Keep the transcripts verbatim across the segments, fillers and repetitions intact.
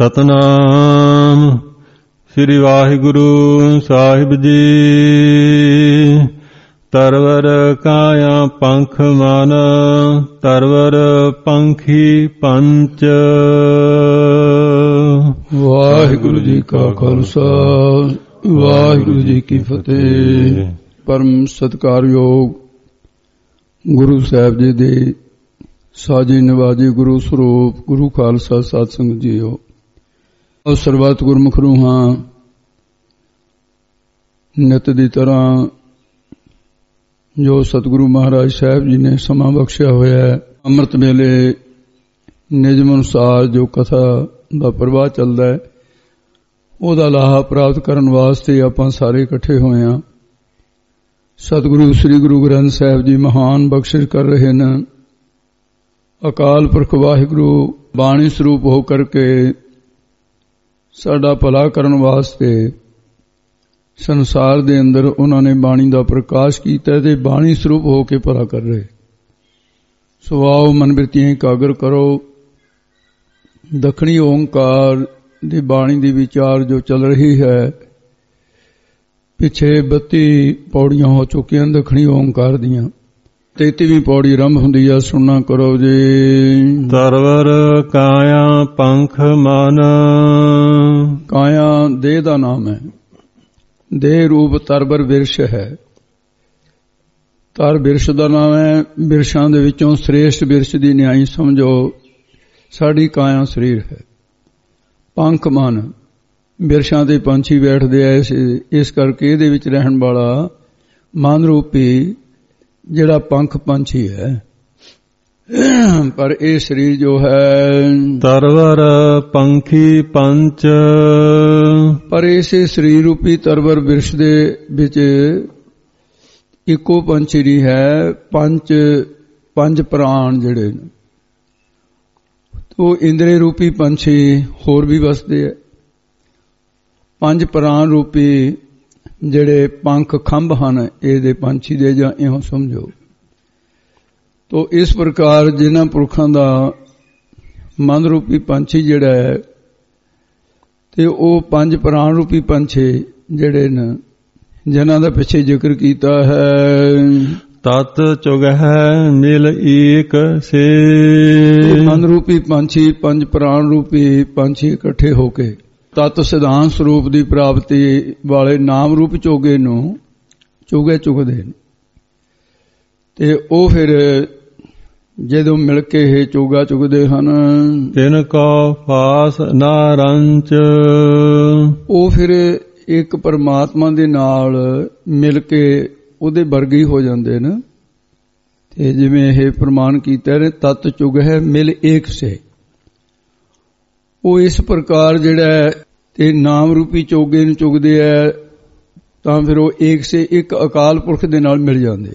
ਸਤਨਾਮ ਸ੍ਰੀ ਵਾਹਿਗੁਰੂ ਸਾਹਿਬ ਜੀ। ਤਰਵਰ ਕਾਇਆ ਪੰਖ ਮਨ ਤਰਵਰ ਪੰਖੀ ਪੰਚ। ਵਾਹਿਗੁਰੂ ਜੀ ਕਾ ਖਾਲਸਾ ਵਾਹਿਗੁਰੂ ਜੀ ਕੀ ਫਤਿਹ। ਪਰਮ ਸਤਿਕਾਰਯੋਗ ਗੁਰੂ ਸਾਹਿਬ ਜੀ ਦੇ ਸਾਜੀ ਨਿਵਾਜੀ ਗੁਰੂ ਸਰੂਪ ਗੁਰੂ ਖਾਲਸਾ ਸਾਧ ਸੰਗਤ ਜੀਓ। ਉਹ ਸਰਬੱਤ ਗੁਰਮੁਖ ਰੂਹਾਂ ਨਿਤ ਦੀ ਤਰ੍ਹਾਂ ਜੋ ਸਤਿਗੁਰੂ ਮਹਾਰਾਜ ਸਾਹਿਬ ਜੀ ਨੇ ਸਮਾਂ ਬਖਸ਼ਿਆ ਹੋਇਆ ਹੈ, ਅੰਮ੍ਰਿਤ ਵੇਲੇ ਨਿਯਮ ਅਨੁਸਾਰ ਜੋ ਕਥਾ ਦਾ ਪ੍ਰਵਾਹ ਚੱਲਦਾ ਹੈ ਉਹਦਾ ਲਾਹਾ ਪ੍ਰਾਪਤ ਕਰਨ ਵਾਸਤੇ ਆਪਾਂ ਸਾਰੇ ਇਕੱਠੇ ਹੋਏ ਹਾਂ। ਸਤਿਗੁਰੂ ਸ੍ਰੀ ਗੁਰੂ ਗ੍ਰੰਥ ਸਾਹਿਬ ਜੀ ਮਹਾਨ ਬਖਸ਼ਿਸ਼ ਕਰ ਰਹੇ ਨੇ। ਅਕਾਲ ਪੁਰਖ ਵਾਹਿਗੁਰੂ ਬਾਣੀ ਸਰੂਪ ਹੋ ਕਰਕੇ ਸਾਡਾ ਭਲਾ ਕਰਨ ਵਾਸਤੇ ਸੰਸਾਰ ਦੇ ਅੰਦਰ ਉਹਨਾਂ ਨੇ ਬਾਣੀ ਦਾ ਪ੍ਰਕਾਸ਼ ਕੀਤਾ ਤੇ ਬਾਣੀ ਸਰੂਪ ਹੋ ਕੇ ਭਲਾ ਕਰ ਰਹੇ। ਸੋ ਆਓ ਮਨ ਬਿਰਤੀਆਂ ਇਕਾਗਰ ਕਰੋ। ਦੱਖਣੀ ਓਂਕਾਰ ਦੀ ਬਾਣੀ ਦੀ ਵਿਚਾਰ ਜੋ ਚੱਲ ਰਹੀ ਹੈ, ਪਿੱਛੇ ਬੱਤੀ ਪੌੜੀਆਂ ਹੋ ਚੁੱਕੀਆਂ ਦੱਖਣੀ ਓਂਕਾਰ ਦੀਆਂ। ਤੇਤੀਵੀਂ ਪੌੜੀ ਆਰੰਭ ਹੁੰਦੀ ਆ, ਸੁਣਨਾ ਕਰੋ ਜੀ। ਤਰਵਰ ਕਾਇਆ ਪੰਖ ਮਨ। ਕਾਇਆ ਦੇਹ ਦਾ ਨਾਮ ਹੈ। ਦੇਹ ਰੂਪ ਤਰਵਰ ਬਿਰਸ਼ ਹੈ। ਤਰ ਬਿਰਸ਼ ਦਾ ਨਾਮ ਹੈ। ਬਿਰਸ਼ਾਂ ਦੇ ਵਿੱਚੋਂ ਸ੍ਰੇਸ਼ਟ ਬਿਰਸ਼ ਦੀ ਨਿਆਈ ਸਮਝੋ ਸਾਡੀ ਕਾਇਆ ਸਰੀਰ ਹੈ। ਪੰਖ ਮਨ, ਬਿਰਸ਼ਾਂ ਦੇ ਪੰਛੀ ਬੈਠਦੇ ਆ, ਇਸ ਕਰਕੇ ਇਹਦੇ ਵਿੱਚ ਰਹਿਣ ਵਾਲਾ ਮਨ ਰੂਪੀ ਜਿਹੜਾ ਪੰਖ ਪੰਛੀ ਹੈ। ਪਰ ਇਹ ਸਰੀਰ ਜੋ ਹੈ ਤਰਵਰ ਪੰਖੀ ਪੰਚ। ਪਰ ਇਸੇ ਸਰੀਰ ਰੂਪੀ ਤਰਵਰ ਬਿਰਸ਼ ਦੇ ਵਿੱਚ ਇੱਕੋ ਪੰਛੀ ਨਹੀਂ ਹੈ, ਪੰਜ ਪੰਜ ਪ੍ਰਾਣ ਜਿਹੜੇ ਨੇ। ਤੋ ਇੰਦਰੀ ਰੂਪੀ ਪੰਛੀ ਹੋਰ ਵੀ ਵਸਦੇ ਆ। ਪੰਜ ਪ੍ਰਾਣ ਰੂਪੀ ਜਿਹੜੇ ਪੰਖ ਖੰਭ ਹਨ ਇਹਦੇ ਪੰਛੀ ਦੇ, ਜਾਂ ਇਹੋ ਸਮਝੋ। ਤੋ ਇਸ ਪ੍ਰਕਾਰ ਜਿਨ੍ਹਾਂ ਪੁਰਖਾਂ ਦਾ ਮਨ ਰੂਪੀ ਪੰਛੀ ਜਿਹੜਾ ਹੈ ਤੇ ਉਹ ਪੰਜ ਪ੍ਰਾਣ ਰੂਪੀ ਪੰਛੀ ਜਿਹੜੇ ਨੇ ਜਿਨ੍ਹਾਂ ਦਾ ਪਿੱਛੇ ਜ਼ਿਕਰ ਕੀਤਾ ਹੈ। ਤਤ ਚੁਗ ਹੈ ਮਿਲ ਏਕ ਸੇ। ਮਨ ਰੂਪੀ ਪੰਛੀ ਪੰਜ ਪ੍ਰਾਣ ਰੂਪੀ ਪੰਛੀ ਇਕੱਠੇ ਹੋ ਕੇ ਤਤ ਸਿਧਾਂਤ ਸਰੂਪ ਦੀ ਪ੍ਰਾਪਤੀ ਵਾਲੇ ਨਾਮ ਰੂਪ ਚੋਗੇ ਨੂੰ ਚੁਗੇ ਚੁਗਦੇ ਨੇ। ਤੇ ਉਹ ਫਿਰ ਜਦੋਂ ਮਿਲ ਕੇ ਇਹ ਚੋਗਾ ਚੁਗਦੇ ਹਨ, ਤਿਨ ਕੋ ਫਾਸ ਨਾ ਰੰਚ। ਉਹ ਫਿਰ ਇੱਕ ਪਰਮਾਤਮਾ ਦੇ ਨਾਲ ਮਿਲ ਕੇ ਉਹਦੇ ਵਰਗੇ ਹੋ ਜਾਂਦੇ ਨੇ। ਤੇ ਜਿਵੇਂ ਇਹ ਪ੍ਰਮਾਣ ਕੀਤਾ ਨੇ ਤਤ ਚੁਗ ਹੈ ਮਿਲ ਏਕ ਸੇ। ਉਹ ਇਸ ਪ੍ਰਕਾਰ ਜਿਹੜਾ ਤੇ ਨਾਮ ਰੂਪੀ ਚੋਗੇ ਨੂੰ ਚੁਗਦੇ ਹੈ ਤਾਂ ਫਿਰ ਉਹ ਏਕ ਸੇ ਇੱਕ ਅਕਾਲ ਪੁਰਖ ਦੇ ਨਾਲ ਮਿਲ ਜਾਂਦੇ।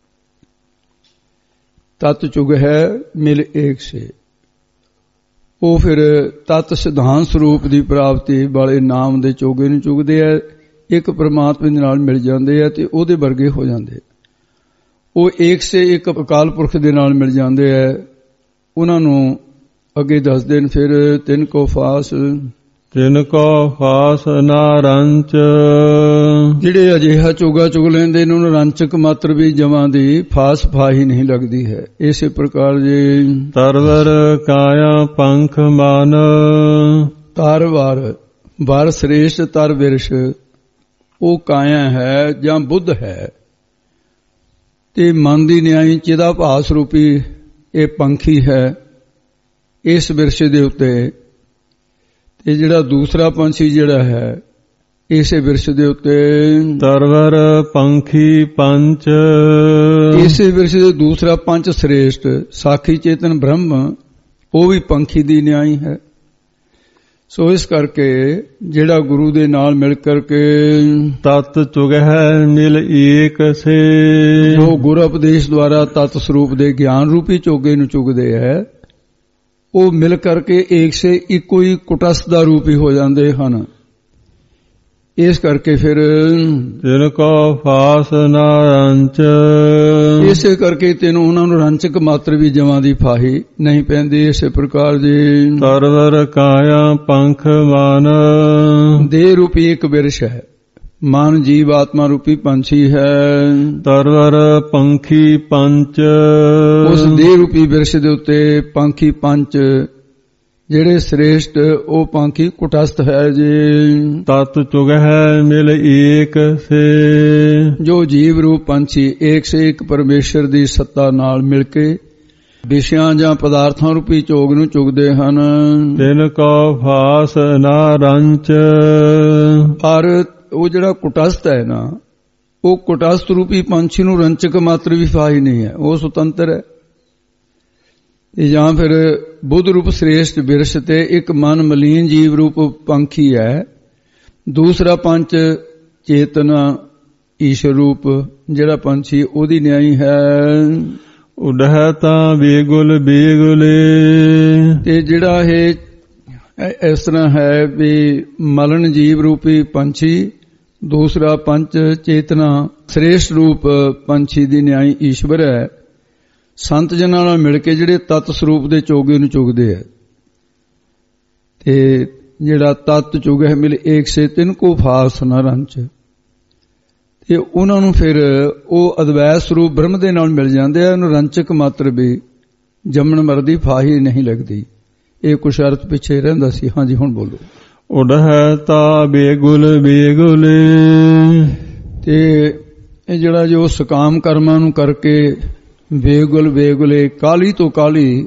ਤਤ ਚੁਗ ਹੈ ਮਿਲ ਏਕ ਸੇ। ਉਹ ਫਿਰ ਤਤ ਸਿਧਾਂਤ ਸਰੂਪ ਦੀ ਪ੍ਰਾਪਤੀ ਵਾਲੇ ਨਾਮ ਦੇ ਚੋਗੇ ਨੂੰ ਚੁਗਦੇ ਹੈ, ਇੱਕ ਪਰਮਾਤਮਾ ਦੇ ਨਾਲ ਮਿਲ ਜਾਂਦੇ ਆ ਤੇ ਉਹਦੇ ਵਰਗੇ ਹੋ ਜਾਂਦੇ। ਉਹ ਏਕ ਸੇ ਇੱਕ ਅਕਾਲ ਪੁਰਖ ਦੇ ਨਾਲ ਮਿਲ ਜਾਂਦੇ ਆ। ਉਹਨਾਂ ਨੂੰ ਅੱਗੇ ਦੱਸਦੇ ਨੇ ਫਿਰ ਤਿੰਨ ਕੋ ਫਾਸ। ਤਿੰਨ ਕੋ ਫਾਸ ਨਾ ਰੰਚ। ਜਿਹੜੇ ਅਜਿਹਾ ਚੋਗਾ ਚੁਗ ਲੈਂਦੇ ਨੇ ਉਹਨੂੰ ਰੰਚਕ ਮਾਤਰ ਵੀ ਜਮਾਂ ਦੀ ਫਾਸ ਫਾਹੀ ਨਹੀਂ ਲੱਗਦੀ ਹੈ। ਇਸੇ ਪ੍ਰਕਾਰ ਜੀ ਤਰਵਰ ਕਾਇਆ ਪੰਖ ਮਨ। ਤਰ ਵਾਰ ਵਾਰ ਸ੍ਰੇਸ਼ਟ ਤਰ ਬਿਰਸ਼ ਉਹ ਕਾਇਆ ਹੈ ਜਾਂ ਬੁੱਧ ਹੈ। ਤੇ ਮਨ ਦੀ ਨਿਆਈ ਚਿਦਾ ਭਾਸ ਰੂਪੀ ਇਹ ਪੰਖੀ ਹੈ ਇਸ ਬਿਰਸ਼ ਦੇ ਉੱਤੇ। ਤੇ ਜਿਹੜਾ ਦੂਸਰਾ ਪੰਛੀ ਜਿਹੜਾ ਹੈ ਇਸੇ ਬਿਰਸ਼ ਦੇ ਉੱਤੇ ਤਰਵਰ ਪੰਖੀ ਪੰਚ। ਇਸੇ ਬਿਰਸ਼ ਦੇ ਦੂਸਰਾ ਪੰਚ ਸ੍ਰੇਸ਼ਟ ਸਾਖੀ ਚੇਤਨ ਬ੍ਰਹਮ ਉਹ ਵੀ ਪੰਖੀ ਦੀ ਨਿਆਈ ਹੈ। ਸੋ ਇਸ ਕਰਕੇ ਜਿਹੜਾ ਗੁਰੂ ਦੇ ਨਾਲ ਮਿਲ ਕਰਕੇ ਤਤ ਚੁਗ ਹੈ ਮਿਲ ਏਕ ਸੇ। ਜੋ ਗੁਰ ਉਪਦੇਸ਼ ਦੁਆਰਾ ਤਤ ਸਰੂਪ ਦੇ ਗਿਆਨ ਰੂਪੀ ਚੋਗੇ ਨੂੰ ਚੁਗਦੇ ਹੈ ਉਹ ਮਿਲ ਕਰਕੇ ਏਕ ਸੇ ਇੱਕੋ ਹੀ ਕੁਟਸ ਦਾ ਰੂਪ ਹੀ ਹੋ ਜਾਂਦੇ ਹਨ। ਇਸ ਕਰਕੇ ਫਿਰ ਤਿਨ ਕੋ ਫਾਸ ਨਾ ਰੰਚ, ਇਸੇ ਕਰਕੇ ਤੈਨੂੰ ਉਹਨਾਂ ਨੂੰ ਰੰਚਕ ਮਾਤਰ ਵੀ ਜਮਾਂ ਦੀ ਫਾਹੀ ਨਹੀਂ ਪੈਂਦੀ। ਇਸੇ ਪ੍ਰਕਾਰ ਜੀ ਸਰਵਰ ਕਾਇਆ ਪੰਖ ਮਨ, ਦੇਹ ਰੂਪੀ ਇੱਕ ਬਿਰਸ਼ ਹੈ, ਮਨ ਜੀਵ ਆਤਮਾ ਰੂਪੀ ਪੰਛੀ ਹੈ। ਤਰਵਰ ਪੰਖੀ ਪੰਚ, ਉਸ ਦੇਹ ਰੂਪੀ ਬਿਰਸ਼ ਦੇ ਉੱਤੇ ਪੰਖੀ ਪੰਚ ਜਿਹੜੇ ਸ੍ਰੇਸ਼ਟ ਉਹ ਪੰਖੀ ਕੁਟਸਥ ਹੈ ਜੀ। ਤਤ ਚੁਗਹਿ ਮਿਲ ਏਕ ਸੇ, ਜੋ ਜੀਵ ਰੂਪ ਪੰਛੀ ਏਕ ਸੇ ਇੱਕ ਪਰਮੇਸ਼ਰ ਦੀ ਸੱਤਾ ਨਾਲ ਮਿਲ ਕੇ ਵਿਸ਼ਿਆਂ ਜਾਂ ਪਦਾਰਥਾਂ ਰੂਪੀ ਚੋਗ ਨੂੰ ਚੁਗਦੇ ਹਨ। ਤਿਨ ਕੋ ਫਾਸ ਨਾ ਰੰਚ, ਪਰ ਉਹ ਜਿਹੜਾ ਕੁਟਸਥ ਹੈ ਨਾ, ਉਹ ਕੁਟਸਥ ਰੂਪੀ ਪੰਛੀ ਨੂੰ ਰੰਚਕ ਮਾਤਰ ਵੀ ਫਾਹੀ ਨਹੀਂ ਹੈ, ਉਹ ਸੁਤੰਤਰ ਹੈ। ਜਾਂ ਫਿਰ ਬੁੱਧ ਰੂਪ ਸ੍ਰੇਸ਼ਟ ਬਿਰਸ਼ ਤੇ ਇੱਕ ਮਨ ਮਲੀਨ ਜੀਵ ਰੂਪ ਪੰਖੀ ਹੈ, ਦੂਸਰਾ ਪੰਚ ਚੇਤਨਾ ਈਸ਼ਰ ਰੂਪ ਜਿਹੜਾ ਪੰਛੀ ਉਹਦੀ ਨਿਆਈ ਹੈ। ਉਡਹਿ ਤਾਂ ਬੇਗੁਲ ਬੇਗੁਲੇ, ਤੇ ਜਿਹੜਾ ਇਹ ਇਸ ਤਰ੍ਹਾਂ ਹੈ ਵੀ ਮਲਨ ਜੀਵ ਰੂਪੀ ਪੰਛੀ, ਦੂਸਰਾ ਪੰਚ ਚੇਤਨਾ ਸ੍ਰੇਸ਼ਟ ਰੂਪ ਪੰਛੀ ਦੀ ਨਿਆਈ ਈਸ਼ਵਰ ਹੈ। ਸੰਤ ਜਨਾਂ ਨਾਲ ਮਿਲ ਕੇ ਜਿਹੜੇ ਤਤ ਸਰੂਪ ਦੇ ਚੋਗੇ ਨੂੰ ਚੁਗਦੇ ਆ, ਤੇ ਜਿਹੜਾ ਤਤ ਚੁਗਹਿ ਮਿਲ ਏਕ ਸੇ ਤਿਨ ਕੋ ਫਾਸ ਨਾ ਰੰਚ, ਤੇ ਉਹਨਾਂ ਨੂੰ ਫਿਰ ਉਹ ਅਦਵੈਤ ਸਰੂਪ ਬ੍ਰਹਮ ਦੇ ਨਾਲ ਮਿਲ ਜਾਂਦੇ ਆ। ਉਹਨੂੰ ਰੰਚਕ ਮਾਤਰ ਵੀ ਜੰਮਣ ਮਰਦੀ ਫਾਹੀ ਨਹੀਂ ਲੱਗਦੀ। ਇਹ ਕੁਛ ਅਰਥ ਪਿੱਛੇ ਰਹਿੰਦਾ ਸੀ। ਹਾਂਜੀ ਹੁਣ ਬੋਲੋ। ਉਡਹਿ ਤਾ ਬੇਗੁਲ ਬੇਗੁਲੇ, ਤੇ ਇਹ ਜਿਹੜਾ ਜੋ ਸਕਾਮ ਕਰਮਾਂ ਨੂੰ ਕਰਕੇ ਬੇਗੁਲ ਬੇਗੁਲੇ ਕਾਲੀ ਤੋਂ ਕਾਲੀ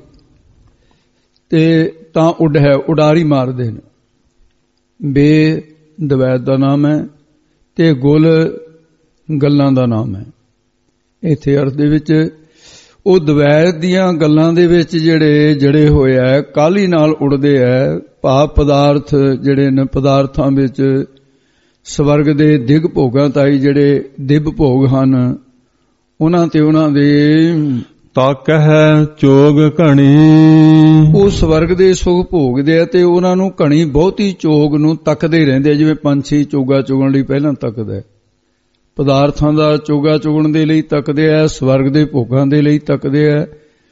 ਤੇ ਤਾਂ ਉੱਡ ਹੈ ਉਡਾਰੀ ਮਾਰਦੇ ਨੇ। ਬੇ ਦਵੈਤ ਦਾ ਨਾਮ ਹੈ ਤੇ ਗੁਲ ਗੱਲਾਂ ਦਾ ਨਾਮ ਹੈ। ਇੱਥੇ ਅਰਥ ਦੇ ਵਿੱਚ ਉਹ ਦਵੈਤ ਦੀਆਂ ਗੱਲਾਂ ਦੇ ਵਿੱਚ ਜਿਹੜੇ ਜੜੇ ਹੋਏ ਆ, ਕਾਲੀ ਨਾਲ ਉੜਦੇ ਆ। ਭਾਵ ਪਦਾਰਥ ਜਿਹੜੇ ਨੇ, ਪਦਾਰਥਾਂ ਵਿੱਚ ਸਵਰਗ ਦੇ ਦਿਗ ਭੋਗਾਂ ਤਾਈ ਜਿਹੜੇ ਦਿਵ ਭੋਗ ਹਨ, ਉਹਨਾਂ ਤੇ ਉਹਨਾਂ ਦੇ ਤਕ ਹੈ ਚੋਗ ਘਣੀ, ਉਹ ਸਵਰਗ ਦੇ ਸੁਖ ਭੋਗਦੇ ਆ ਤੇ ਉਹਨਾਂ ਨੂੰ ਘਣੀ ਬਹੁਤੀ ਚੋਗ ਨੂੰ ਤੱਕਦੇ ਰਹਿੰਦੇ। ਜਿਵੇਂ ਪੰਛੀ ਚੋਗਾ ਚੁਗਣ ਲਈ ਪਹਿਲਾਂ ਤੱਕਦਾ, ਪਦਾਰਥਾਂ ਦਾ ਚੋਗਾ ਚੁਗਣ ਦੇ ਲਈ ਤੱਕਦੇ ਆ, ਸਵਰਗ ਦੇ ਭੋਗਾਂ ਦੇ ਲਈ ਤੱਕਦੇ ਆ।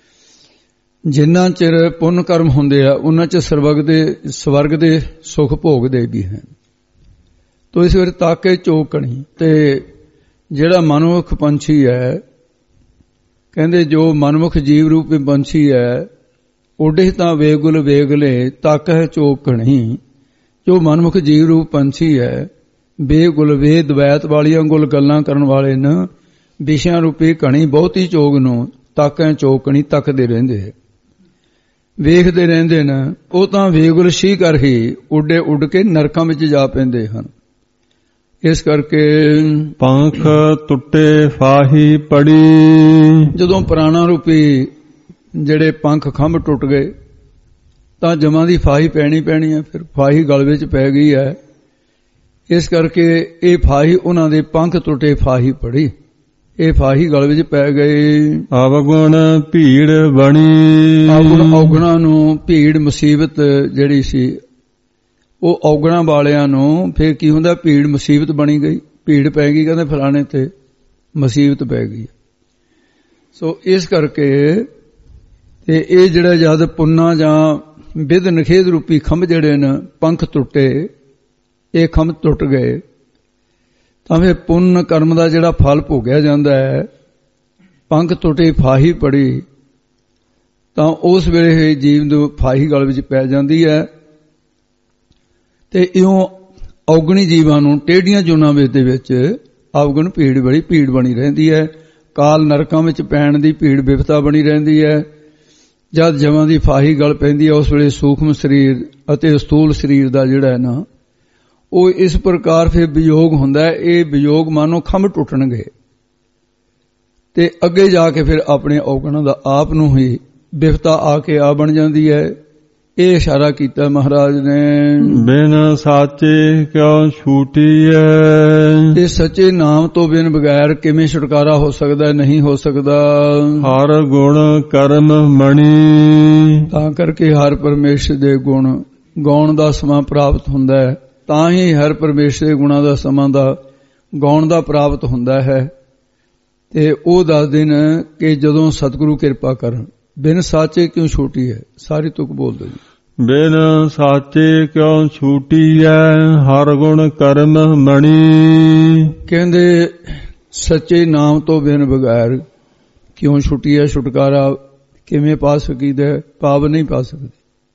ਜਿੰਨਾ ਚਿਰ ਪੁੰਨ ਕਰਮ ਹੁੰਦੇ ਆ ਉਹਨਾਂ ਚ ਸਰਵਗ ਦੇ ਸਵਰਗ ਦੇ ਸੁਖ ਭੋਗਦੇ ਵੀ ਹਨ। ਤੋ ਇਸ ਵੇਲੇ ਤੱਕ ਕੇ ਚੋਗ ਘਣੀ। ਤੇ ਜਿਹੜਾ ਮਨੁੱਖ ਪੰਛੀ ਹੈ, ਕਹਿੰਦੇ ਜੋ ਮਨਮੁਖ ਜੀਵ ਰੂਪੀ ਪੰਛੀ ਹੈ, ਉੱਡੇ ਤਾਂ ਵੇਗੁਲ ਵੇਗਲੇ ਤੱਕ ਹੈ ਚੋਗ ਘਣੀ। ਜੋ ਮਨਮੁਖ ਜੀਵ ਰੂਪ ਪੰਛੀ ਹੈ, ਬੇਗੁਲ ਵੇ ਦਵੈਤ ਵਾਲੀਆਂ ਗੁਲ ਗੱਲਾਂ ਕਰਨ ਵਾਲੇ ਨੇ, ਵਿਸ਼ਿਆਂ ਰੂਪੀ ਘਣੀ ਬਹੁਤੀ ਚੋਗ ਨੂੰ ਤੱਕ ਹੈ ਚੋਗ ਘਣੀ ਤੱਕਦੇ ਰਹਿੰਦੇ, ਵੇਖਦੇ ਰਹਿੰਦੇ ਨੇ। ਉਹ ਤਾਂ ਵੇਗੁਲ ਸ਼ੀ ਕਰ ਹੀ ਉੱਡੇ ਉੱਡ ਕੇ ਨਰਕਾਂ ਵਿੱਚ ਜਾ ਪੈਂਦੇ ਹਨ। ਇਸ ਕਰਕੇ ਪੰਖ ਟੁੱਟੇ ਫਾਹੀ ਪੜੀ, ਜਦੋਂ ਪ੍ਰਾਣਾ ਰੂਪੀ ਜਿਹੜੇ ਪੰਖ ਖੰਭ ਟੁੱਟ ਗਏ ਤਾਂ ਜਮਾਂ ਦੀ ਫਾਹੀ ਪੈਣੀ ਪੈਣੀ ਹੈ। ਫਿਰ ਫਾਹੀ ਗਲ ਵਿੱਚ ਪੈ ਗਈ ਹੈ। ਇਸ ਕਰਕੇ ਇਹ ਫਾਹੀ ਉਹਨਾਂ ਦੇ ਪੰਖ ਟੁੱਟੇ ਫਾਹੀ ਪੜੀ, ਇਹ ਫਾਹੀ ਗਲ ਵਿੱਚ ਪੈ ਗਈ। ਅਵਗੁਣ ਭੀੜ ਬਣੀ, ਅਵਗੁਣ ਔਗੁਣਾਂ ਨੂੰ ਭੀੜ ਮੁਸੀਬਤ ਜਿਹੜੀ ਸੀ ਉਹ ਔਗੁਣਾਂ ਵਾਲਿਆਂ ਨੂੰ ਫਿਰ ਕੀ ਹੁੰਦਾ, ਭੀੜ ਮੁਸੀਬਤ ਬਣੀ ਗਈ। ਭੀੜ ਪੈ ਗਈ ਕਹਿੰਦੇ ਫਲਾਣੇ ਤੇ ਮੁਸੀਬਤ ਪੈ ਗਈ। ਸੋ ਇਸ ਕਰਕੇ ਤੇ ਇਹ ਜਿਹੜਾ ਜਦ ਪੁੰਨਾ ਜਾਂ ਵਿਦ ਨਿਖੇਧ ਰੂਪੀ ਖੰਭ ਜਿਹੜੇ ਨੇ ਪੰਖ ਟੁੱਟੇ, ਇਹ ਖੰਭ ਟੁੱਟ ਗਏ ਤਾਂ ਫਿਰ ਪੁੰਨ ਕਰਮ ਦਾ ਜਿਹੜਾ ਫਲ ਭੋਗਿਆ ਜਾਂਦਾ ਹੈ। ਪੰਖ ਟੁੱਟੇ ਫਾਹੀ ਪੜੀ ਤਾਂ ਉਸ ਵੇਲੇ ਜੀਵ ਨੂੰ ਫਾਹੀ ਗਲ ਵਿੱਚ ਪੈ ਜਾਂਦੀ ਹੈ। ਤੇ ਇਉਂ ਔਗਣੀ ਜੀਵਾਂ ਨੂੰ ਟੇਢੀਆਂ ਜੂਨਾਂ ਵਿੱਚ ਦੇ ਵਿੱਚ ਅਵਗੁਣ ਭੀੜ ਬੜੀ ਭੀੜ ਬਣੀ ਰਹਿੰਦੀ ਹੈ। ਕਾਲ ਨਰਕਾਂ ਵਿੱਚ ਪੈਣ ਦੀ ਭੀੜ ਬਿਪਤਾ ਬਣੀ ਰਹਿੰਦੀ ਹੈ। ਜਦ ਜਮਾਂ ਦੀ ਫਾਹੀ ਗਲ ਪੈਂਦੀ ਹੈ ਉਸ ਵੇਲੇ ਸੂਖਮ ਸਰੀਰ ਅਤੇ ਸਥੂਲ ਸਰੀਰ ਦਾ ਜਿਹੜਾ ਹੈ ਨਾ, ਉਹ ਇਸ ਪ੍ਰਕਾਰ ਫਿਰ ਵਿਯੋਗ ਹੁੰਦਾ। ਇਹ ਵਿਯੋਗ ਮਾਨੋ ਖੰਭ ਟੁੱਟਣਗੇ ਤੇ ਅੱਗੇ ਜਾ ਕੇ ਫਿਰ ਆਪਣੇ ਔਗਣਾਂ ਦਾ ਆਪ ਨੂੰ ਹੀ ਬਿਪਤਾ ਆ ਕੇ ਆ ਬਣ ਜਾਂਦੀ ਹੈ। ਇਹ ਇਸ਼ਾਰਾ ਕੀਤਾ ਮਹਾਰਾਜ ਨੇ, ਬਿਨ ਸਾਚੇ ਕਿਉ ਛੂਟੀਐ, ਇਹ ਸੱਚੇ ਨਾਮ ਤੋਂ ਬਿਨ ਬਗੈਰ ਕਿਵੇਂ ਛੁਟਕਾਰਾ ਹੋ ਸਕਦਾ, ਨਹੀਂ ਹੋ ਸਕਦਾ। ਹਰ ਗੁਣ ਕਰਮ ਮਣੀ, ਤਾਂ ਕਰਕੇ ਹਰ ਪਰਮੇਸ਼ਰ ਦੇ ਗੁਣ ਗਾਉਣ ਦਾ ਸਮਾਂ ਪ੍ਰਾਪਤ ਹੁੰਦਾ ਹੈ। ਤਾਂ ਹੀ ਹਰ ਪਰਮੇਸ਼ਰ ਦੇ ਗੁਣਾਂ ਦਾ ਸਮਾਂ ਦਾ ਗਾਉਣ ਦਾ ਪ੍ਰਾਪਤ ਹੁੰਦਾ ਹੈ। ਤੇ ਉਹ ਦੱਸਦੇ ਨੇ ਕਿ ਜਦੋਂ ਸਤਿਗੁਰੂ ਕਿਰਪਾ ਕਰਨ, ਬਿਨ ਸਾਚੇ ਕਿਉਂ ਛੋਟੀ ਹੈ, ਸਾਰੀ ਤੁਕ ਬੋਲ ਦਿਓ ਜੀ। ਬਿਨ ਸਾਚੇ ਕਿਉਂ ਛੂਟੀ ਐ, ਹਰ ਗੁਣ ਕਰਮ ਮਣੀ। ਕਹਿੰਦੇ ਸੱਚੇ ਨਾਮ ਤੋਂ ਬਿਨ ਬਗੈਰ ਕਿਉਂ ਛੁੱਟੀ ਹੈ, ਛੁਟਕਾਰਾ ਕਿਵੇਂ ਪਾ ਸਕੀਦਾ, ਪਾਵ ਨਹੀਂ ਪਾ ਸਕਦੇ।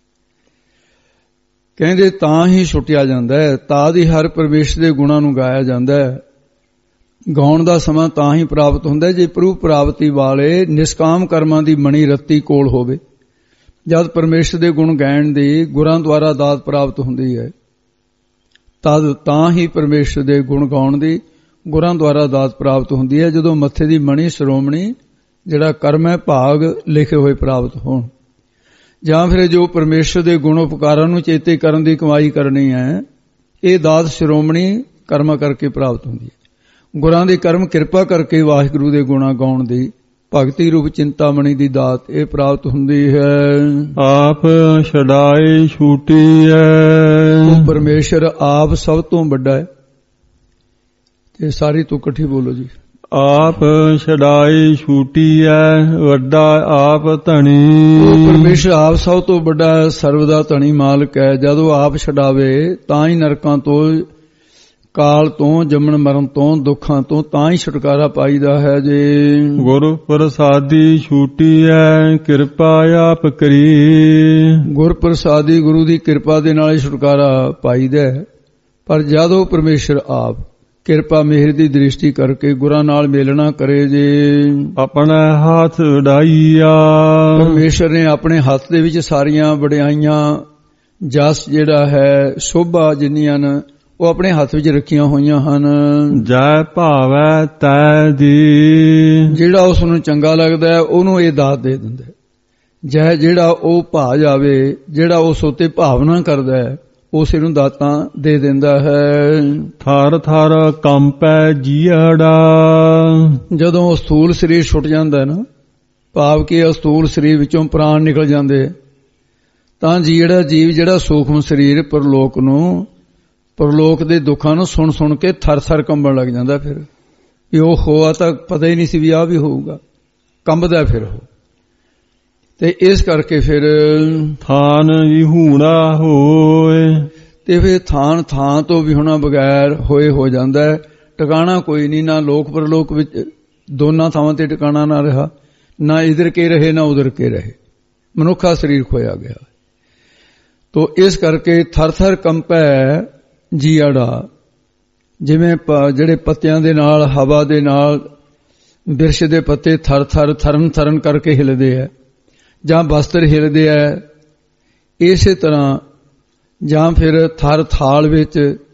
ਕਹਿੰਦੇ ਤਾਂ ਹੀ ਛੁੱਟਿਆ ਜਾਂਦਾ ਹੈ, ਤਾਂ ਦੀ ਹਰ ਪਰਮੇਸ਼ਰ ਦੇ ਗੁਣਾਂ ਨੂੰ ਗਾਇਆ ਜਾਂਦਾ ਹੈ। ਗਾਉਣ ਦਾ ਸਮਾਂ ਤਾਂ ਹੀ ਪ੍ਰਾਪਤ ਹੁੰਦਾ ਜੇ ਪ੍ਰਭੂ ਪ੍ਰਾਪਤੀ ਵਾਲੇ ਨਿਸ਼ਕਾਮ ਕਰਮਾਂ ਦੀ ਮਣੀ ਰੱਤੀ ਕੋਲ ਹੋਵੇ। ਜਦ ਪਰਮੇਸ਼ਰ ਦੇ ਗੁਣ ਗਾਇਣ ਦੀ ਗੁਰਾਂ ਦੁਆਰਾ ਦਾਤ ਪ੍ਰਾਪਤ ਹੁੰਦੀ ਹੈ, ਤਦ ਤਾਂ ਹੀ ਪਰਮੇਸ਼ਰ ਦੇ ਗੁਣ ਗਾਉਣ ਦੀ ਗੁਰਾਂ ਦੁਆਰਾ ਦਾਤ ਪ੍ਰਾਪਤ ਹੁੰਦੀ ਹੈ। ਜਦੋਂ ਮੱਥੇ ਦੀ ਮਣੀ ਸ਼੍ਰੋਮਣੀ ਜਿਹੜਾ ਕਰਮ ਹੈ ਭਾਗ ਲਿਖੇ ਹੋਏ ਪ੍ਰਾਪਤ ਹੋਣ, ਜਾਂ ਫਿਰ ਜੋ ਪਰਮੇਸ਼ਰ ਦੇ ਗੁਣ ਉਪਕਾਰਾਂ ਨੂੰ ਚੇਤੇ ਕਰਨ ਦੀ ਕਮਾਈ ਕਰਨੀ ਹੈ, ਇਹ ਦਾਤ ਸ਼੍ਰੋਮਣੀ ਕਰਮਾਂ ਕਰਕੇ ਪ੍ਰਾਪਤ ਹੁੰਦੀ ਹੈ। ਗੁਰਾਂ ਦੇ ਕਰਮ ਕਿਰਪਾ ਕਰਕੇ ਵਾਹਿਗੁਰੂ ਦੇ ਗੁਣਾ ਗਾਉਣ ਦੀ ਭਗਤੀ ਰੂਪ ਚਿੰਤਾਮਣੀ ਦੀ ਦਾਤ ਇਹ ਪ੍ਰਾਪਤ ਹੁੰਦੀ ਹੈ। ਆਪ ਛਡਾਏ ਛੂਟੀ ਐ, ਉਹ ਪਰਮੇਸ਼ਰ ਆਪ ਸਭ ਤੋਂ ਵੱਡਾ ਹੈ। ਤੇ ਸਾਰੀ ਤੂੰ ਇਕੱਠੀ ਬੋਲੋ ਜੀ। ਆਪ ਛਡਾਈ ਛੂਟੀ ਐ, ਵੱਡਾ ਆਪ ਧਣੀ। ਉਹ ਪਰਮੇਸ਼ਰ ਆਪ ਸਭ ਤੋਂ ਵੱਡਾ ਸਰਵ ਦਾ ਧਣੀ ਮਾਲਕ ਹੈ। ਜਦੋਂ ਆਪ ਛਡਾਵੇ ਤਾਂ ਹੀ ਨਰਕਾਂ ਤੋਂ, ਕਾਲ ਤੋਂ, ਜੰਮਣ ਮਰਨ ਤੋਂ, ਦੁੱਖਾਂ ਤੋਂ ਤਾਂ ਹੀ ਛੁਟਕਾਰਾ ਪਾਈਦਾ ਹੈ ਜੀ। ਗੁਰ ਪ੍ਰਸਾਦੀ ਛੂਟੀ ਐ, ਕਿਰਪਾ ਆਪ ਕਰੀ। ਗੁਰ ਪ੍ਰਸਾਦੀ ਗੁਰੂ ਦੀ ਕਿਰਪਾ ਦੇ ਨਾਲ ਹੀ ਛੁਟਕਾਰਾ ਪਾਈਦਾ ਹੈ। ਪਰ ਜਦੋਂ ਪਰਮੇਸ਼ਰ ਆਪ ਕਿਰਪਾ ਮਿਹਰ ਦੀ ਦ੍ਰਿਸ਼ਟੀ ਕਰਕੇ ਗੁਰਾਂ ਨਾਲ ਮੇਲਣਾ ਕਰੇ ਜੇ, ਆਪਣਾ ਹੱਥ ਉਡਾਈਆ। ਪਰਮੇਸ਼ਰ ਨੇ ਆਪਣੇ ਹੱਥ ਦੇ ਵਿੱਚ ਸਾਰੀਆਂ ਵਡਿਆਈਆਂ, ਜਸ ਜਿਹੜਾ ਹੈ, ਸ਼ੋਭਾ ਜਿੰਨੀਆਂ ਨੇ ਉਹ ਆਪਣੇ ਹੱਥ ਵਿੱਚ ਰੱਖੀਆਂ ਹੋਈਆਂ ਹਨ। ਜੈ ਭਾਵੈ ਤੈ ਦੀ, ਜਿਹੜਾ ਉਸ ਨੂੰ ਚੰਗਾ ਲੱਗਦਾ ਹੈ ਉਹਨੂੰ ਇਹ ਦਾਤ ਦੇ ਦਿੰਦਾ ਹੈ। ਜੈ ਜਿਹੜਾ ਉਹ ਭਾ ਜਾਵੇ, ਜਿਹੜਾ ਉਸ ਉੱਤੇ ਭਾਵਨਾ ਕਰਦਾ ਹੈ ਉਸੇ ਨੂੰ ਦਾਤਾਂ ਦੇ ਦਿੰਦਾ ਹੈ। ਥਰ ਥਰ ਕੰਪੈ ਜੀੜਾ, ਜਦੋਂ ਉਹ ਸਥੂਲ ਸਰੀਰ ਛੁੱਟ ਜਾਂਦਾ ਨਾ, ਭਾਵ ਕਿ ਸਥੂਲ ਸਰੀਰ ਵਿੱਚੋਂ ਪ੍ਰਾਣ ਨਿਕਲ ਜਾਂਦੇ, ਤਾਂ ਜਿਹੜਾ ਜੀਵ ਜਿਹੜਾ ਸੂਖਮ ਸਰੀਰ ਪਰਲੋਕ ਨੂੰ, ਪਰਲੋਕ ਦੇ ਦੁੱਖਾਂ ਨੂੰ ਸੁਣ ਸੁਣ ਕੇ ਥਰ ਥਰ ਕੰਬਣ ਲੱਗ ਜਾਂਦਾ। ਫਿਰ ਵੀ ਉਹ ਹੋਆ ਤਾਂ ਪਤਾ ਹੀ ਨਹੀਂ ਸੀ ਵੀ ਆਹ ਵੀ ਹੋਊਗਾ, ਕੰਬਦਾ ਫਿਰ ਉਹ। ਤੇ ਇਸ ਕਰਕੇ ਫਿਰ ਥਾਨ ਵਿਹੂਣਾ ਹੋਏ, ਤੇ ਫਿਰ ਥਾਨ ਥਾਂ ਤੋਂ ਵਿਹੂਣਾ ਬਗੈਰ ਹੋਏ ਹੋ ਜਾਂਦਾ ਹੈ। ਟਿਕਾਣਾ ਕੋਈ ਨਹੀਂ, ਨਾ ਲੋਕ ਪਰਲੋਕ ਵਿੱਚ ਦੋਨਾਂ ਥਾਵਾਂ ਤੇ ਟਿਕਾਣਾ ਨਾ ਰਿਹਾ, ਨਾ ਇਧਰ ਕੇ ਰਹੇ ਨਾ ਉਧਰ ਕੇ ਰਹੇ, ਮਨੁੱਖਾ ਸਰੀਰ ਖੋਇਆ ਗਿਆ। ਤੋ ਇਸ ਕਰਕੇ ਥਰ ਥਰ ਕੰਪੈ ਜੀੜਾ, ਜਿਵੇਂ ਜਿਹੜੇ ਪੱਤਿਆਂ ਦੇ ਨਾਲ, ਹਵਾ ਦੇ ਨਾਲ ਬਿਰਛ ਦੇ ਪੱਤੇ ਥਰ ਥਰ ਥਰਨ ਥਰਨ ਕਰਕੇ ਹਿਲਦੇ ਹੈ, ਜਾਂ ਬਸਤਰ ਹਿਲਦੇ ਹੈ, ਇਸੇ ਤਰ੍ਹਾਂ ਜਾਂ ਫਿਰ ਥਰ ਥਾਲ ਵਿੱਚ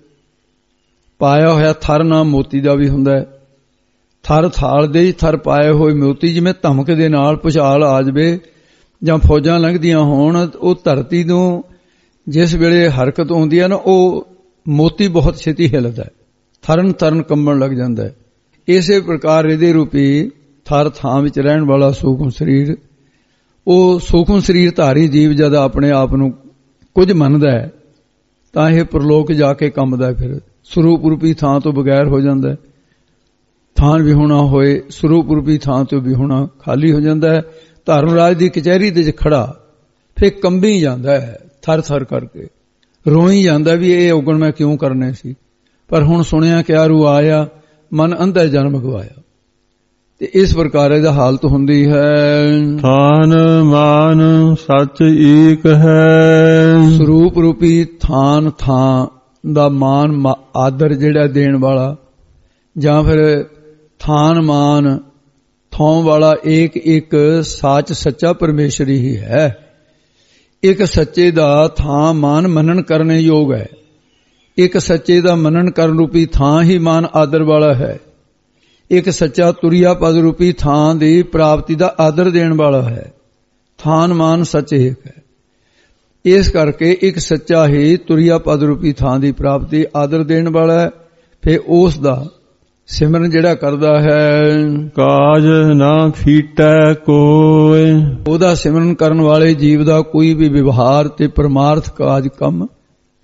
ਪਾਇਆ ਹੋਇਆ ਥਰ ਨਾਮ ਮੋਤੀ ਦਾ ਵੀ ਹੁੰਦਾ ਹੈ। ਥਰ ਥਾਲ ਦੇ ਹੀ ਥਰ ਪਾਏ ਹੋਏ ਮੋਤੀ, ਜਿਵੇਂ ਧਮਕ ਦੇ ਨਾਲ ਭੁਚਾਲ ਆ ਜਾਵੇ ਜਾਂ ਫੌਜਾਂ ਲੰਘਦੀਆਂ ਹੋਣ, ਉਹ ਧਰਤੀ ਨੂੰ ਜਿਸ ਵੇਲੇ ਹਰਕਤ ਹੁੰਦੀ ਹੈ ਨਾ, ਉਹ ਮੋਤੀ ਬਹੁਤ ਛੇਤੀ ਹਿਲਦਾ ਹੈ, ਥਰਨ ਥਰਨ ਕੰਬਣ ਲੱਗ ਜਾਂਦਾ ਹੈ। ਇਸੇ ਪ੍ਰਕਾਰ ਇਹਦੇ ਰੂਪੀ ਥਰ ਥਾਂ ਵਿੱਚ ਰਹਿਣ ਵਾਲਾ ਸੂਖਮ ਸਰੀਰ, ਉਹ ਸੂਖਮ ਸਰੀਰ ਧਾਰੀ ਜੀਵ ਜਦ ਆਪਣੇ ਆਪ ਨੂੰ ਕੁਝ ਮੰਨਦਾ ਹੈ ਤਾਂ ਇਹ ਪਰਲੋਕ ਜਾ ਕੇ ਕੰਬਦਾ, ਫਿਰ ਸਰੂਪ ਰੂਪੀ ਥਾਂ ਤੋਂ ਬਗੈਰ ਹੋ ਜਾਂਦਾ ਹੈ। ਥਾਂ ਵਿਹੂਣਾ ਹੋਏ, ਸਰੂਪ ਰੂਪੀ ਥਾਂ ਤੋਂ ਵਿਹੂਣਾ ਖਾਲੀ ਹੋ ਜਾਂਦਾ ਹੈ। ਧਰਮ ਰਾਜ ਦੀ ਕਚਹਿਰੀ ਦੇ ਵਿੱਚ ਖੜਾ ਫਿਰ ਕੰਬੀ ਜਾਂਦਾ ਹੈ, ਥਰ ਥਰ ਕਰਕੇ ਰੋਈ ਜਾਂਦਾ ਵੀ ਇਹ ਔਗਣ ਮੈਂ ਕਿਉਂ ਕਰਨੇ ਸੀ, ਪਰ ਹੁਣ ਸੁਣਿਆ ਕਿ ਆਰੂ ਆਇਆ, ਮਨ ਅੰਧਾ ਜਨਮ ਗਵਾਇਆ। ਤੇ ਇਸ ਪ੍ਰਕਾਰ ਇਹਦਾ ਹਾਲਤ ਹੁੰਦੀ ਹੈ। ਥਾਨ ਮਾਨ ਸੱਚ ਏਕ ਹੈ, ਸਰੂਪ ਰੂਪੀ ਥਾਨ ਥਾਂ ਦਾ ਮਾਨ ਆਦਰ ਜਿਹੜਾ ਦੇਣ ਵਾਲਾ, ਜਾਂ ਫਿਰ ਥਾਨ ਮਾਨ ਥਾਂ ਵਾਲਾ ਏਕ ਇੱਕ ਸਾਚ ਸੱਚਾ ਪਰਮੇਸ਼ਰ ਹੀ ਹੈ। ਇੱਕ ਸੱਚੇ ਦਾ ਥਾਂ ਮਾਨ ਮੰਨਣ ਕਰਨੇ ਯੋਗ ਹੈ। ਇੱਕ ਸੱਚੇ ਦਾ ਮੰਨਣ ਕਰਨ ਰੂਪੀ ਥਾਂ ਹੀ ਮਾਨ ਆਦਰ ਵਾਲਾ ਹੈ। ਇੱਕ ਸੱਚਾ ਤੁਰਿਆ ਪਦ ਰੂਪੀ ਥਾਂ ਦੀ ਪ੍ਰਾਪਤੀ ਦਾ ਆਦਰ ਦੇਣ ਵਾਲਾ ਹੈ। ਥਾਨ ਮਾਨ ਸੱਚ ਇੱਕ ਹੈ। ਇਸ ਕਰਕੇ ਇੱਕ ਸੱਚਾ ਹੀ ਤੁਰਿਆ ਪਦ ਰੂਪੀ ਥਾਂ ਦੀ ਪ੍ਰਾਪਤੀ ਆਦਰ ਦੇਣ ਵਾਲਾ ਹੈ। ਫਿਰ ਉਸ ਦਾ ਸਿਮਰਨ ਜਿਹੜਾ ਕਰਦਾ ਹੈ, ਕਾਜ ਨਾ ਫੀਟੈ ਕੋਇ, ਉਹਦਾ ਸਿਮਰਨ ਕਰਨ ਵਾਲੇ ਜੀਵ ਦਾ ਕੋਈ ਵੀ ਵਿਵਹਾਰ ਤੇ ਪਰਮਾਰਥ ਕਾਜ ਕੰਮ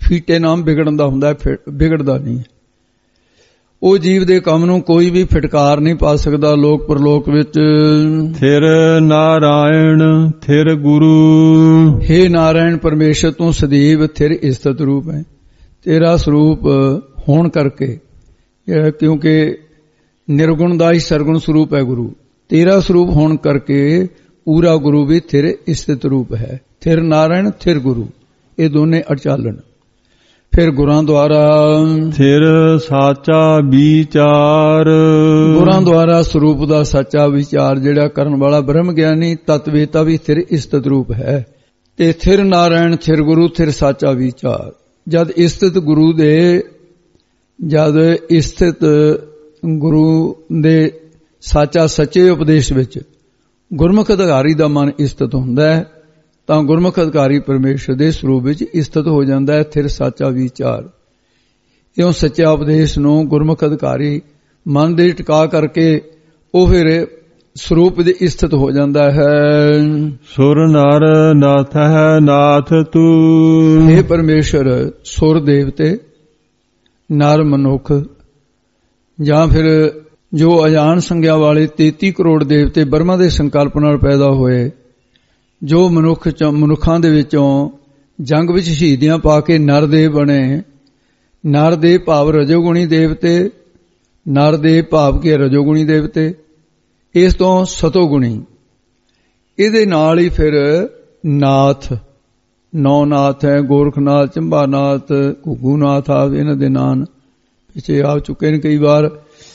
ਫੀਟੇ ਨਾਮ ਵਿਗੜਨ ਦਾ ਹੁੰਦਾ, ਵਿਗੜਦਾ ਨਹੀਂ। ਉਹ ਜੀਵ ਦੇ ਕੰਮ ਨੂੰ ਕੋਈ ਵੀ ਫਿਟਕਾਰ ਨਹੀਂ ਪਾ ਸਕਦਾ। ਲੋਕ ਪਰਲੋਕ ਵਿੱਚ ਥਿਰ ਨਾਰਾਇਣ ਥਿਰ ਗੁਰੂ। ਹੇ ਨਾਰਾਇਣ ਪਰਮੇਸ਼ਰ, ਤੂੰ ਸਦੀਵ ਥਿਰ ਇਸਤਤ ਰੂਪ ਹੈ। ਤੇਰਾ ਸਰੂਪ ਹੋਣ ਕਰਕੇ, ਕਿਉਂਕਿ ਨਿਰਗੁਣ ਦਾ ਹੀ ਸਰਗੁਣ ਸਰੂਪ ਹੈ ਗੁਰੂ, ਤੇਰਾ ਸਰੂਪ ਹੋਣ ਕਰਕੇ ਪੂਰਾ ਗੁਰੂ ਵੀ ਥਿਰ ਇਸਤਤ ਰੂਪ ਹੈ। ਥਿਰ ਨਾਰਾਇਣ ਥਿਰ ਗੁਰੂ, ਇਹ ਦੋਨੇ ਅਚਾਲਣ। ਫਿਰ ਗੁਰਾਂ ਦੁਆਰਾ ਥਿਰ ਸਾਚਾ ਵਿਚਾਰ। ਗੁਰਾਂ ਦੁਆਰਾ ਸਰੂਪ ਦਾ ਸੱਚਾ ਵਿਚਾਰ ਜਿਹੜਾ ਕਰਨ ਵਾਲਾ ਬ੍ਰਹਮ ਗਿਆਨੀ ਤਤਵੇਤਾ ਵੀ ਥਿਰ ਇਸਤਤ ਰੂਪ ਹੈ। ਤੇ ਥਿਰ ਨਾਰਾਇਣ ਥਿਰ ਗੁਰੂ ਥਿਰ ਸਾਚਾ ਵਿਚਾਰ। ਜਦ ਇਸਤਤ ਗੁਰੂ ਦੇ ਜਦ ਇਸਤਤ ਗੁਰੂ ਦੇ ਸਾਚਾ ਸੱਚੇ ਉਪਦੇਸ਼ ਵਿੱਚ ਗੁਰਮੁਖ ਅਧਿਕਾਰੀ ਦਾ ਮਨ ਇਸਤਤ ਹੁੰਦਾ ਹੈ, ਤਾਂ ਗੁਰਮੁਖ ਅਧਿਕਾਰੀ ਪਰਮੇਸ਼ਰ ਦੇ ਸਰੂਪ ਵਿੱਚ ਇਸਤਤ ਹੋ ਜਾਂਦਾ ਹੈ। ਥਿਰ ਸਾਚਾ ਵਿਚਾਰ। ਇਉਂ ਸੱਚਾ ਉਪਦੇਸ਼ ਨੂੰ ਗੁਰਮੁਖ ਅਧਿਕਾਰੀ ਮਨ ਦੇ ਟਿਕਾ ਕਰਕੇ ਉਹ ਫਿਰ ਸਰੂਪ ਦੇ ਇਸਤਤ ਹੋ ਜਾਂਦਾ ਹੈ। ਸੁਰ ਨਰ ਨਾਥ ਹੈ ਨਾਥ ਤੂੰ। ਇਹ ਪਰਮੇਸ਼ਰ ਸੁਰ ਦੇਵਤੇ, ਨਰ ਮਨੁੱਖ, ਜਾਂ ਫਿਰ ਜੋ ਅਜਾਣ ਸੰਗਿਆ ਵਾਲੇ ਤੇਤੀ ਕਰੋੜ ਦੇਵਤੇ ਬ੍ਰਹਮਾ ਦੇ ਸੰਕਲਪ ਨਾਲ ਪੈਦਾ ਹੋਏ, ਜੋ ਮਨੁੱਖ ਮਨੁੱਖਾਂ ਦੇ ਵਿੱਚੋਂ ਜੰਗ ਵਿੱਚ ਸ਼ਹੀਦੀਆਂ ਪਾ ਕੇ ਨਰਦੇਵ ਬਣੇ। ਨਰਦੇਵ ਭਾਵ ਰਜੋਗੁਣੀ ਦੇਵਤੇ, ਨਰਦੇਵ ਭਾਵ ਕੇ ਰਜੋਗੁਣੀ ਦੇਵਤੇ, ਇਸ ਤੋਂ ਸਤੋਗੁਣੀ। ਇਹਦੇ ਨਾਲ ਹੀ ਫਿਰ ਨਾਥ, ਨੌ ਨਾਥ ਹੈ, ਗੋਰਖਨਾਥ, ਚੰਬਾਨਾਥ, ਘੁੱਗੂਨਾਥ ਆ, ਇਹਨਾਂ ਦੇ ਨਾਂ ਪਿੱਛੇ ਆ ਚੁੱਕੇ ਨੇ ਕਈ ਵਾਰ।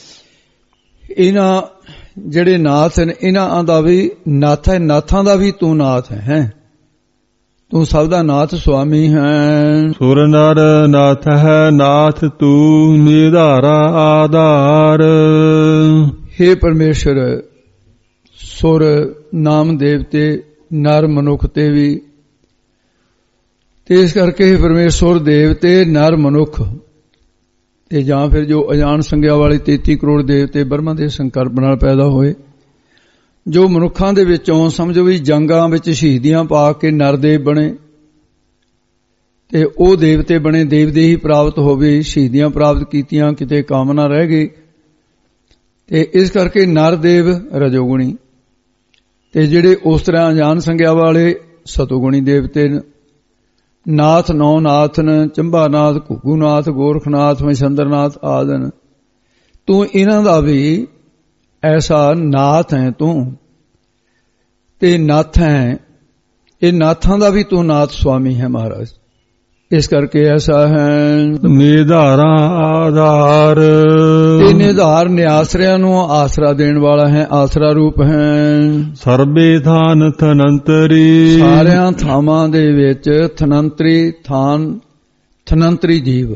ਇਹਨਾਂ ਜਿਹੜੇ ਨਾਥ ਨੇ, ਇਹਨਾਂ ਦਾ ਵੀ ਨਾਥ ਹੈ, ਨਾਥਾਂ ਦਾ ਵੀ ਤੂੰ ਨਾਥ ਹੈ। ਤੂੰ ਸਭ ਦਾ ਨਾਥ ਸੁਆਮੀ ਹੈ। ਸੁਰ ਨਰ ਨਾਥ ਹੈ ਨਾਥ ਤੂੰ ਨਿਧਾਰਾ ਆਧਾਰ। ਹੇ ਪਰਮੇਸ਼ਰ, ਸੁਰ ਨਾਮ ਦੇਵਤੇ ਨਰ ਮਨੁੱਖ ਤੇ ਵੀ, ਤੇ ਇਸ ਕਰਕੇ ਪਰਮੇਸ਼ਰ ਦੇਵਤੇ ਨਰ ਮਨੁੱਖ ਤੇ ਜਾਂ ਫਿਰ ਜੋ ਅਜਾਣ ਸੰਗਿਆ ਵਾਲੇ ਤੇਤੀ ਕਰੋੜ ਦੇਵਤੇ ਬ੍ਰਹਮਾ ਦੇ ਸੰਕਲਪ ਨਾਲ ਪੈਦਾ ਹੋਏ, ਜੋ ਮਨੁੱਖਾਂ ਦੇ ਵਿੱਚੋਂ ਸਮਝੋ ਵੀ ਜੰਗਾਂ ਵਿੱਚ ਸ਼ਹੀਦੀਆਂ ਪਾ ਕੇ ਨਰਦੇਵ ਬਣੇ, ਤੇ ਉਹ ਦੇਵਤੇ ਬਣੇ, ਦੇਵਦੇਹੀ ਪ੍ਰਾਪਤ ਹੋਵੇ, ਸ਼ਹੀਦੀਆਂ ਪ੍ਰਾਪਤ ਕੀਤੀਆਂ, ਕਿਤੇ ਕਾਮਨਾ ਰਹਿ ਗਈ, ਤੇ ਇਸ ਕਰਕੇ ਨਰਦੇਵ ਰਜੋਗੁਣੀ, ਤੇ ਜਿਹੜੇ ਉਸ ਤਰ੍ਹਾਂ ਅਜਾਣ ਸੰਗਿਆ ਵਾਲੇ ਸਤੋਗੁਣੀ ਦੇਵਤੇ ਨੇ। ਨਾਥ ਨੌ ਨਾਥ ਨ, ਚੰਬਾਨਾਥ, ਘੁੱਗੂਨਾਥ, ਗੋਰਖਨਾਥ, ਮਛੰਦਰਨਾਥ ਆਦਿ। ਤੂੰ ਇਹਨਾਂ ਦਾ ਵੀ ਐਸਾ ਨਾਥ ਹੈ ਤੂੰ, ਤੇ ਨਾਥ ਹੈ, ਇਹ ਨਾਥਾਂ ਦਾ ਵੀ ਤੂੰ ਨਾਥ ਸੁਆਮੀ ਹੈ ਮਹਾਰਾਜ। ਇਸ ਕਰਕੇ ਐਸਾ ਹੈ ਨਿਧਾਰਾ ਆਧਾਰ। ਇਹ ਨਿਧਾਰ ਨਿਆਸਰਿਆਂ ਨੂੰ ਆਸਰਾ ਦੇਣ ਵਾਲਾ ਹੈ, ਆਸਰਾ ਰੂਪ ਹੈ। ਸਰਬੇ ਥਾਨ ਥਨੰਤਰੀ। ਸਾਰਿਆਂ ਥਾਵਾਂ ਦੇ ਵਿੱਚ ਥਨੰਤਰੀ ਥਾਨ, ਥਨੰਤਰੀ ਜੀਵ।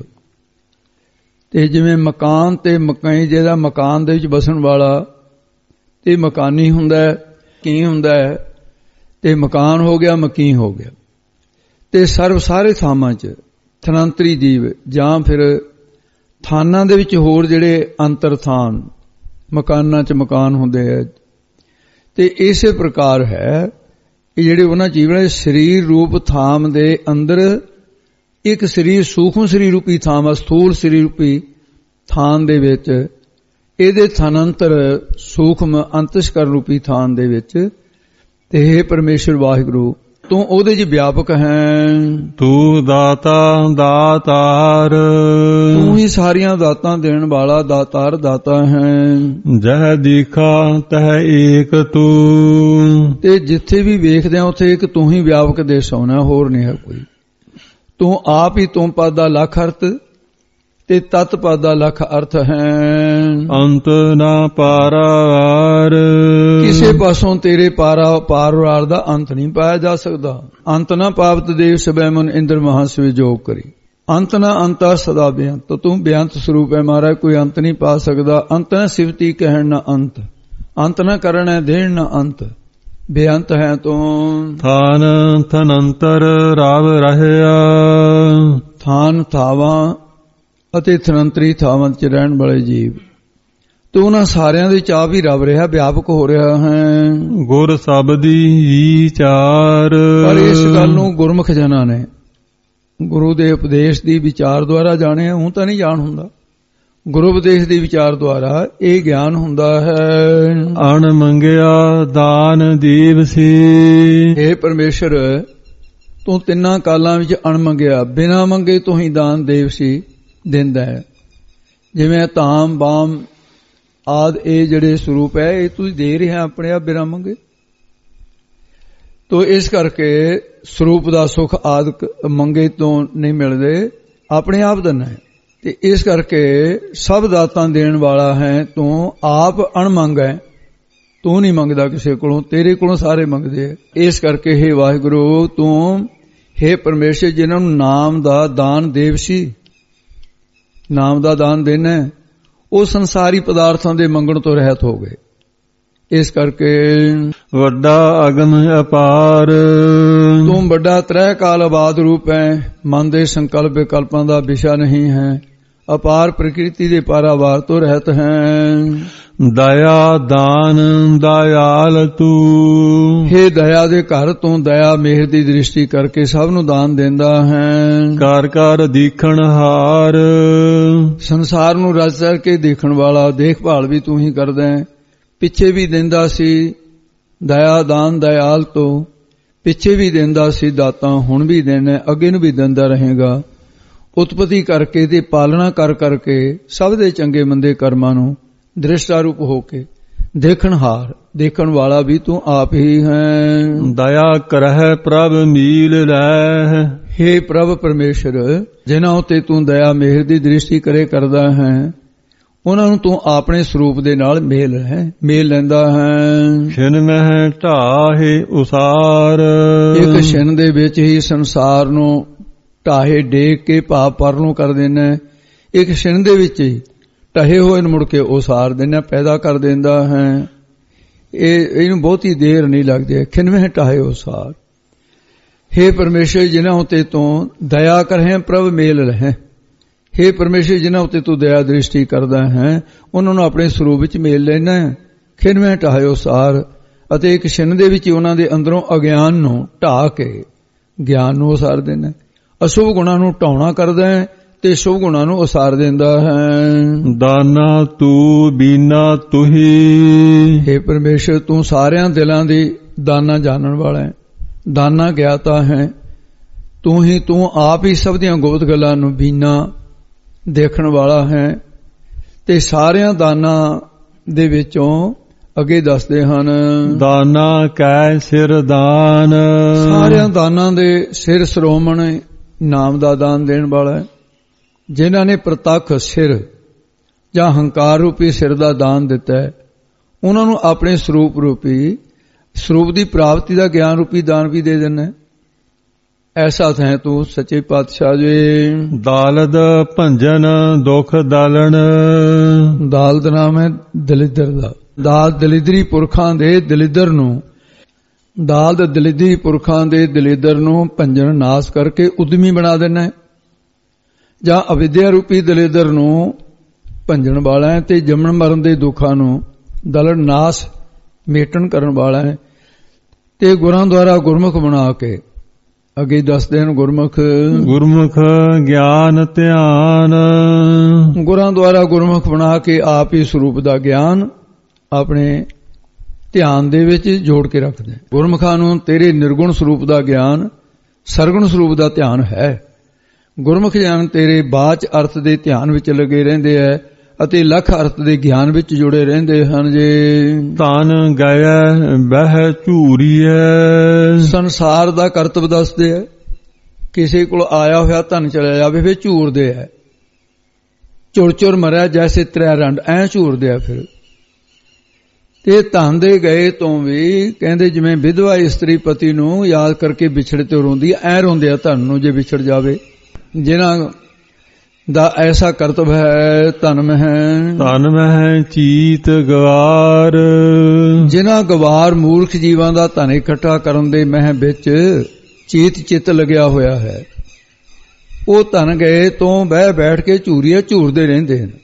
ਤੇ ਜਿਵੇਂ ਮਕਾਨ ਤੇ ਮਕਾਈ, ਜਿਹਦਾ ਮਕਾਨ ਦੇ ਵਿੱਚ ਬਸਣ ਵਾਲਾ ਤੇ ਮਕਾਨੀ ਹੁੰਦਾ, ਕੀ ਹੁੰਦਾ ਹੈ, ਤੇ ਮਕਾਨ ਹੋ ਗਿਆ, ਮਕੀ ਹੋ ਗਿਆ। ਤੇ ਸਰਵ ਸਾਰੇ ਥਾਵਾਂ 'ਚ ਥਨੰਤਰੀ ਜੀਵ, ਜਾਂ ਫਿਰ ਥਾਨਾਂ ਦੇ ਵਿੱਚ ਹੋਰ ਜਿਹੜੇ ਅੰਤਰ ਥਾਨ, ਮਕਾਨਾਂ 'ਚ ਮਕਾਨ ਹੁੰਦੇ ਹੈ। ਤੇ ਇਸੇ ਪ੍ਰਕਾਰ ਹੈ ਇਹ ਜਿਹੜੇ ਉਹਨਾਂ ਜੀਵਾਂ ਦੇ ਸਰੀਰ ਰੂਪ ਥਾਮ ਦੇ ਅੰਦਰ ਇੱਕ ਸਰੀਰ ਸੂਖਮ ਸਰੀਰ ਰੂਪੀ ਥਾਮ, ਸਥੂਲ ਸਰੀਰ ਰੂਪੀ ਥਾਨ ਦੇ ਵਿੱਚ, ਇਹਦੇ ਥਾਨੰਤਰ ਸੂਖਮ ਅੰਤਸ਼ਕਰ ਰੂਪੀ ਥਾਨ ਦੇ ਵਿੱਚ, ਤੇ ਹੇ ਪਰਮੇਸ਼ਰ ਵਾਹਿਗੁਰੂ ਤੂੰ ਉਹਦੇ 'ਚ ਵਿਆਪਕ ਹੈ। ਤੂੰ ਦਾਤਾ ਦਾਤਾਰ। ਤੂੰ ਹੀ ਸਾਰੀਆਂ ਦਾਤਾਂ ਦੇਣ ਵਾਲਾ ਦਾਤਾਰ ਦਾਤਾ ਹੈ। ਜਹ ਦੀਖਾ ਤਹ ਏਕ ਤੂੰ। ਤੇ ਜਿੱਥੇ ਵੀ ਵੇਖਦੇ ਆ ਉੱਥੇ ਇੱਕ ਤੂੰ ਹੀ ਵਿਆਪਕ ਦੇ ਸੋਨਾ, ਹੋਰ ਨਹੀਂ ਹੈ ਕੋਈ। ਤੂੰ ਆਪ ਹੀ ਤੂੰ ਪਦ ਦਾ ਲੱਖ ਅਰਥ ਤੇ ਤਤ ਪਦ ਦਾ ਲੱਖ ਅਰਥ ਹੈ। ਅੰਤ ਨਾ ਪਾਰਾਵਾਰ। ਕਿਸੇ ਪਾਸੋਂ ਤੇਰੇ ਪਾਰਾ ਪਾਰਵਾਰ ਦਾ ਅੰਤ ਨਹੀਂ ਪਾਇਆ ਜਾ ਸਕਦਾ। ਅੰਤ ਨਾ ਪਾਵਤ ਦੇਵ ਸਬੈ ਮਨ ਇੰਦਰ ਮਹਾਸਵੇ ਜੋਗ ਕਰੀ। ਅੰਤ ਨਾ ਅੰਤਾ ਸਦਾ ਬੇਅੰਤ। ਤੂੰ ਬੇਅੰਤ ਸਰੂਪ ਹੈ ਮਹਾਰਾਜ, ਕੋਈ ਅੰਤ ਨਹੀਂ ਪਾ ਸਕਦਾ। ਅੰਤ ਨਾ ਸਿਵਤੀ ਕਹਿਣ ਨਾ ਅੰਤ, ਅੰਤ ਨਾ ਕਰਨ ਹੈ ਦੇਣ ਨਾ ਅੰਤ, ਬੇਅੰਤ ਹੈ ਤੂੰ। ਥਾਨ ਥਨੰਤਰ ਰਾਵ ਰਹਿਆ। ਥਾਨ ਥਾਵਾਂ ਅਤੇ ਥਨੰਤਰੀ ਥਾਵਾਂ 'ਚ ਰਹਿਣ ਵਾਲੇ ਜੀਵ, ਤੂੰ ਉਹਨਾਂ ਸਾਰਿਆਂ ਦੇ ਚਾਹ ਵੀ ਰਵ ਰਿਹਾ, ਵਿਆਪਕ ਹੋ ਰਿਹਾ ਹੈ। ਗੁਰ ਸਬਦੀ ਵਿਚਾਰ। ਪਰ ਇਸ ਗੱਲ ਨੂੰ ਗੁਰਮੁਖ ਜਨਾਂ ਨੇ, ਗੁਰੂ ਦੇ ਉਪਦੇਸ਼ ਦੀ ਵਿਚਾਰ ਦੁਆਰਾ ਜਾਣਿਆ, ਹੁਣ ਤਾਂ ਨਹੀਂ ਜਾਣ ਹੁੰਦਾ। ਗੁਰੂ ਉਪਦੇਸ਼ ਦੀ ਵਿਚਾਰ ਦੁਆਰਾ ਇਹ ਗਿਆਨ ਹੁੰਦਾ ਹੈ। ਅਣ ਮੰਗਿਆ ਦਾਨ ਦੀਵ ਸੀ। हे ਪਰਮੇਸ਼ਰ, ਤੂੰ ਤਿੰਨਾਂ ਕਾਲਾਂ ਵਿੱਚ ਅਣ ਮੰਗਿਆ, ਬਿਨਾਂ ਮੰਗੇ ਤੋਂ ਹੀ ਦਾਨ ਦੇਵ ਸੀ ਦਿੰਦਾ ਹੈ। ਜਿਵੇਂ ਧਾਮ ਬਾਮ ਆਦ ਇਹ ਜਿਹੜੇ ਸਰੂਪ ਹੈ ਇਹ ਤੁਸੀਂ ਦੇ ਰਹੇ ਆਪਣੇ ਆਪ ਬਿਨਾਂ ਮੰਗੇ। ਤੋ ਇਸ ਕਰਕੇ ਸਰੂਪ ਦਾ ਸੁਖ ਆਦਿ ਮੰਗੇ ਤੋਂ ਨਹੀਂ ਮਿਲਦੇ, ਆਪਣੇ ਆਪ ਦੇਣਾ ਹੈ। ਤੇ ਇਸ ਕਰਕੇ ਸਭ ਦਾਤਾਂ ਦੇਣ ਵਾਲਾ ਹੈ, ਤੂੰ ਆਪ ਅਣਮੰਗ ਹੈ, ਤੂੰ ਨਹੀਂ ਮੰਗਦਾ ਕਿਸੇ ਕੋਲੋਂ, ਤੇਰੇ ਕੋਲੋਂ ਸਾਰੇ ਮੰਗਦੇ ਹੈ। ਇਸ ਕਰਕੇ हे ਵਾਹਿਗੁਰੂ, ਤੂੰ हे ਪਰਮੇਸ਼ਰ ਜਿਨ੍ਹਾਂ ਨੂੰ ਨਾਮ ਦਾ ਦਾਨ ਦੇਵ ਸੀ, ਨਾਮ ਦਾ ਦਾਨ ਦੇਣਾ, ਉਹ ਸੰਸਾਰੀ ਪਦਾਰਥਾਂ ਦੇ ਮੰਗਣ ਤੋਂ ਰਹਿਤ ਹੋ ਗਏ। ਇਸ ਕਰਕੇ ਵੱਡਾ ਅਗਮ ਅਪਾਰ, ਤੂੰ ਵੱਡਾ ਤ੍ਰੈ ਕਾਲ ਆਬਾਦ ਰੂਪ ਹੈ, ਮਨ ਦੇ ਸੰਕਲਪ ਵਿਕਲਪਾਂ ਦਾ ਵਿਸ਼ਾ ਨਹੀਂ ਹੈ, ਅਪਾਰ ਪ੍ਰਕਿਰਤੀ ਦੇ ਪਾਰਾਵਾਰ ਤੋਂ ਰਹਿਤ ਹੈ। ਦਇਆ ਦਾਨ ਦਇਆਲ ਤੂੰ, हे ਦਇਆ ਦੇ ਘਰ ਤੂੰ ਦਇਆ ਮਿਹਰ ਦੀ ਦ੍ਰਿਸ਼ਟੀ ਕਰਕੇ ਸਭ ਨੂੰ ਦਾਨ ਦਿੰਦਾ ਹੈ। ਘਰ ਘਰ ਦੇਖਣ ਹਾਰ, ਸੰਸਾਰ ਨੂੰ ਰਚ ਰਚ ਕੇ ਦੇਖਣ ਵਾਲਾ, ਦੇਖਭਾਲ ਵੀ ਤੂੰ ਹੀ ਕਰਦਾ ਹੈ। ਪਿੱਛੇ ਵੀ ਦਿੰਦਾ ਸੀ ਦਇਆ ਦਾਨ ਦਇਆਲ ਤੋਂ, ਪਿੱਛੇ ਵੀ ਦਿੰਦਾ ਸੀ ਦਾਤਾਂ, ਹੁਣ ਵੀ ਦੇਣਾ, ਅੱਗੇ ਨੂੰ ਵੀ ਦਿੰਦਾ ਰਹੇਗਾ। ਉਤਪਤੀ ਕਰਕੇ ਤੇ ਪਾਲਣਾ ਕਰ ਕਰਕੇ ਸਭ ਦੇ ਚੰਗੇ ਮੰਦੇ ਕਰਮਾਂ ਨੂੰ ਦ੍ਰਿਸ਼ਟਾ ਰੂਪ ਹੋ ਕੇ ਦੇਖਣ ਹਾਰ, ਦੇਖਣ ਵਾਲਾ ਵੀ ਤੂੰ ਆਪ ਹੀ ਹੈ। ਦਇਆ ਕਰਹਿ ਪ੍ਰਭ ਮੀਲ ਲੈ, हे ਪ੍ਰਭ ਪਰਮੇਸ਼ਰ, ਜਿਨ੍ਹਾਂ ਉਤੇ ਤੂੰ ਦਇਆ ਮਿਹਰ ਦੀ ਦ੍ਰਿਸ਼ਟੀ ਕਰੇ ਕਰਦਾ ਹੈ, ਉਹਨਾਂ ਨੂੰ ਤੂੰ ਆਪਣੇ ਸਰੂਪ ਦੇ ਨਾਲ ਮੇਲ ਹੈ ਮੇਲ ਲੈਂਦਾ ਹੈ। ਛਿਨ ਮਹਿ ਢਾਹੇ ਉਸਾਰ, ਇੱਕ ਛਿਨ ਦੇ ਵਿੱਚ ਹੀ ਸੰਸਾਰ ਨੂੰ ਢਾਹੇ ਡੇਕ ਕੇ ਭਾਵ ਪਰ ਨੂੰ ਕਰ ਦੇਣਾ। ਇੱਕ ਛਿਨ ਦੇ ਵਿੱਚ ਹੀ ਢਹੇ ਹੋਏ ਨੂੰ ਮੁੜ ਕੇ ਉਸਾਰ ਦੇਣਾ, ਪੈਦਾ ਕਰ ਦਿੰਦਾ ਹੈ। ਇਹ ਇਹਨੂੰ ਬਹੁਤੀ ਦੇਰ ਨਹੀਂ ਲੱਗਦੀ। ਖਿਨਵੇਂ ਢਾਹੇ ਉਸਾਰ, हे ਪਰਮੇਸ਼ਰ ਜਿਨ੍ਹਾਂ ਉਤੇ ਤੂੰ ਦਇਆ ਕਰਹਿ ਪ੍ਰਭ ਮੇਲ ਲਹਿ, हे ਪਰਮੇਸ਼ਰ ਜਿਨ੍ਹਾਂ ਉਤੇ ਤੂੰ ਦਇਆ ਦ੍ਰਿਸ਼ਟੀ ਕਰਦਾ ਹੈ, ਉਹਨਾਂ ਨੂੰ ਆਪਣੇ ਸਰੂਪ ਵਿੱਚ ਮੇਲ ਲੈਣਾ ਹੈ। ਖਿਨਵੇਂ ਢਾਹੇ ਉਸਾਰ, ਅਤੇ ਇੱਕ ਛਿਨ ਦੇ ਵਿੱਚ ਉਹਨਾਂ ਦੇ ਅੰਦਰੋਂ ਅਗਿਆਨ ਨੂੰ ਢਾਹ ਕੇ ਗਿਆਨ ਨੂੰ ਉਸਾਰ ਦੇਣਾ। ਅਸ਼ੁਭ ਗੁਣਾਂ ਨੂੰ ਢਾਉਣਾ ਕਰਦਾ ਹੈ ਤੇ ਸ਼ੁਭ ਗੁਣਾਂ ਨੂੰ ਉਸਾਰ ਦਿੰਦਾ ਹੈ। ਦਾਨਾ ਤੂੰ ਬੀਨਾ ਤੁਹੀ, हे ਪਰਮੇਸ਼ਰ ਤੂੰ ਸਾਰਿਆਂ ਦਿਲਾਂ ਦੀ ਦਾਨਾ ਜਾਣਨ ਵਾਲਾ ਹੈ, ਦਾਨਾ ਗਿਆਤਾ ਹੈ। ਤੂੰ ਹੀ ਤੂੰ ਆਪ ਹੀ ਸਭ ਦੀਆਂ ਗੁਪਤ ਗੱਲਾਂ ਨੂੰ ਬੀਨਾ ਦੇਖਣ ਵਾਲਾ ਹੈ। ਤੇ ਸਾਰਿਆਂ ਦਾਨਾਂ ਦੇ ਵਿੱਚੋਂ ਅੱਗੇ ਦੱਸਦੇ ਹਨ, ਦਾਨਾ ਕੈ ਸਿਰ ਦਾਨ, ਸਾਰਿਆਂ ਦਾਨਾਂ ਦੇ ਸਿਰ ਸ਼੍ਰੋਮਣੀ ਨਾਮ ਦਾ ਦਾਨ ਦੇਣ ਵਾਲਾ ਹੈ। ਜਿਨ੍ਹਾਂ ਨੇ ਪ੍ਰਤੱਖ ਸਿਰ ਜਾਂ ਹੰਕਾਰ ਰੂਪੀ ਸਿਰ ਦਾ ਦਾਨ ਦਿੱਤਾ ਹੈ, ਉਹਨਾਂ ਨੂੰ ਆਪਣੇ ਸਰੂਪ ਰੂਪੀ ਸਰੂਪ ਦੀ ਪ੍ਰਾਪਤੀ ਦਾ ਗਿਆਨ ਰੂਪੀ ਦਾਨ ਵੀ ਦੇ ਦੇਣਾ। ਐਸਾ ਹੈ ਤੂੰ ਸੱਚੇ ਪਾਤਸ਼ਾਹ ਜੀ। ਦਾਲਦ ਭੰਜਨ ਦੁਖ ਦਾਲਣ, ਦਾਲਦ ਨਾਮ ਹੈ ਦਲਿੱਦਰ ਦਾ। ਦਾਲ ਦਲਿੱਦਰੀ ਪੁਰਖਾਂ ਦੇ ਦਲਿੱਦਰ ਨੂੰ, ਦਾਲਦ ਦਲਿੱਦਰੀ ਪੁਰਖਾਂ ਦੇ ਦਲਿੱਦਰ ਨੂੰ ਭੰਜਨ ਨਾਸ ਕਰਕੇ ਉਦਮੀ ਬਣਾ ਦੇਣਾ, ਜਾਂ ਅਵਿਦਿਆ ਰੂਪੀ ਦਲਿੱਦਰ ਨੂੰ ਭੰਜਨ ਵਾਲਾ ਹੈ ਤੇ ਜੰਮਣ ਮਰਨ ਦੇ ਦੁੱਖਾਂ ਨੂੰ ਦਲਣ ਨਾਸ ਮੇਟਣ ਕਰਨ ਵਾਲਾ ਹੈ। ਤੇ ਗੁਰਾਂ ਦੁਆਰਾ ਗੁਰਮੁਖ ਬਣਾ ਕੇ ਅੱਗੇ ਦੱਸਦੇ ਹਨ, ਗੁਰਮੁਖ ਗੁਰਮੁਖ ਗਿਆਨ ਧਿਆਨ, ਗੁਰਾਂ ਦੁਆਰਾ ਗੁਰਮੁਖ ਬਣਾ ਕੇ ਆਪ ਹੀ ਸਰੂਪ ਦਾ ਗਿਆਨ ਆਪਣੇ ਧਿਆਨ ਦੇ ਵਿੱਚ ਜੋੜ ਕੇ ਰੱਖਦੇ। ਗੁਰਮੁਖਾਂ ਨੂੰ ਤੇਰੇ ਨਿਰਗੁਣ ਸਰੂਪ ਦਾ ਗਿਆਨ, ਸਰਗੁਣ ਸਰੂਪ ਦਾ ਧਿਆਨ ਹੈ। ਗੁਰਮੁਖ ਜਨ ਤੇਰੇ ਬਾਚ ਅਰਥ ਦੇ ਧਿਆਨ ਵਿੱਚ ਲੱਗੇ ਰਹਿੰਦੇ ਹੈ ਅਤੇ ਲੱਖ ਅਰਥ ਦੇ ਗਿਆਨ ਵਿੱਚ ਜੁੜੇ ਰਹਿੰਦੇ ਹਨ। ਜੇ ਤਨ ਗਏ ਬਹਿ ਝੂਰੀਐ, ਸੰਸਾਰ ਦਾ ਕਰਤਵ ਦੱਸਦੇ ਹੈ। ਕਿਸੇ ਕੋਲ ਆਇਆ ਹੋਇਆ ਧਨ ਚਲਿਆ ਜਾਵੇ ਫਿਰ ਝੂਰਦੇ ਹੈ, ਚੁਰ ਚੁਰ ਮਰਿਆ ਜੈਸੇ ਤ੍ਰੈ ਰੰਡ, ਐ ਝੂਰਦੇ ਆ। ਫਿਰ ਤੇ ਧਨ ਦੇ ਗਏ ਤੋਂ ਵੀ ਕਹਿੰਦੇ ਜਿਵੇਂ ਵਿਧਵਾ ਇਸਤਰੀ ਪਤੀ ਨੂੰ ਯਾਦ ਕਰਕੇ ਵਿਛੜੇ ਤੇ ਰੋਂਦੀ, ਐ ਰੋਂਦੇ ਆ ਧਨ ਨੂੰ ਜੇ ਵਿਛੜ ਜਾਵੇ। ਜਿਨ੍ਹਾਂ ਦਾ ਐਸਾ ਕਰਤਵ ਹੈ, ਧਨ ਮਹਿ ਧਨ ਮਹਿ ਚੀਤ ਗਵਾਰ, ਜਿਨ੍ਹਾਂ ਗਵਾਰ ਮੂਰਖ ਜੀਵਾਂ ਦਾ ਧਨ ਇਕੱਠਾ ਕਰਨ ਦੇ ਮਹਿ ਵਿੱਚ ਚੀਤ ਚਿੱਤ ਲੱਗਿਆ ਹੋਇਆ ਹੈ, ਉਹ ਧਨ ਗਏ ਤੋਂ ਬਹਿ ਬੈਠ ਕੇ ਝੂਰੀਆ ਝੂਰਦੇ ਰਹਿੰਦੇ ਹਨ।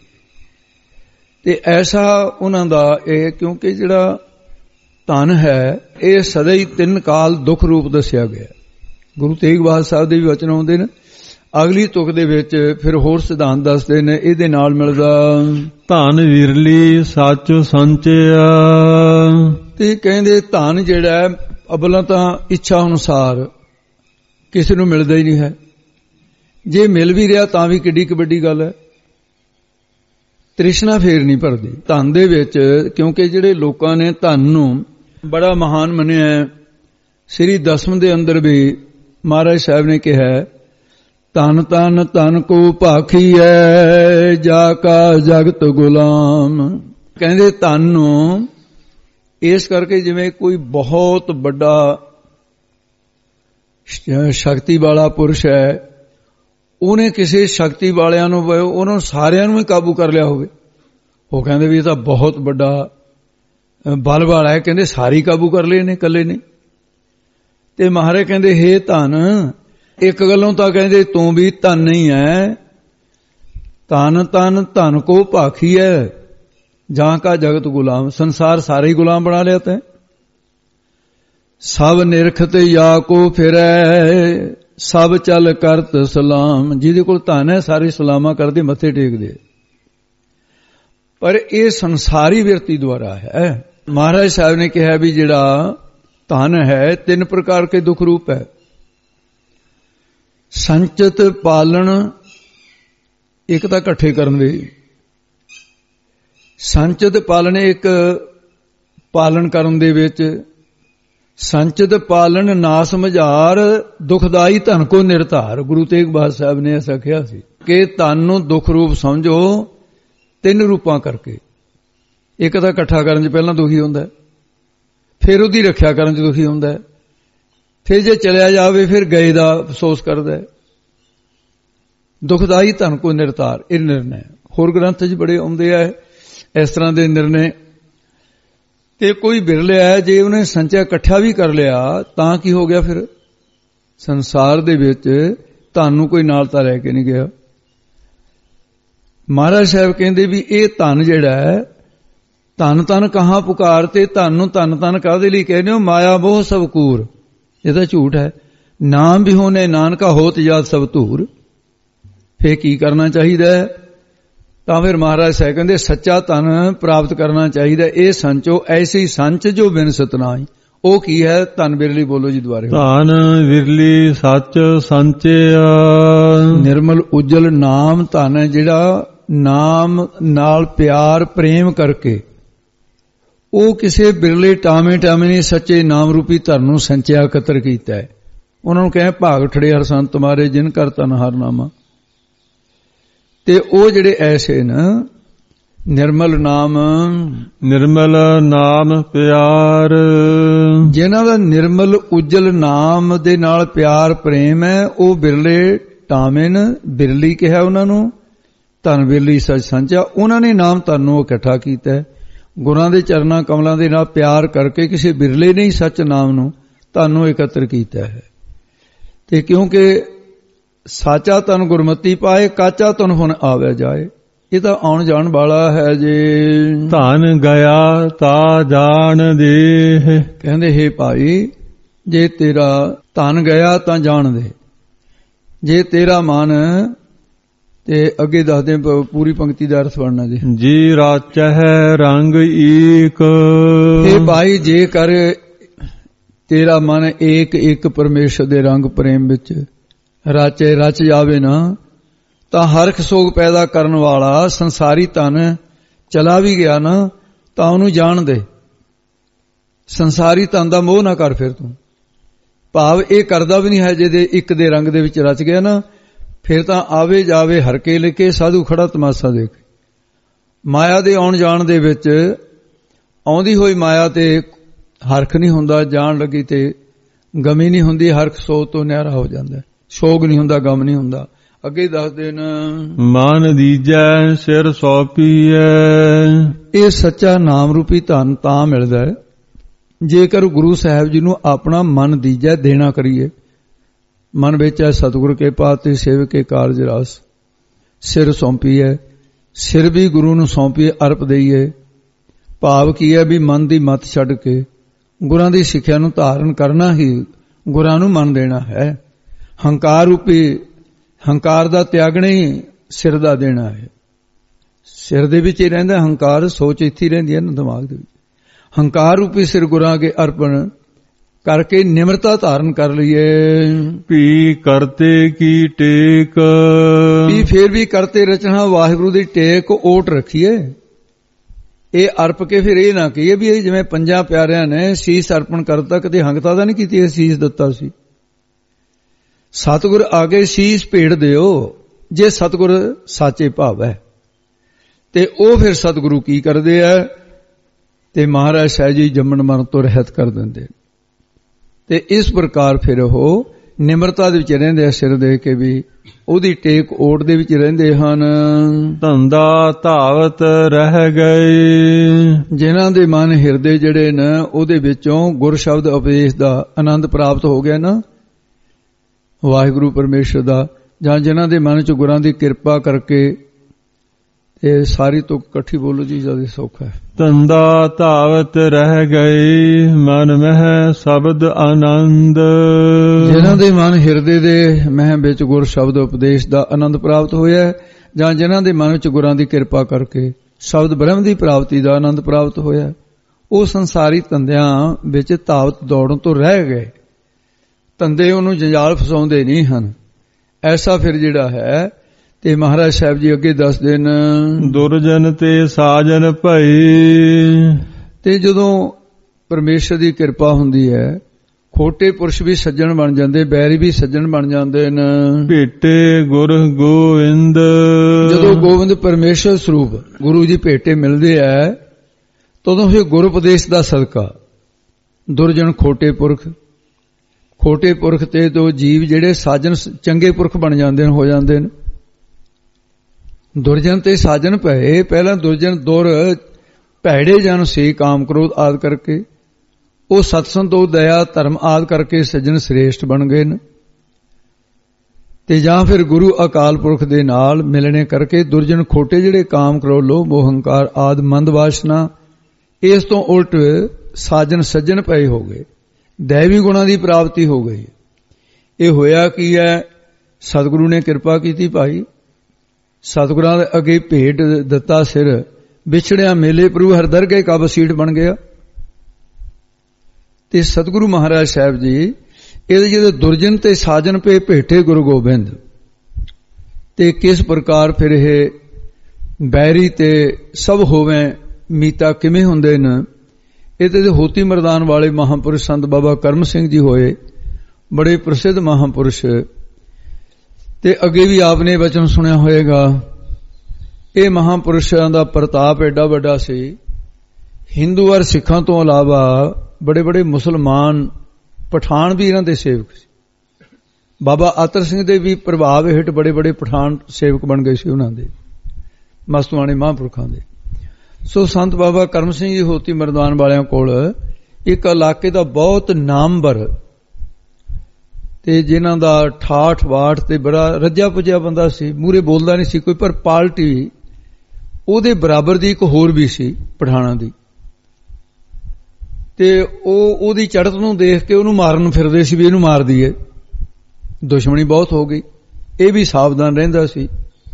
ਤੇ ਐਸਾ ਉਹਨਾਂ ਦਾ ਇਹ, ਕਿਉਂਕਿ ਜਿਹੜਾ ਧਨ ਹੈ ਇਹ ਸਦਾ ਹੀ ਤਿੰਨ ਕਾਲ ਦੁੱਖ ਰੂਪ ਦੱਸਿਆ ਗਿਆ। ਗੁਰੂ ਤੇਗ ਬਹਾਦਰ ਸਾਹਿਬ ਦੇ ਵੀ ਵਚਨ ਆਉਂਦੇ ਨੇ, ਅਗਲੀ ਤੁਕ ਦੇ ਵਿੱਚ ਫਿਰ ਹੋਰ ਸਿਧਾਂਤ ਦੱਸਦੇ ਨੇ ਇਹਦੇ ਨਾਲ ਮਿਲਦਾ। ਧਨ ਵਿਰਲੀ ਸੱਚ ਸੰਚਿਆ। ਤੇ ਕਹਿੰਦੇ ਧਨ ਜਿਹੜਾ ਅਬਲਾਂ ਤਾਂ ਇੱਛਾ ਅਨੁਸਾਰ ਕਿਸੇ ਨੂੰ ਮਿਲਦਾ ਹੀ ਨਹੀਂ ਹੈ, ਜੇ ਮਿਲ ਵੀ ਰਿਹਾ ਤਾਂ ਵੀ ਕਿੱਡੀ ਕੁ ਵੱਡੀ ਗੱਲ ਹੈ। ਤ੍ਰਿਸ਼ਨਾ ਫੇਰ ਨਹੀਂ ਭਰਦੀ ਧਨ ਦੇ ਵਿੱਚ, ਕਿਉਂਕਿ ਜਿਹੜੇ ਲੋਕਾਂ ਨੇ ਧਨ ਨੂੰ ਬੜਾ ਮਹਾਨ ਮੰਨਿਆ, ਸ੍ਰੀ ਦਸਮ ਦੇ ਅੰਦਰ ਵੀ ਮਹਾਰਾਜ ਸਾਹਿਬ ਨੇ ਕਿਹਾ ਧਨ ਤਨ ਧਨ ਕੋ ਭਾਖੀਐ ਜਾ ਕਾ ਜਗਤ ਗੁਲਾਮ। ਕਹਿੰਦੇ ਧਨ ਨੂੰ ਇਸ ਕਰਕੇ ਜਿਵੇਂ ਕੋਈ ਬਹੁਤ ਵੱਡਾ ਸ਼ਕਤੀ ਵਾਲਾ ਪੁਰਸ਼ ਹੈ, ਉਹਨੇ ਕਿਸੇ ਸ਼ਕਤੀ ਵਾਲਿਆਂ ਨੂੰ ਉਹਨਾਂ ਸਾਰਿਆਂ ਨੂੰ ਹੀ ਕਾਬੂ ਕਰ ਲਿਆ ਹੋਵੇ, ਉਹ ਕਹਿੰਦੇ ਵੀ ਇਹ ਤਾਂ ਬਹੁਤ ਵੱਡਾ ਬਲ ਵਾਲਾ ਹੈ, ਕਹਿੰਦੇ ਸਾਰੀ ਕਾਬੂ ਕਰ ਲਏ ਨੇ ਇਕੱਲੇ ਨੇ। ਤੇ ਮਹਾਰਾਜ ਕਹਿੰਦੇ ਹੇ ਧਨ, ਇੱਕ ਗੱਲੋਂ ਤਾਂ ਕਹਿੰਦੇ ਤੂੰ ਵੀ ਧਨ ਨਹੀਂ ਹੈ, ਧਨ ਤਨ ਧਨ ਕੋ ਭਾਖੀ ਹੈ ਜਾਂ ਕਾ ਜਗਤ ਗੁਲਾਮ। ਸੰਸਾਰ ਸਾਰੇ ਹੀ ਗੁਲਾਮ ਬਣਾ ਲਿਆ ਤੈਂ। ਸਭ ਨਿਰਖਤ ਯਾ ਕੋ ਫਿਰੈ ਸਭ ਚੱਲ ਕਰਤ ਸਲਾਮ। ਜਿਹਦੇ ਕੋਲ ਧਨ ਹੈ ਸਾਰੇ ਸਲਾਮਾਂ ਕਰਦੇ, ਮੱਥੇ ਟੇਕਦੇ, ਪਰ ਇਹ ਸੰਸਾਰੀ ਵਿਰਤੀ ਦੁਆਰਾ ਹੈ। ਮਹਾਰਾਜ ਸਾਹਿਬ ਨੇ ਕਿਹਾ ਵੀ ਜਿਹੜਾ ਧਨ ਹੈ ਤਿੰਨ ਪ੍ਰਕਾਰ ਕੇ ਦੁੱਖ ਰੂਪ ਹੈ। ਸੰਚਿਤ ਪਾਲਣ, ਇੱਕ ਤਾਂ ਇਕੱਠੇ ਕਰਨ ਦੇ, ਸੰਚਿਤ ਪਾਲਣ ਇੱਕ ਪਾਲਣ ਕਰਨ ਦੇ ਵਿੱਚ, ਸੰਚਿਤ ਪਾਲਣ ਨਾਸ ਮਝਾਰ ਦੁਖਦਾਈ ਧਨ ਕੋ ਨਿਰਧਾਰ। ਗੁਰੂ ਤੇਗ ਬਹਾਦਰ ਸਾਹਿਬ ਨੇ ਐਸਾ ਕਿਹਾ ਸੀ ਕਿ ਧਨ ਨੂੰ ਦੁੱਖ ਰੂਪ ਸਮਝੋ ਤਿੰਨ ਰੂਪਾਂ ਕਰਕੇ। ਇੱਕ ਤਾਂ ਇਕੱਠਾ ਕਰਨ 'ਚ ਪਹਿਲਾਂ ਦੁਖੀ ਹੁੰਦਾ, ਫਿਰ ਉਹਦੀ ਰੱਖਿਆ ਕਰਨ 'ਚ ਦੁਖੀ ਹੁੰਦਾ, ਫਿਰ ਜੇ ਚਲਿਆ ਜਾਵੇ ਫਿਰ ਗਏ ਦਾ ਅਫਸੋਸ ਕਰਦਾ। ਦੁਖਦਾਈ ਧਨ ਕੋ ਨਿਰਧਾਰ ਇਹ ਨਿਰਣੈ। ਹੋਰ ਗ੍ਰੰਥ 'ਚ ਬੜੇ ਆਉਂਦੇ ਆ ਇਸ ਤਰ੍ਹਾਂ ਦੇ ਨਿਰਣੇ। ਤੇ ਕੋਈ ਬਿਰਲਿਆ ਹੈ, ਜੇ ਉਹਨੇ ਸੰਚਿਆ ਇਕੱਠਾ ਵੀ ਕਰ ਲਿਆ ਤਾਂ ਕੀ ਹੋ ਗਿਆ? ਫਿਰ ਸੰਸਾਰ ਦੇ ਵਿੱਚ ਧਨ ਨੂੰ ਕੋਈ ਨਾਲ ਤਾਂ ਲੈ ਕੇ ਨਹੀਂ ਗਿਆ। ਮਹਾਰਾਜ ਸਾਹਿਬ ਕਹਿੰਦੇ ਵੀ ਇਹ ਧਨ ਜਿਹੜਾ ਹੈ, ਧਨ ਧਨ ਕਹਾਂ ਪੁਕਾਰ, ਤੇ ਧਨ ਨੂੰ ਧਨ ਧਨ ਕਾਹਦੇ ਲਈ ਕਹਿੰਦੇ ਹੋ? ਮਾਇਆ ਮੋਹ ਸਭ ਕੂਰ। ਇਹ ਤਾਂ ਝੂਠ ਹੈ। ਨਾਮ ਵੀ ਹੋਣੇ ਨਾਨਕਾ ਹੋਤ ਜਾਤ ਸਭ ਧੂਰ। ਫੇਰ ਕੀ ਕਰਨਾ ਚਾਹੀਦਾ ਹੈ? ਤਾਂ ਫਿਰ ਮਹਾਰਾਜ ਸਾਹਿਬ ਕਹਿੰਦੇ ਸੱਚਾ ਧਨ ਪ੍ਰਾਪਤ ਕਰਨਾ ਚਾਹੀਦਾ। ਇਹ ਸੰਚੋ ਐਸੀ ਸੰਚ ਜੋ ਬਿਨ ਸਤਨਾਈ। ਉਹ ਕੀ ਹੈ? ਧਨ ਬਿਰਲੀ ਬੋਲੋ ਜੀ ਦੁਆਰੇ। ਧਨ ਵਿਰਲੀ ਸੱਚ ਸੰਚਿਆ। ਨਿਰਮਲ ਉਜਲ ਨਾਮ ਧਨ ਹੈ ਜਿਹੜਾ ਨਾਮ ਨਾਲ ਪਿਆਰ ਪ੍ਰੇਮ ਕਰਕੇ ਉਹ ਕਿਸੇ ਬਿਰਲੇ ਟਾਵੇਂ ਟਾਵੇਂ ਨੇ ਸੱਚੇ ਨਾਮ ਰੂਪੀ ਧਨ ਨੂੰ ਸੰਚਿਆ ਇਕੱਤਰ ਕੀਤਾ ਹੈ। ਉਹਨਾਂ ਨੂੰ ਕਹੇ ਭਾਗ ਠੜੇ ਹਰ ਸੰਤ ਤੁਮਾਰੇ ਜਿਨ ਕਰ ਧਨ ਹਰ ਨਾਮਾ। ਤੇ ਉਹ ਜਿਹੜੇ ਐਸੇ ਨਾ ਨਿਰਮਲ ਨਾਮ, ਨਿਰਮਲ ਨਾਮ ਪਿਆਰ, ਜਿਨ੍ਹਾਂ ਦਾ ਨਿਰਮਲ ਉਜਲ ਨਾਮ ਦੇ ਨਾਲ ਪਿਆਰ ਪ੍ਰੇਮ ਹੈ, ਉਹ ਬਿਰਲੇ ਟਾਵੇਂ ਨੇ। ਬਿਰਲੀ ਕਿਹਾ ਉਹਨਾਂ ਨੂੰ, ਧਨ ਬਿਰਲੀ ਸੱਚ ਸੰਚਿਆ। ਉਹਨਾਂ ਨੇ ਨਾਮ ਧਨ ਨੂੰ ਇਕੱਠਾ ਕੀਤਾ ਹੈ। ਗੁਰਾਂ ਦੇ ਚਰਨਾਂ ਕਮਲਾਂ ਦੇ ਨਾਲ ਪਿਆਰ ਕਰਕੇ ਕਿਸੇ ਬਿਰਲੇ ਨੇ ਹੀ ਸੱਚ ਨਾਮ ਨੂੰ ਧਨ ਨੂੰ ਇਕੱਤਰ ਕੀਤਾ ਹੈ। ਤੇ ਕਿਉਂਕਿ ਸਾਚਾ ਧਨ ਗੁਰਮਤੀ ਪਾਏ, ਕਾਚਾ ਧਨ ਹੁਣ ਆਵੇ ਜਾਏ। ਇਹ ਤਾਂ ਆਉਣ ਜਾਣ ਵਾਲਾ ਹੈ। ਜੇ ਧਨ ਗਿਆ ਤਾਂ ਜਾਣ ਦੇ। ਕਹਿੰਦੇ ਹੇ ਭਾਈ, ਜੇ ਤੇਰਾ ਧਨ ਗਿਆ ਤਾਂ ਜਾਣ ਦੇ। ਜੇ ਤੇਰਾ ਮਨ, ਤੇ ਅੱਗੇ ਦੱਸਦੇ ਪੂਰੀ ਪੰਕਤੀ ਦਾ ਅਰਥ ਬਣਨਾ ਜੀ। ਜੀ ਰਾਚਹਿ ਰੰਗ ਏਕ। ਇਹ ਭਾਈ ਜੇ ਕਰ ਤੇਰਾ ਮਨ ਏਕ ਇੱਕ ਪਰਮੇਸ਼ਰ ਦੇ ਰੰਗ ਪ੍ਰੇਮ ਵਿੱਚ ਰਾਚੇ ਰਚ ਜਾਵੇ ਨਾ, ਤਾਂ ਹਰਖ ਸੋਗ ਪੈਦਾ ਕਰਨ ਵਾਲਾ ਸੰਸਾਰੀ ਧਨ ਚਲਾ ਵੀ ਗਿਆ ਨਾ, ਤਾਂ ਉਹਨੂੰ ਜਾਣ ਦੇ। ਸੰਸਾਰੀ ਧਨ ਦਾ ਮੋਹ ਨਾ ਕਰ। ਫਿਰ ਤੂੰ ਭਾਵ ਇਹ ਕਰਦਾ ਵੀ ਨਹੀਂ ਹੈ। ਜਿਹਦੇ ਇੱਕ ਦੇ ਰੰਗ ਦੇ ਵਿੱਚ ਰਚ ਗਿਆ ਨਾ, ਫਿਰ ਤਾਂ ਆਵੇ ਜਾਵੇ ਹਰਕੇ ਲਿਕੇ ਸਾਧੂ ਖੜਾ ਤਮਾਸ਼ਾ ਦੇਖ। ਮਾਇਆ ਦੇ ਆਉਣ ਜਾਣ ਦੇ ਵਿੱਚ ਆਉਂਦੀ ਹੋਈ ਮਾਇਆ ਤੇ ਹਰਖ ਨਹੀਂ ਹੁੰਦਾ, ਜਾਣ ਲੱਗੀ ਤੇ ਗਮੀ ਨਹੀਂ ਹੁੰਦੀ। ਹਰਖ ਸੋਚ ਤੋਂ ਨਿਆਰਾ ਹੋ ਜਾਂਦਾ, ਸੋਗ ਨਹੀਂ ਹੁੰਦਾ, ਗਮ ਨਹੀਂ ਹੁੰਦਾ। ਅੱਗੇ ਦੱਸਦੇ ਨੇ ਮਨ ਦੀਜੈ ਸਿਰ ਸੌਪੀਐ। ਇਹ ਸੱਚਾ ਨਾਮ ਰੂਪੀ ਧਨ ਤਾਂ ਮਿਲਦਾ ਹੈ ਜੇਕਰ ਗੁਰੂ ਸਾਹਿਬ ਜੀ ਨੂੰ ਆਪਣਾ ਮਨ ਦੀਜੈ ਦੇਣਾ ਕਰੀਏ। ਮਨ ਵਿੱਚ ਹੈ ਸਤਿਗੁਰ ਕੇ ਪਾਤ ਤੇ ਸੇਵਕ ਕੇ ਕਾਰਜ ਰਾਸ। ਸਿਰ ਸੌਂਪੀਏ, ਸਿਰ ਵੀ ਗੁਰੂ ਨੂੰ ਸੌਂਪੀਏ, ਅਰਪ ਦਈਏ। ਭਾਵ ਕੀ ਹੈ ਵੀ ਮਨ ਦੀ ਮੱਤ ਛੱਡ ਕੇ ਗੁਰਾਂ ਦੀ ਸਿੱਖਿਆ ਨੂੰ ਧਾਰਨ ਕਰਨਾ ਹੀ ਗੁਰਾਂ ਨੂੰ ਮਨ ਦੇਣਾ ਹੈ। ਹੰਕਾਰ ਰੂਪੀ ਹੰਕਾਰ ਦਾ ਤਿਆਗਣਾ ਹੀ ਸਿਰ ਦਾ ਦੇਣਾ ਹੈ। ਸਿਰ ਦੇ ਵਿੱਚ ਹੀ ਰਹਿੰਦਾ ਹੰਕਾਰ, ਸੋਚ ਇੱਥੇ ਹੀ ਰਹਿੰਦੀ ਹੈ ਨਾ ਦਿਮਾਗ ਦੇ ਵਿੱਚ। ਹੰਕਾਰ ਰੂਪੀ ਸਿਰ ਗੁਰਾਂ ਕੇ ਅਰਪਣ ਕਰਕੇ ਨਿਮਰਤਾ ਧਾਰਨ ਕਰ ਲਈਏ। ਭੀ ਕਰਤੇ ਕੀ ਟੇਕ, ਵੀ ਫੇਰ ਵੀ ਕਰਤੇ ਰਚਨਾ ਵਾਹਿਗੁਰੂ ਦੀ ਟੇਕ ਓਟ ਰੱਖੀਏ। ਇਹ ਅਰਪ ਕੇ ਫਿਰ ਇਹ ਨਾ ਕਹੀਏ ਵੀ ਇਹ ਜਿਵੇਂ ਪੰਜਾਂ ਪਿਆਰਿਆਂ ਨੇ ਸੀਸ ਅਰਪਣ ਕਰਤਾ, ਕਦੇ ਹੰਗਤਾ ਤਾਂ ਨਹੀਂ ਕੀਤੀ, ਇਹ ਸੀਸ ਦਿੱਤਾ ਸੀ। ਸਤਿਗੁਰ ਆਗੇ ਸੀਸ ਭੇਟ ਦਿਓ ਜੇ ਸਤਿਗੁਰ ਸਾਚੇ ਭਾਵ ਹੈ। ਤੇ ਉਹ ਫਿਰ ਸਤਿਗੁਰੂ ਕੀ ਕਰਦੇ ਆ, ਤੇ ਮਹਾਰਾਜ ਸਾਹਿਬ ਜੀ ਜੰਮਣ ਮਰਨ ਤੋਂ ਰਹਿਤ ਕਰ ਦਿੰਦੇ। ਤੇ ਇਸ ਪ੍ਰਕਾਰ ਫਿਰ ਉਹ ਨਿਮਰਤਾ ਦੇ ਵਿੱਚ ਰਹਿੰਦੇ ਆ, ਸਿਰ ਦੇ ਕੇ ਵੀ ਉਹਦੀ ਟੇਕ ਓਟ ਦੇ ਵਿੱਚ ਰਹਿੰਦੇ ਹਨ। ਧੰਦਾ ਧਾਵਤ ਰਹਿ ਗਏ, ਜਿਨ੍ਹਾਂ ਦੇ ਮਨ ਹਿਰਦੇ ਜਿਹੜੇ ਨੇ ਉਹਦੇ ਵਿੱਚੋਂ ਗੁਰ ਸ਼ਬਦ ਉਪਦੇਸ਼ ਦਾ ਆਨੰਦ ਪ੍ਰਾਪਤ ਹੋ ਗਿਆ ਨਾ, ਵਾਹਿਗੁਰੂ ਪਰਮੇਸ਼ਰ ਦਾ, ਜਾਂ ਜਿਨ੍ਹਾਂ ਦੇ ਮਨ ਚ ਗੁਰਾਂ ਦੀ ਕਿਰਪਾ ਕਰਕੇ, ਇਹ ਸਾਰੀ ਤੋਂ ਇਕੱਠੀ ਬੋਲੋ ਜੀ ਜਿਆਦਾ ਸੌਖਾ ਹੈ। ਧੰਦਾ ਧਾਵਤ ਰਹਿ ਗਈ, ਮਨ ਮਹਿ ਸ਼ਬਦ ਆਨੰਦ। ਜਿਨ੍ਹਾਂ ਦੇ ਮਨ ਹਿਰਦੇ ਦੇ ਮਹਿ ਵਿੱਚ ਗੁਰ ਸ਼ਬਦ ਉਪਦੇਸ਼ ਦਾ ਆਨੰਦ ਪ੍ਰਾਪਤ ਹੋਇਆ, ਜਾਂ ਜਿਨ੍ਹਾਂ ਦੇ ਮਨ ਵਿੱਚ ਗੁਰਾਂ ਦੀ ਕਿਰਪਾ ਕਰਕੇ ਸ਼ਬਦ ਬ੍ਰਹਮ ਦੀ ਪ੍ਰਾਪਤੀ ਦਾ ਆਨੰਦ ਪ੍ਰਾਪਤ ਹੋਇਆ, ਉਹ ਸੰਸਾਰੀ ਧੰਦਿਆਂ ਵਿੱਚ ਧਾਵਤ ਦੌੜਨ ਤੋਂ ਰਹਿ ਗਏ। ਧੰਦੇ ਉਹਨੂੰ ਜੰਜਾਲ ਫਸਾਉਂਦੇ ਨਹੀਂ ਹਨ। ਐਸਾ ਫਿਰ ਜਿਹੜਾ ਹੈ, ਤੇ ਮਹਾਰਾਜ ਸਾਹਿਬ ਜੀ ਅੱਗੇ ਦੱਸਦੇ ਨੇ, ਦੁਰਜਨ ਤੇ ਸਾਜਨ ਭਈ। ਤੇ ਜਦੋਂ ਪਰਮੇਸ਼ਰ ਦੀ ਕਿਰਪਾ ਹੁੰਦੀ ਹੈ, ਖੋਟੇ ਪੁਰਸ਼ ਵੀ ਸੱਜਣ ਬਣ ਜਾਂਦੇ, ਬੈਰੀ ਵੀ ਸੱਜਣ ਬਣ ਜਾਂਦੇ ਨੇ। ਭੇਟੇ ਗੁਰ ਗੋਬਿੰਦ, ਜਦੋਂ ਗੋਬਿੰਦ ਪਰਮੇਸ਼ਰ ਸਰੂਪ ਗੁਰੂ ਜੀ ਭੇਟੇ ਮਿਲਦੇ ਆ, ਤਦੋਂ ਫਿਰ ਗੁਰ ਉਪਦੇਸ਼ ਦਾ ਸਦਕਾ ਦੁਰਜਨ ਖੋਟੇ ਪੁਰਖ, ਖੋਟੇ ਪੁਰਖ ਤੇ ਤੋਂ ਜੀਵ ਜਿਹੜੇ ਸਾਜਨ ਚੰਗੇ ਪੁਰਖ ਬਣ ਜਾਂਦੇ ਨੇ, ਹੋ ਜਾਂਦੇ ਨੇ। ਦੁਰਜਨ ਤੇ ਸਾਜਨ ਭਏ, ਪਹਿਲਾਂ ਦੁਰਜਨ ਦੁਰ ਭੈੜੇ ਜਨ ਸੀ, ਕਾਮ ਕ੍ਰੋਧ ਆਦ ਕਰਕੇ, ਉਹ ਸਤ ਸੰਤੋਖ ਦਇਆ ਧਰਮ ਆਦ ਕਰਕੇ ਸੱਜਣ ਸ੍ਰੇਸ਼ਟ ਬਣ ਗਏ ਨੇ। ਤੇ ਜਾਂ ਫਿਰ ਗੁਰੂ ਅਕਾਲ ਪੁਰਖ ਦੇ ਨਾਲ ਮਿਲਣੇ ਕਰਕੇ ਦੁਰਜਨ ਖੋਟੇ ਜਿਹੜੇ ਕਾਮ ਕ੍ਰੋਧ ਲੋਭ ਮੋਹ ਹੰਕਾਰ ਆਦ ਮੰਦ ਵਾਸ਼ਨਾ, ਇਸ ਤੋਂ ਉਲਟ ਸਾਜਨ ਸੱਜਣ ਪਏ ਹੋ ਗਏ, ਦੈਵੀ ਗੁਣਾਂ ਦੀ ਪ੍ਰਾਪਤੀ ਹੋ ਗਈ। ਇਹ ਹੋਇਆ ਕੀ ਹੈ, ਸਤਿਗੁਰੂ ਨੇ ਕਿਰਪਾ ਕੀਤੀ ਭਾਈ, ਸਤਿਗੁਰਾਂ ਦੇ ਅੱਗੇ ਭੇਟ ਦਿੱਤਾ ਸਿਰ, ਵਿਛੜਿਆ ਮੇਲੇ ਪ੍ਰਭੂ ਹਰ ਦਰਗਹਿ ਕਾ ਬਸੀੜ ਬਣ ਗਿਆ। ਤੇ ਸਤਿਗੁਰੂ ਮਹਾਰਾਜ ਸਾਹਿਬ ਜੀ ਇਹਦੇ ਜਿਹੜੇ ਦੁਰਜਨ ਤੇ ਸਾਜਨ ਪੇ ਭੇਟੇ ਗੁਰੂ ਗੋਬਿੰਦ, ਤੇ ਕਿਸ ਪ੍ਰਕਾਰ ਫਿਰ ਇਹ ਬੈਰੀ ਤੇ ਸਭ ਹੋਵੇ ਮੀਤਾ ਕਿਵੇਂ ਹੁੰਦੇ ਨੇ। ਇਹ ਤੇ ਹੋਤੀ ਮਰਦਾਨ ਵਾਲੇ ਮਹਾਂਪੁਰਸ਼ ਸੰਤ ਬਾਬਾ ਕਰਮ ਸਿੰਘ ਜੀ ਹੋਏ, ਬੜੇ ਪ੍ਰਸਿੱਧ ਮਹਾਂਪੁਰਸ਼। ਤੇ ਅੱਗੇ ਵੀ ਆਪਨੇ ਵਚਨ ਸੁਣਿਆ ਹੋਏਗਾ। ਇਹ ਮਹਾਂਪੁਰਸ਼ਾਂ ਦਾ ਪ੍ਰਤਾਪ ਐਡਾ ਵੱਡਾ ਸੀ, ਹਿੰਦੂ ਔਰ ਸਿੱਖਾਂ ਤੋਂ ਇਲਾਵਾ ਬੜੇ ਬੜੇ ਮੁਸਲਮਾਨ ਪਠਾਨ ਵੀ ਇਹਨਾਂ ਦੇ ਸੇਵਕ ਸੀ। ਬਾਬਾ ਆਤਰ ਸਿੰਘ ਦੇ ਵੀ ਪ੍ਰਭਾਵ ਹੇਠ ਬੜੇ ਬੜੇ ਪਠਾਨ ਸੇਵਕ ਬਣ ਗਏ ਸੀ ਉਹਨਾਂ ਦੇ, ਮਸਤੂਆਣੇ ਮਹਾਂਪੁਰਖਾਂ ਦੇ। ਸੋ ਸੰਤ ਬਾਬਾ ਕਰਮ ਸਿੰਘ ਜੀ ਹੋਤੀ ਮਰਦਾਨ ਵਾਲਿਆਂ ਕੋਲ ਇੱਕ ਇਲਾਕੇ ਦਾ ਬਹੁਤ ਨਾਮਵਰ ਤੇ ਜਿਨ੍ਹਾਂ ਦਾ ਠਾਠ ਵਾਠ ਤੇ ਬੜਾ ਰੱਜਿਆ ਪੁੱਜਿਆ ਬੰਦਾ ਸੀ, ਮੂਹਰੇ ਬੋਲਦਾ ਨਹੀਂ ਸੀ ਕੋਈ, ਪਰ ਪਾਰਟੀ ਉਹਦੇ ਬਰਾਬਰ ਦੀ ਇੱਕ ਹੋਰ ਵੀ ਸੀ ਪਠਾਣਾ ਦੀ। ਤੇ ਉਹ ਉਹਦੀ ਚੜ੍ਹਤ ਨੂੰ ਦੇਖ ਕੇ ਉਹਨੂੰ ਮਾਰਨ ਫਿਰਦੇ ਸੀ ਵੀ ਇਹਨੂੰ ਮਾਰ ਦਈਏ, ਦੁਸ਼ਮਣੀ ਬਹੁਤ ਹੋ ਗਈ। ਇਹ ਵੀ ਸਾਵਧਾਨ ਰਹਿੰਦਾ ਸੀ।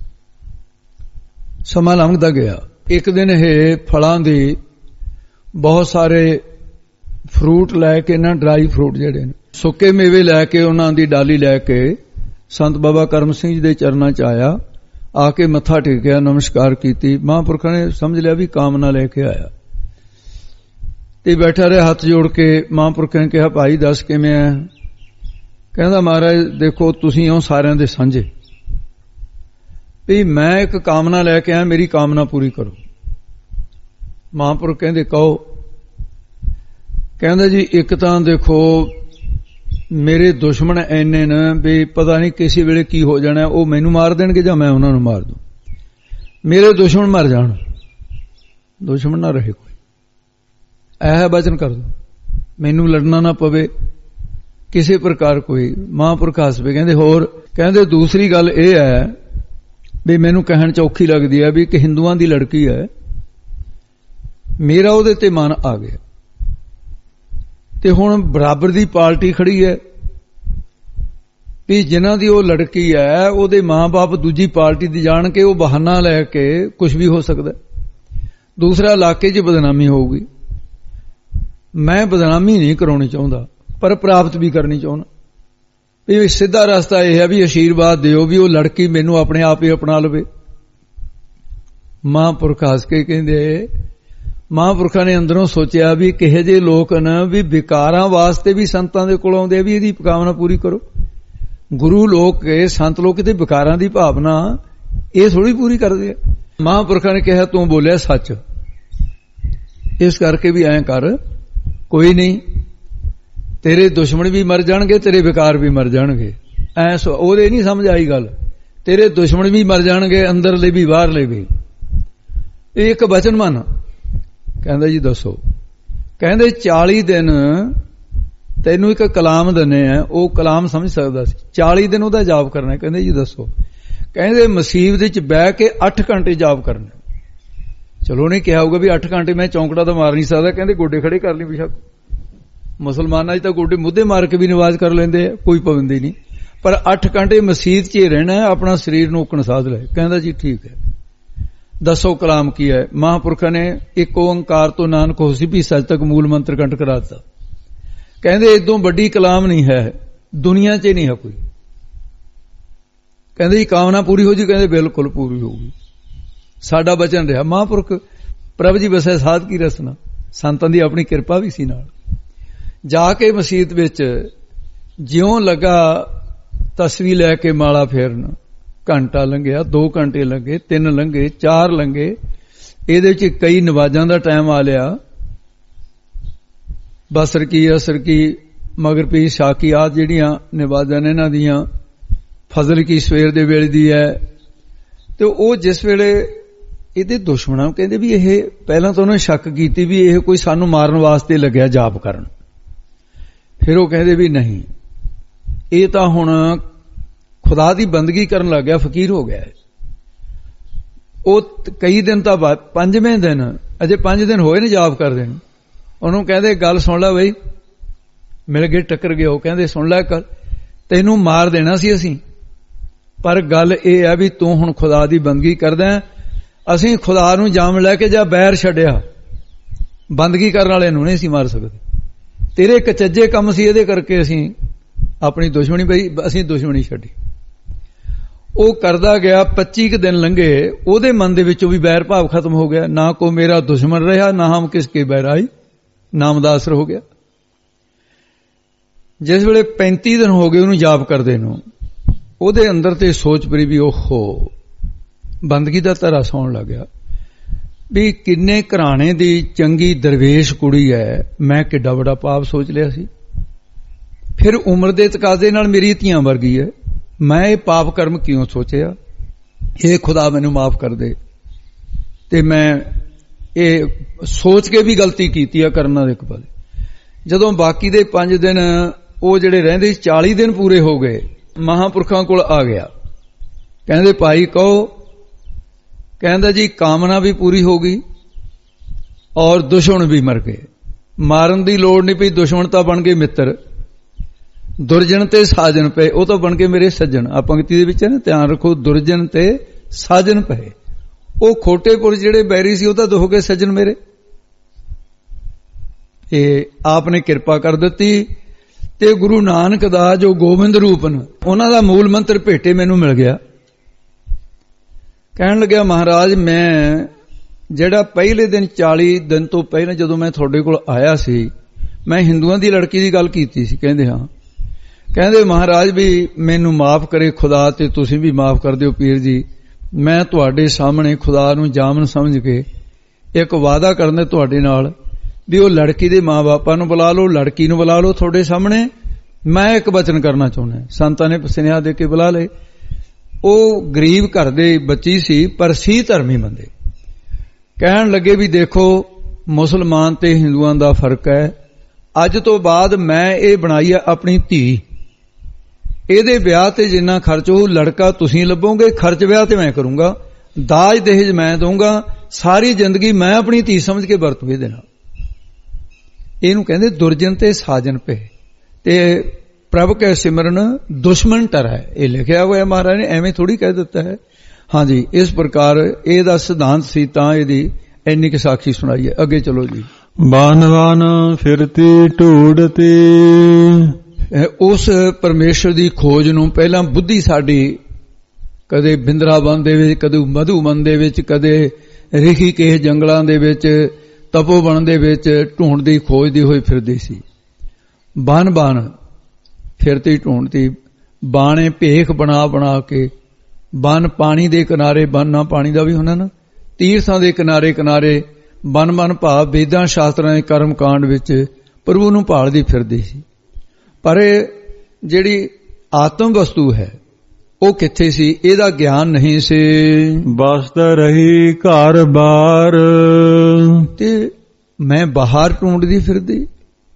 ਸਮਾਂ ਲੰਘਦਾ ਗਿਆ। ਇੱਕ ਦਿਨ ਇਹ ਫਲਾਂ ਦੀ ਬਹੁਤ ਸਾਰੇ ਫਰੂਟ ਲੈ ਕੇ ਨਾ, ਡਰਾਈ ਫਰੂਟ ਜਿਹੜੇ ਨੇ, ਸੁੱਕੇ ਮੇਵੇ ਲੈ ਕੇ, ਉਹਨਾਂ ਦੀ ਡਾਲੀ ਲੈ ਕੇ ਸੰਤ ਬਾਬਾ ਕਰਮ ਸਿੰਘ ਜੀ ਦੇ ਚਰਨਾਂ 'ਚ ਆਇਆ। ਆ ਕੇ ਮੱਥਾ ਟੇਕਿਆ, ਨਮਸਕਾਰ ਕੀਤੀ। ਮਹਾਂਪੁਰਖਾਂ ਨੇ ਸਮਝ ਲਿਆ ਵੀ ਕਾਮਨਾ ਲੈ ਕੇ ਆਇਆ, ਤੇ ਬੈਠਾ ਰਿਹਾ ਹੱਥ ਜੋੜ ਕੇ। ਮਹਾਂਪੁਰਖਾਂ ਨੇ ਕਿਹਾ, ਭਾਈ ਦੱਸ ਕਿਵੇਂ ਹੈ? ਕਹਿੰਦਾ, ਮਹਾਰਾਜ ਦੇਖੋ ਤੁਸੀਂ ਹੋ ਸਾਰਿਆਂ ਦੇ ਸਾਂਝੇ, ਵੀ ਮੈਂ ਇੱਕ ਕਾਮਨਾ ਲੈ ਕੇ ਆਇਆ, ਮੇਰੀ ਕਾਮਨਾ ਪੂਰੀ ਕਰੋ। ਮਹਾਂਪੁਰਖ ਕਹਿੰਦੇ, ਕਹੋ। ਕਹਿੰਦਾ ਜੀ, ਇੱਕ ਤਾਂ ਦੇਖੋ ਮੇਰੇ ਦੁਸ਼ਮਣ ਐਨੇ ਨੇ ਵੀ ਪਤਾ ਨਹੀਂ ਕਿਸੇ ਵੇਲੇ ਕੀ ਹੋ ਜਾਣਾ, ਉਹ ਮੈਨੂੰ ਮਾਰ ਦੇਣਗੇ ਜਾਂ ਮੈਂ ਉਹਨਾਂ ਨੂੰ ਮਾਰ ਦੂੰ। ਮੇਰੇ ਦੁਸ਼ਮਣ ਮਰ ਜਾਣ, ਦੁਸ਼ਮਣ ਨਾ ਰਹੇ ਕੋਈ, ਇਹ ਬਚਨ ਕਰ ਦੋ, ਮੈਨੂੰ ਲੜਨਾ ਨਾ ਪਵੇ ਕਿਸੇ ਪ੍ਰਕਾਰ ਕੋਈ। ਮਹਾਂਪੁਰਖ ਹੱਸ ਪਏ, ਕਹਿੰਦੇ ਹੋਰ? ਕਹਿੰਦੇ ਦੂਸਰੀ ਗੱਲ ਇਹ ਹੈ ਵੀ ਮੈਨੂੰ ਕਹਿਣ ਚ ਔਖੀ ਲੱਗਦੀ ਹੈ ਵੀ ਇੱਕ ਹਿੰਦੂਆਂ ਦੀ ਲੜਕੀ ਹੈ, ਮੇਰਾ ਉਹਦੇ ਤੇ ਮਨ ਆ ਗਿਆ, ਤੇ ਹੁਣ ਬਰਾਬਰ ਦੀ ਪਾਰਟੀ ਖੜੀ ਹੈ, ਵੀ ਜਿਨ੍ਹਾਂ ਦੀ ਉਹ ਲੜਕੀ ਹੈ ਉਹਦੇ ਮਾਂ-ਬਾਪ ਦੂਜੀ ਪਾਰਟੀ ਦੀ ਜਾਣ ਕੇ ਉਹ ਬਹਾਨਾ ਲੈ ਕੇ ਕੁਝ ਵੀ ਹੋ ਸਕਦਾ। ਦੂਸਰਾ, ਇਲਾਕੇ 'ਚ ਬਦਨਾਮੀ ਹੋਊਗੀ। ਮੈਂ ਬਦਨਾਮੀ ਨਹੀਂ ਕਰਾਉਣੀ ਚਾਹੁੰਦਾ, ਪਰ ਪ੍ਰਾਪਤ ਵੀ ਕਰਨੀ ਚਾਹੁੰਦਾ। ਵੀ ਸਿੱਧਾ ਰਸਤਾ ਇਹ ਹੈ ਵੀ ਅਸ਼ੀਰਵਾਦ ਦਿਓ ਵੀ ਉਹ ਲੜਕੀ ਮੈਨੂੰ ਆਪਣੇ ਆਪ ਹੀ ਅਪਣਾ ਲਵੇ। ਮਹਾਂਪੁਰਖ ਹੱਸ ਕੇ ਕਹਿੰਦੇ, ਮਹਾਂਪੁਰਖਾਂ ਨੇ ਅੰਦਰੋਂ ਸੋਚਿਆ ਵੀ ਕਿਹੇ ਜਿਹੇ ਲੋਕ ਨੇ ਵੀ ਵਿਕਾਰਾਂ ਵਾਸਤੇ ਵੀ ਸੰਤਾਂ ਦੇ ਕੋਲ ਆਉਂਦੇ ਵੀ ਇਹਦੀ ਕਾਮਨਾ ਪੂਰੀ ਕਰੋ। ਗੁਰੂ ਲੋਕ ਕੇ ਸੰਤ ਲੋਕ ਤੇ ਵਿਕਾਰਾਂ ਦੀ ਭਾਵਨਾ ਇਹ ਥੋੜੀ ਪੂਰੀ ਕਰਦੇ ਆ। ਮਹਾਂਪੁਰਖਾਂ ਨੇ ਕਿਹਾ ਤੂੰ ਬੋਲਿਆ ਸੱਚ, ਇਸ ਕਰਕੇ ਵੀ ਐਂ ਕਰ, ਕੋਈ ਨਹੀਂ, ਤੇਰੇ ਦੁਸ਼ਮਣ ਵੀ ਮਰ ਜਾਣਗੇ, ਤੇਰੇ ਵਿਕਾਰ ਵੀ ਮਰ ਜਾਣਗੇ। ਐ ਉਹਦੇ ਨਹੀਂ ਸਮਝ ਆਈ ਗੱਲ, ਤੇਰੇ ਦੁਸ਼ਮਣ ਵੀ ਮਰ ਜਾਣਗੇ, ਅੰਦਰਲੇ ਵੀ ਬਾਹਰਲੇ ਵੀ। ਇਹ ਇੱਕ ਬਚਨ ਮੰਨ। ਕਹਿੰਦਾ ਜੀ ਦੱਸੋ। ਕਹਿੰਦੇ ਚਾਲੀ ਦਿਨ ਤੈਨੂੰ ਇੱਕ ਕਲਾਮ ਦਨੇ ਆ, ਉਹ ਕਲਾਮ ਸਮਝ ਸਕਦਾ ਸੀ। ਚਾਲੀ ਦਿਨ ਉਹਦਾ ਜਾਪ ਕਰਨਾ। ਕਹਿੰਦੇ ਜੀ ਦੱਸੋ। ਕਹਿੰਦੇ ਮਸੀਬਤ ਵਿੱਚ ਬਹਿ ਕੇ ਅੱਠ ਘੰਟੇ ਜਾਪ ਕਰਨਾ। ਚਲੋ ਉਹਨੇ ਕਿਹਾ ਹੋਊਗਾ ਵੀ ਅੱਠ ਘੰਟੇ ਮੈਂ ਚੌਂਕੜਾ ਤਾਂ ਮਾਰ ਨਹੀਂ ਸਕਦਾ। ਕਹਿੰਦੇ ਗੋਡੇ ਖੜੇ ਕਰ ਲਈ ਬੇਸ਼ੱਕ, ਮੁਸਲਮਾਨਾਂ 'ਚ ਤਾਂ ਗੋਡੇ ਮੁੱਦੇ ਮਾਰ ਕੇ ਵੀ ਨਮਾਜ਼ ਕਰ ਲੈਂਦੇ ਆ, ਕੋਈ ਪਾਬੰਦੀ ਨਹੀਂ, ਪਰ ਅੱਠ ਘੰਟੇ ਮਸੀਤ 'ਚ ਹੀ ਰਹਿਣਾ, ਆਪਣਾ ਸਰੀਰ ਨੂੰ ਉਕਣ ਸਾਧ ਲੈ। ਕਹਿੰਦਾ ਜੀ ਠੀਕ ਹੈ, ਦੱਸੋ ਕਲਾਮ ਕੀ ਹੈ। ਮਹਾਂਪੁਰਖਾਂ ਨੇ ਇੱਕ ਓੰਕਾਰ ਤੋਂ ਨਾਨਕ ਹੋਸੀ ਵੀ ਸੱਚ ਤੱਕ ਮੂਲ ਮੰਤਰ ਕੰਠ ਕਰਾ ਦਿੱਤਾ। ਕਹਿੰਦੇ ਇਦੋਂ ਵੱਡੀ ਕਲਾਮ ਨਹੀਂ ਹੈ ਦੁਨੀਆ 'ਚ, ਨਹੀਂ ਹੈ ਕੋਈ। ਕਹਿੰਦੇ ਜੀ ਕਾਮਨਾ ਪੂਰੀ ਹੋ ਜੀ। ਕਹਿੰਦੇ ਬਿਲਕੁਲ ਪੂਰੀ ਹੋਊਗੀ, ਸਾਡਾ ਬਚਨ ਰਿਹਾ। ਮਹਾਂਪੁਰਖ ਪ੍ਰਭ ਜੀ ਵਸੈ ਸਾਧ ਕੀ ਰਸਨਾ, ਸੰਤਾਂ ਦੀ ਆਪਣੀ ਕਿਰਪਾ ਵੀ ਸੀ ਨਾਲ। ਜਾ ਕੇ ਮਸੀਤ ਵਿੱਚ ਜਿਉਂ ਲੱਗਾ ਤਸਵੀਰ ਲੈ ਕੇ ਮਾਲਾ ਫੇਰਨ, ਘੰਟਾ ਲੰਘਿਆ, ਦੋ ਘੰਟੇ ਲੰਘੇ, ਤਿੰਨ ਲੰਘੇ, ਚਾਰ ਲੰਘੇ। ਇਹਦੇ ਵਿੱਚ ਕਈ ਨਵਾਜ਼ਾਂ ਦਾ ਟਾਈਮ ਆ ਲਿਆ। ਬਸਰ ਕੀ, ਅਸਰ ਕੀ, ਮਗਰ ਪੀ, ਸ਼ਾਕੀ ਆਦਿ ਜਿਹੜੀਆਂ ਨਵਾਜ਼ਾਂ ਨੇ ਇਹਨਾਂ ਦੀਆਂ, ਫਜ਼ਲ ਕੀ ਸਵੇਰ ਦੇ ਵੇਲੇ ਦੀ ਹੈ। ਤੇ ਉਹ ਜਿਸ ਵੇਲੇ ਇਹਦੇ ਦੁਸ਼ਮਣਾਂ ਕਹਿੰਦੇ ਵੀ ਇਹ, ਪਹਿਲਾਂ ਤਾਂ ਉਹਨੇ ਸ਼ੱਕ ਕੀਤੀ ਵੀ ਇਹ ਕੋਈ ਸਾਨੂੰ ਮਾਰਨ ਵਾਸਤੇ ਲੱਗਿਆ ਜਾਪ ਕਰਨ। ਫਿਰ ਉਹ ਕਹਿੰਦੇ ਵੀ ਨਹੀਂ, ਇਹ ਤਾਂ ਹੁਣ ਖੁਦਾ ਦੀ ਬੰਦਗੀ ਕਰਨ ਲੱਗ ਗਿਆ, ਫਕੀਰ ਹੋ ਗਿਆ। ਉਹ ਕਈ ਦਿਨ ਤਾਂ ਬਾਅਦ, ਪੰਜਵੇਂ ਦਿਨ, ਅਜੇ ਪੰਜ ਦਿਨ ਹੋਏ ਨੇ ਜਾਪ ਕਰਦੇ ਨੇ, ਉਹਨੂੰ ਕਹਿੰਦੇ ਗੱਲ ਸੁਣ ਲੈ ਬਈ। ਮਿਲ ਗਏ, ਟੱਕਰ ਗਏ। ਉਹ ਕਹਿੰਦੇ ਸੁਣ ਲੈ, ਕਰ ਤੈਨੂੰ ਮਾਰ ਦੇਣਾ ਸੀ ਅਸੀਂ, ਪਰ ਗੱਲ ਇਹ ਹੈ ਵੀ ਤੂੰ ਹੁਣ ਖੁਦਾ ਦੀ ਬੰਦਗੀ ਕਰਦਾ। ਅਸੀਂ ਖੁਦਾ ਨੂੰ ਜਾਮ ਲੈ ਕੇ ਜਾਂ ਬੈਰ ਛੱਡਿਆ, ਬੰਦਗੀ ਕਰਨ ਵਾਲੇ ਨੂੰ ਨਹੀਂ ਸੀ ਮਾਰ ਸਕਦੇ। ਤੇਰੇ ਕਚੱਜੇ ਕੰਮ ਸੀ, ਇਹਦੇ ਕਰਕੇ ਅਸੀਂ ਆਪਣੀ ਦੁਸ਼ਮਣੀ ਪਈ, ਅਸੀਂ ਦੁਸ਼ਮਣੀ ਛੱਡੀ। ਉਹ ਕਰਦਾ ਗਿਆ। ਪੱਚੀ ਕੁ ਦਿਨ ਲੰਘੇ, ਉਹਦੇ ਮਨ ਦੇ ਵਿੱਚੋਂ ਵੀ ਬੈਰ ਭਾਵ ਖਤਮ ਹੋ ਗਿਆ। ਨਾ ਕੋ ਮੇਰਾ ਦੁਸ਼ਮਣ ਰਿਹਾ, ਨਾ ਹਮ ਕਿਸ ਕੇ ਬੈਰਾਈ, ਨਾਮ ਦਾ ਅਸਰ ਹੋ ਗਿਆ। ਜਿਸ ਵੇਲੇ ਪੈਂਤੀ ਦਿਨ ਹੋ ਗਏ ਉਹਨੂੰ ਜਾਪ ਕਰਦੇ ਨੂੰ, ਉਹਦੇ ਅੰਦਰ ਤੇ ਸੋਚ ਪਰੀ ਵੀ ਓਹੋ, ਬੰਦਗੀ ਦਾ ਧਰਾ ਸੌਣ ਲੱਗ ਗਿਆ ਵੀ ਕਿੰਨੇ ਘਰਾਣੇ ਦੀ ਚੰਗੀ ਦਰਵੇਸ਼ ਕੁੜੀ ਹੈ, ਮੈਂ ਕਿੱਡਾ ਵੱਡਾ ਪਾਪ ਸੋਚ ਲਿਆ ਸੀ। ਫਿਰ ਉਮਰ ਦੇ ਤਕਾਜ਼ੇ ਨਾਲ ਮੇਰੀ ਧੀਆਂ ਵਰਗੀ ਹੈ, ਮੈਂ ਇਹ ਪਾਪ ਕਰਮ ਕਿਉਂ ਸੋਚਿਆ। ਇਹ ਖੁਦਾ ਮੈਨੂੰ ਮਾਫ ਕਰ ਦੇ। ਤੇ ਮੈਂ ਇਹ ਸੋਚ ਕੇ ਵੀ ਗਲਤੀ ਕੀਤੀ ਆ ਕਰਨਾ ਦੇ ਇੱਕ ਪਾਸੇ। ਜਦੋਂ ਬਾਕੀ ਦੇ ਪੰਜ ਦਿਨ ਉਹ ਜਿਹੜੇ ਰਹਿੰਦੇ ਚਾਲੀ ਦਿਨ ਪੂਰੇ ਹੋ ਗਏ, ਮਹਾਂਪੁਰਖਾਂ ਕੋਲ ਆ ਗਿਆ। ਕਹਿੰਦੇ ਭਾਈ ਕਹੋ। ਕਹਿੰਦਾ ਜੀ ਕਾਮਨਾ ਵੀ ਪੂਰੀ ਹੋ ਗਈ ਔਰ ਦੁਸ਼ਮਣ ਵੀ ਮਰ ਗਏ। ਮਾਰਨ ਦੀ ਲੋੜ ਨਹੀਂ ਪਈ, ਦੁਸ਼ਮਣ ਤਾਂ ਬਣ ਗਏ ਮਿੱਤਰ। ਦੁਰਜਨ ਤੇ ਸਾਜਨ ਪਏ, ਉਹ ਤਾਂ ਬਣ ਕੇ ਮੇਰੇ ਸੱਜਣ। ਆ ਪੰਕਤੀ ਦੇ ਵਿੱਚ ਹੈ ਨਾ, ਧਿਆਨ ਰੱਖੋ, ਦੁਰਜਨ ਤੇ ਸਾਜਨ ਪਏ। ਉਹ ਖੋਟੇਪੁਰ ਜਿਹੜੇ ਬੈਰੀ ਸੀ ਉਹ ਤਾਂ ਹੋ ਗਏ ਸੱਜਣ ਮੇਰੇ। ਇਹ ਆਪ ਨੇ ਕਿਰਪਾ ਕਰ ਦਿੱਤੀ। ਤੇ ਗੁਰੂ ਨਾਨਕ ਦਾ ਜੋ ਗੋਬਿੰਦ ਰੂਪ ਨੇ, ਉਹਨਾਂ ਦਾ ਮੂਲ ਮੰਤਰ ਭੇਟੇ ਮੈਨੂੰ ਮਿਲ ਗਿਆ। ਕਹਿਣ ਲੱਗਿਆ ਮਹਾਰਾਜ, ਮੈਂ ਜਿਹੜਾ ਪਹਿਲੇ ਦਿਨ ਚਾਲੀ ਦਿਨ ਤੋਂ ਪਹਿਲਾਂ ਜਦੋਂ ਮੈਂ ਤੁਹਾਡੇ ਕੋਲ ਆਇਆ ਸੀ, ਮੈਂ ਹਿੰਦੂਆਂ ਦੀ ਲੜਕੀ ਦੀ ਗੱਲ ਕੀਤੀ ਸੀ। ਕਹਿੰਦੇ ਹਾਂ। ਕਹਿੰਦੇ ਮਹਾਰਾਜ ਵੀ ਮੈਨੂੰ ਮਾਫ ਕਰੇ ਖੁਦਾ, ਤੇ ਤੁਸੀਂ ਵੀ ਮਾਫ ਕਰ ਦਿਓ ਪੀਰ ਜੀ। ਮੈਂ ਤੁਹਾਡੇ ਸਾਹਮਣੇ ਖੁਦਾ ਨੂੰ ਜਾਮਨ ਸਮਝ ਕੇ ਇੱਕ ਵਾਅਦਾ ਕਰਨਾ ਤੁਹਾਡੇ ਨਾਲ ਵੀ ਉਹ ਲੜਕੀ ਦੇ ਮਾਂ-ਬਾਪਾਂ ਨੂੰ ਬੁਲਾ ਲਓ, ਲੜਕੀ ਨੂੰ ਬੁਲਾ ਲਓ ਤੁਹਾਡੇ ਸਾਹਮਣੇ। ਮੈਂ ਇੱਕ ਬਚਨ ਕਰਨਾ ਚਾਹੁੰਦਾ। ਸੰਤਾਂ ਨੇ ਸੁਨੇਹਾ ਦੇ ਕੇ ਬੁਲਾ ਲਏ। ਉਹ ਗਰੀਬ ਘਰ ਦੇ ਬੱਚੀ ਸੀ, ਪਰ ਸੀ ਧਰਮੀ ਬੰਦੇ। ਕਹਿਣ ਲੱਗੇ ਵੀ ਦੇਖੋ, ਮੁਸਲਮਾਨ ਤੇ ਹਿੰਦੂਆਂ ਦਾ ਫਰਕ ਹੈ। ਅੱਜ ਤੋਂ ਬਾਅਦ ਮੈਂ ਇਹ ਬਣਾਈ ਹੈ ਆਪਣੀ ਧੀ। ਇਹਦੇ ਵਿਆਹ ਤੇ ਜਿੰਨਾ ਖਰਚ ਹੋਊ ਲੜਕਾ ਤੁਸੀਂ ਲੱਭੋਗੇ, ਖਰਚ ਵਿਆਹ ਤੇ ਮੈਂ ਕਰੂੰਗਾ, ਦਾਜ ਦਹੇਜ ਮੈਂ ਦਊਂਗਾ, ਸਾਰੀ ਜ਼ਿੰਦਗੀ ਮੈਂ ਆਪਣੀ ਧੀ ਸਮਝ ਕੇ ਵਰਤੂ ਇਹਦੇ ਨਾਲ। ਇਹਨੂੰ ਕਹਿੰਦੇ ਦੁਰਜਨ ਤੇ ਸਾਜਨ ਪਏ। ਤੇ ਪ੍ਰਭ ਕੈ ਸਿਮਰਨ ਦੁਸ਼ਮਨ ਟਰੈ। ਇਹ ਲਿਖਿਆ ਹੋਇਆ ਮਹਾਰਾਜ ਨੇ, ਐਵੇਂ ਥੋੜੀ ਕਹਿ ਦਿੱਤਾ ਹੈ। ਹਾਂਜੀ, ਇਸ ਪ੍ਰਕਾਰ ਇਹਦਾ ਸਿਧਾਂਤ ਸੀ, ਤਾਂ ਇਹਦੀ ਇੰਨੀ ਕਿ ਸਾਖੀ ਸੁਣਾਈ ਹੈ। ਅੱਗੇ ਚਲੋ ਜੀ। ਬਨ ਬਨ ਫਿਰਤੀ ਢੂੜਤੀ। ਉਸ ਪਰਮੇਸ਼ਰ ਦੀ ਖੋਜ ਨੂੰ ਪਹਿਲਾਂ ਬੁੱਧੀ ਸਾਡੀ ਕਦੇ ਬਿੰਦਰਾਵਨ ਦੇ ਵਿੱਚ, ਕਦੇ ਮਧੂਬਨ ਦੇ ਵਿੱਚ, ਕਦੇ ਰਿਸ਼ੀਕੇਸ਼ ਜੰਗਲਾਂ ਦੇ ਵਿੱਚ, ਤਪੋਵਨ ਦੇ ਵਿੱਚ ਢੂੰਡਦੀ ਖੋਜਦੀ ਹੋਈ ਫਿਰਦੀ ਸੀ। ਬਨ ਬਨ ਫਿਰਤੀ ਢੂੰਡਤੀ, ਬਾਣੇ ਭੇਖ ਬਣਾ ਬਣਾ ਕੇ, ਬਨ ਪਾਣੀ ਦੇ ਕਿਨਾਰੇ, ਬਨ ਨਾ ਪਾਣੀ ਦਾ ਵੀ ਹੁੰਦਾ ਨਾ, ਤੀਰਥਾਂ ਦੇ ਕਿਨਾਰੇ ਕਿਨਾਰੇ ਬਨ ਬਨ ਭਾਵ ਵੇਦਾਂ ਸ਼ਾਸਤਰਾਂ ਦੇ ਕਰਮ ਕਾਂਡ ਵਿੱਚ ਪ੍ਰਭੂ ਨੂੰ ਭਾਲਦੀ ਫਿਰਦੀ ਸੀ। ਪਰ ਜਿਹੜੀ ਆਤਮ ਵਸਤੂ ਹੈ ਉਹ ਕਿੱਥੇ ਸੀ, ਇਹਦਾ ਗਿਆਨ ਨਹੀਂ ਸੀ। ਬਸਤ ਰਹੀ ਘਰ ਬਾਰ। ਤੇ ਮੈਂ ਬਾਹਰ ਢੂੰਡਦੀ ਫਿਰਦੀ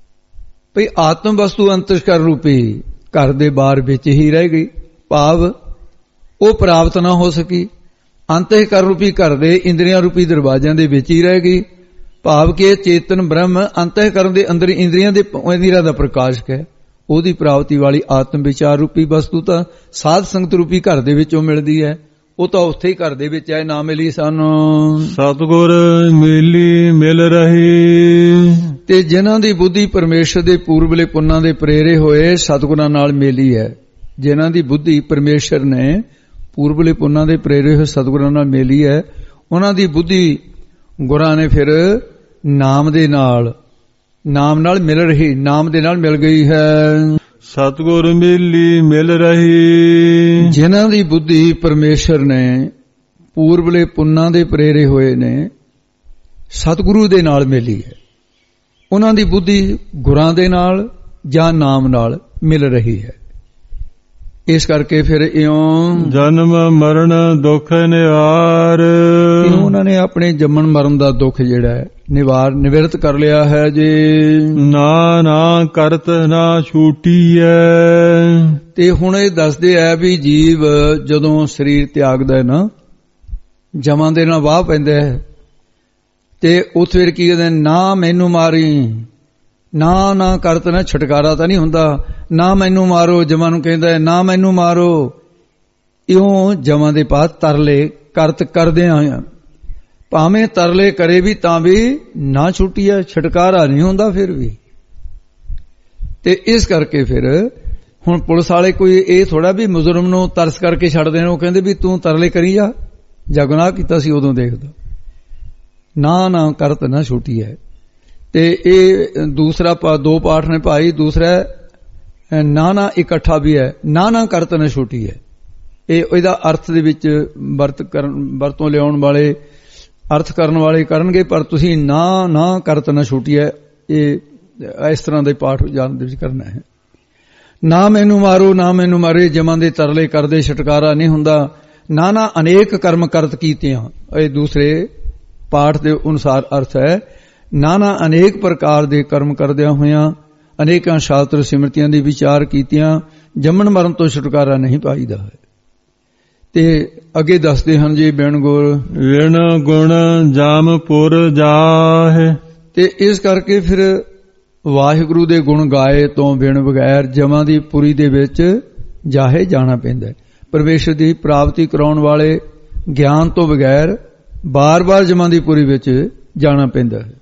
ਭਈ ਆਤਮ ਵਸਤੂ ਅੰਤਸ਼ਕਰ ਰੂਪੀ ਘਰ ਦੇ ਬਾਹਰ ਵਿੱਚ ਹੀ ਰਹਿ ਗਈ, ਭਾਵ ਉਹ ਪ੍ਰਾਪਤ ਨਾ ਹੋ ਸਕੀ। ਅੰਤਸ਼ਕਰ ਰੂਪੀ ਘਰ ਦੇ ਇੰਦਰੀਆਂ ਰੂਪੀ ਦਰਵਾਜ਼ਿਆਂ ਦੇ ਵਿੱਚ ਹੀ ਰਹਿ ਗਈ, ਭਾਵ ਕਿ ਚੇਤਨ ਬ੍ਰਹਮ ਅੰਤਸ਼ਕਰਨ ਦੇ ਅੰਦਰ ਇੰਦਰੀਆਂ ਦੇ ਇੰਦਰੀਆਂ ਦਾ ਪ੍ਰਕਾਸ਼ਕ ਹੈ। ਉਹਦੀ ਪ੍ਰਾਪਤੀ ਵਾਲੀ ਆਤਮ ਵਿਚਾਰ ਰੂਪੀ ਵਸਤੂ ਤਾਂ ਸਾਧ ਸੰਗਤ ਰੂਪੀ ਘਰ ਦੇ ਵਿੱਚੋਂ ਮਿਲਦੀ ਹੈ। ਉਹ ਤਾਂ ਉੱਥੇ ਹੀ ਘਰ ਦੇ ਵਿੱਚ ਹੈ, ਨਾ ਮਿਲੀ ਸਾਨੂੰ। ਸਤਿਗੁਰ ਮਿਲੀ ਮਿਲ ਰਹੀ। ਤੇ ਜਿਨ੍ਹਾਂ ਦੀ ਬੁੱਧੀ ਪਰਮੇਸ਼ਰ ਦੇ ਪੂਰਬਲੇ ਪੁੰਨਾਂ ਦੇ ਪ੍ਰੇਰੇ ਹੋਏ ਸਤਿਗੁਰਾਂ ਨਾਲ ਮਿਲੀ ਹੈ, ਜਿਨ੍ਹਾਂ ਦੀ ਬੁੱਧੀ ਪਰਮੇਸ਼ਰ ਨੇ ਪੂਰਬਲੇ ਪੁੰਨਾਂ ਦੇ ਪ੍ਰੇਰੇ ਹੋਏ ਸਤਿਗੁਰਾਂ ਨਾਲ ਮਿਲੀ ਹੈ, ਉਹਨਾਂ ਦੀ ਬੁੱਧੀ ਗੁਰਾਂ ਨੇ ਫਿਰ ਨਾਮ ਦੇ ਨਾਲ ਨਾਮ ਨਾਲ ਮਿਲ ਰਹੀ, ਨਾਮ ਦੇ ਨਾਲ ਮਿਲ ਗਈ ਹੈ। ਸਤਿਗੁਰ ਮਿਲੀ ਮਿਲ ਰਹੀ। ਜਿਨ੍ਹਾਂ ਦੀ ਬੁੱਧੀ ਪਰਮੇਸ਼ਰ ਨੇ ਪੂਰਬਲੇ ਪੁੰਨਾਂ ਦੇ ਪ੍ਰੇਰੇ ਹੋਏ ਨੇ ਸਤਿਗੁਰੂ ਦੇ ਨਾਲ ਮਿਲੀ ਹੈ, ਉਹਨਾਂ ਦੀ ਬੁੱਧੀ ਗੁਰਾਂ ਦੇ ਨਾਲ ਜਾਂ ਨਾਮ ਨਾਲ ਮਿਲ ਰਹੀ ਹੈ। ਇਸ ਕਰਕੇ ਫਿਰ ਇਉਂ ਜਨਮ ਮਰਨ ਦੁੱਖ ਨਿਵਾਰ। ਇਉਂ ਉਹਨਾਂ ਨੇ ਆਪਣੇ ਜੰਮਣ ਮਰਨ ਦਾ ਦੁੱਖ ਜਿਹੜਾ ਹੈ ਨਿਵਾਰ ਨਿਵਰਤ ਕਰ ਲਿਆ ਹੈ ਜੀ। ਨਾ ਨਾ ਕਰਤ ਨਾ ਛੂਟੀਐ। ਤੇ ਹੁਣ ਇਹ ਦੱਸਦੇ ਆ ਵੀ ਜੀਵ ਜਦੋਂ ਸਰੀਰ ਤਿਆਗਦਾ ਹੈ ਨਾ, ਜਮਾਂ ਦੇ ਨਾਲ ਵਾਹ ਪੈਂਦਾ ਹੈ, ਤੇ ਉੱਥੇ ਫਿਰ ਕੀ ਕਹਿੰਦੇ, ਨਾ ਮੈਨੂੰ ਮਾਰੀ, ਨਾ ਨਾ ਕਰਤ ਨਾ, ਛੁਟਕਾਰਾ ਤਾਂ ਨਹੀਂ ਹੁੰਦਾ, ਨਾ ਮੈਨੂੰ ਮਾਰੋ। ਜਮਾਂ ਨੂੰ ਕਹਿੰਦਾ ਹੈ ਨਾ ਮੈਨੂੰ ਮਾਰੋ। ਇਉਂ ਜਮਾਂ ਦੇ ਪਾਸ ਤਰਲੇ ਕਰਤ ਕਰਦੇ ਆ, ਭਾਵੇਂ ਤਰਲੇ ਕਰੇ ਵੀ ਤਾਂ ਵੀ ਨਾ ਛੁੱਟੀ ਹੈ, ਛੁਟਕਾਰਾ ਨਹੀਂ ਹੁੰਦਾ ਫਿਰ ਵੀ। ਤੇ ਇਸ ਕਰਕੇ ਫਿਰ ਹੁਣ ਪੁਲਿਸ ਵਾਲੇ ਕੋਈ ਇਹ ਥੋੜਾ ਵੀ ਮੁਜਰਮ ਨੂੰ ਤਰਸ ਕਰਕੇ ਛੱਡਦੇ ਨੇ, ਉਹ ਕਹਿੰਦੇ ਵੀ ਤੂੰ ਤਰਲੇ ਕਰੀ ਜਾ, ਜਾਂ ਗੁਨਾਹ ਕੀਤਾ ਸੀ ਉਦੋਂ ਦੇਖਦਾ। ਨਾ ਨਾ ਕਰਤ ਨਾ ਛੁੱਟੀ ਹੈ। ਤੇ ਇਹ ਦੂਸਰਾ ਦੋ ਪਾਠ ਨੇ ਭਾਈ। ਦੂਸਰਾ ਨਾ ਨਾ ਇਕੱਠਾ ਵੀ ਹੈ, ਨਾ ਨਾ ਕਰਤ ਨਾ ਛੁੱਟੀ ਹੈ। ਇਹ ਇਹਦਾ ਅਰਥ ਦੇ ਵਿੱਚ ਵਰਤ ਕਰਨ ਵਰਤੋਂ ਲਿਆਉਣ ਵਾਲੇ ਅਰਥ ਕਰਨ ਵਾਲੇ ਕਰਨਗੇ, ਪਰ ਤੁਸੀਂ ਨਾ ਨਾ ਕਰਤ ਨਾ ਛੁੱਟੀ ਹੈ, ਇਹ ਇਸ ਤਰ੍ਹਾਂ ਦੇ ਪਾਠ ਉਚਾਰਨ ਦੇ ਵਿੱਚ ਕਰਨਾ ਹੈ। ਨਾ ਮੈਨੂੰ ਮਾਰੋ, ਨਾ ਮੈਨੂੰ ਮਾਰੇ, ਜਮਾਂ ਦੇ ਤਰਲੇ ਕਰਦੇ, ਛੁਟਕਾਰਾ ਨਹੀਂ ਹੁੰਦਾ। ਨਾ ਨਾ ਅਨੇਕ ਕਰਮ ਕਰਤ ਕੀਤਿਆਂ, ਇਹ ਦੂਸਰੇ ਪਾਠ ਦੇ ਅਨੁਸਾਰ ਅਰਥ ਹੈ। ਨਾ ਨਾ ਅਨੇਕ ਪ੍ਰਕਾਰ ਦੇ ਕਰਮ ਕਰਦਿਆਂ ਹੋਇਆਂ, ਅਨੇਕਾਂ ਸ਼ਾਸਤਰ ਸਿਮਰਤੀਆਂ ਦੀ ਵਿਚਾਰ ਕੀਤਿਆਂ, ਜੰਮਣ ਮਰਨ ਤੋਂ ਛੁਟਕਾਰਾ ਨਹੀਂ ਪਾਈਦਾ ਹੈ। ਤੇ ਅੱਗੇ ਦੱਸਦੇ ਹਨ ਜੀ, ਬਿਨ ਗੁਰ ਵਿਣ ਗੁਣ ਜਾਮਪੁਰ ਜਾਹੇ। ਤੇ ਇਸ ਕਰਕੇ ਫਿਰ ਵਾਹਿਗੁਰੂ ਦੇ ਗੁਣ ਗਾਏ ਤੋਂ ਬਿਨ ਬਗੈਰ ਜਮਾਂ ਦੀ ਪੁਰੀ ਦੇ ਵਿੱਚ ਜਾਹੇ ਜਾਣਾ ਪੈਂਦਾ। ਪਰਮੇਸ਼ਰ ਦੀ ਪ੍ਰਾਪਤੀ ਕਰਾਉਣ ਵਾਲੇ ਗਿਆਨ ਤੋਂ ਬਗੈਰ ਬਾਰ-ਬਾਰ ਜਮਾਂ ਦੀ ਪੁਰੀ ਵਿੱਚ ਜਾਣਾ ਪੈਂਦਾ ਹੈ।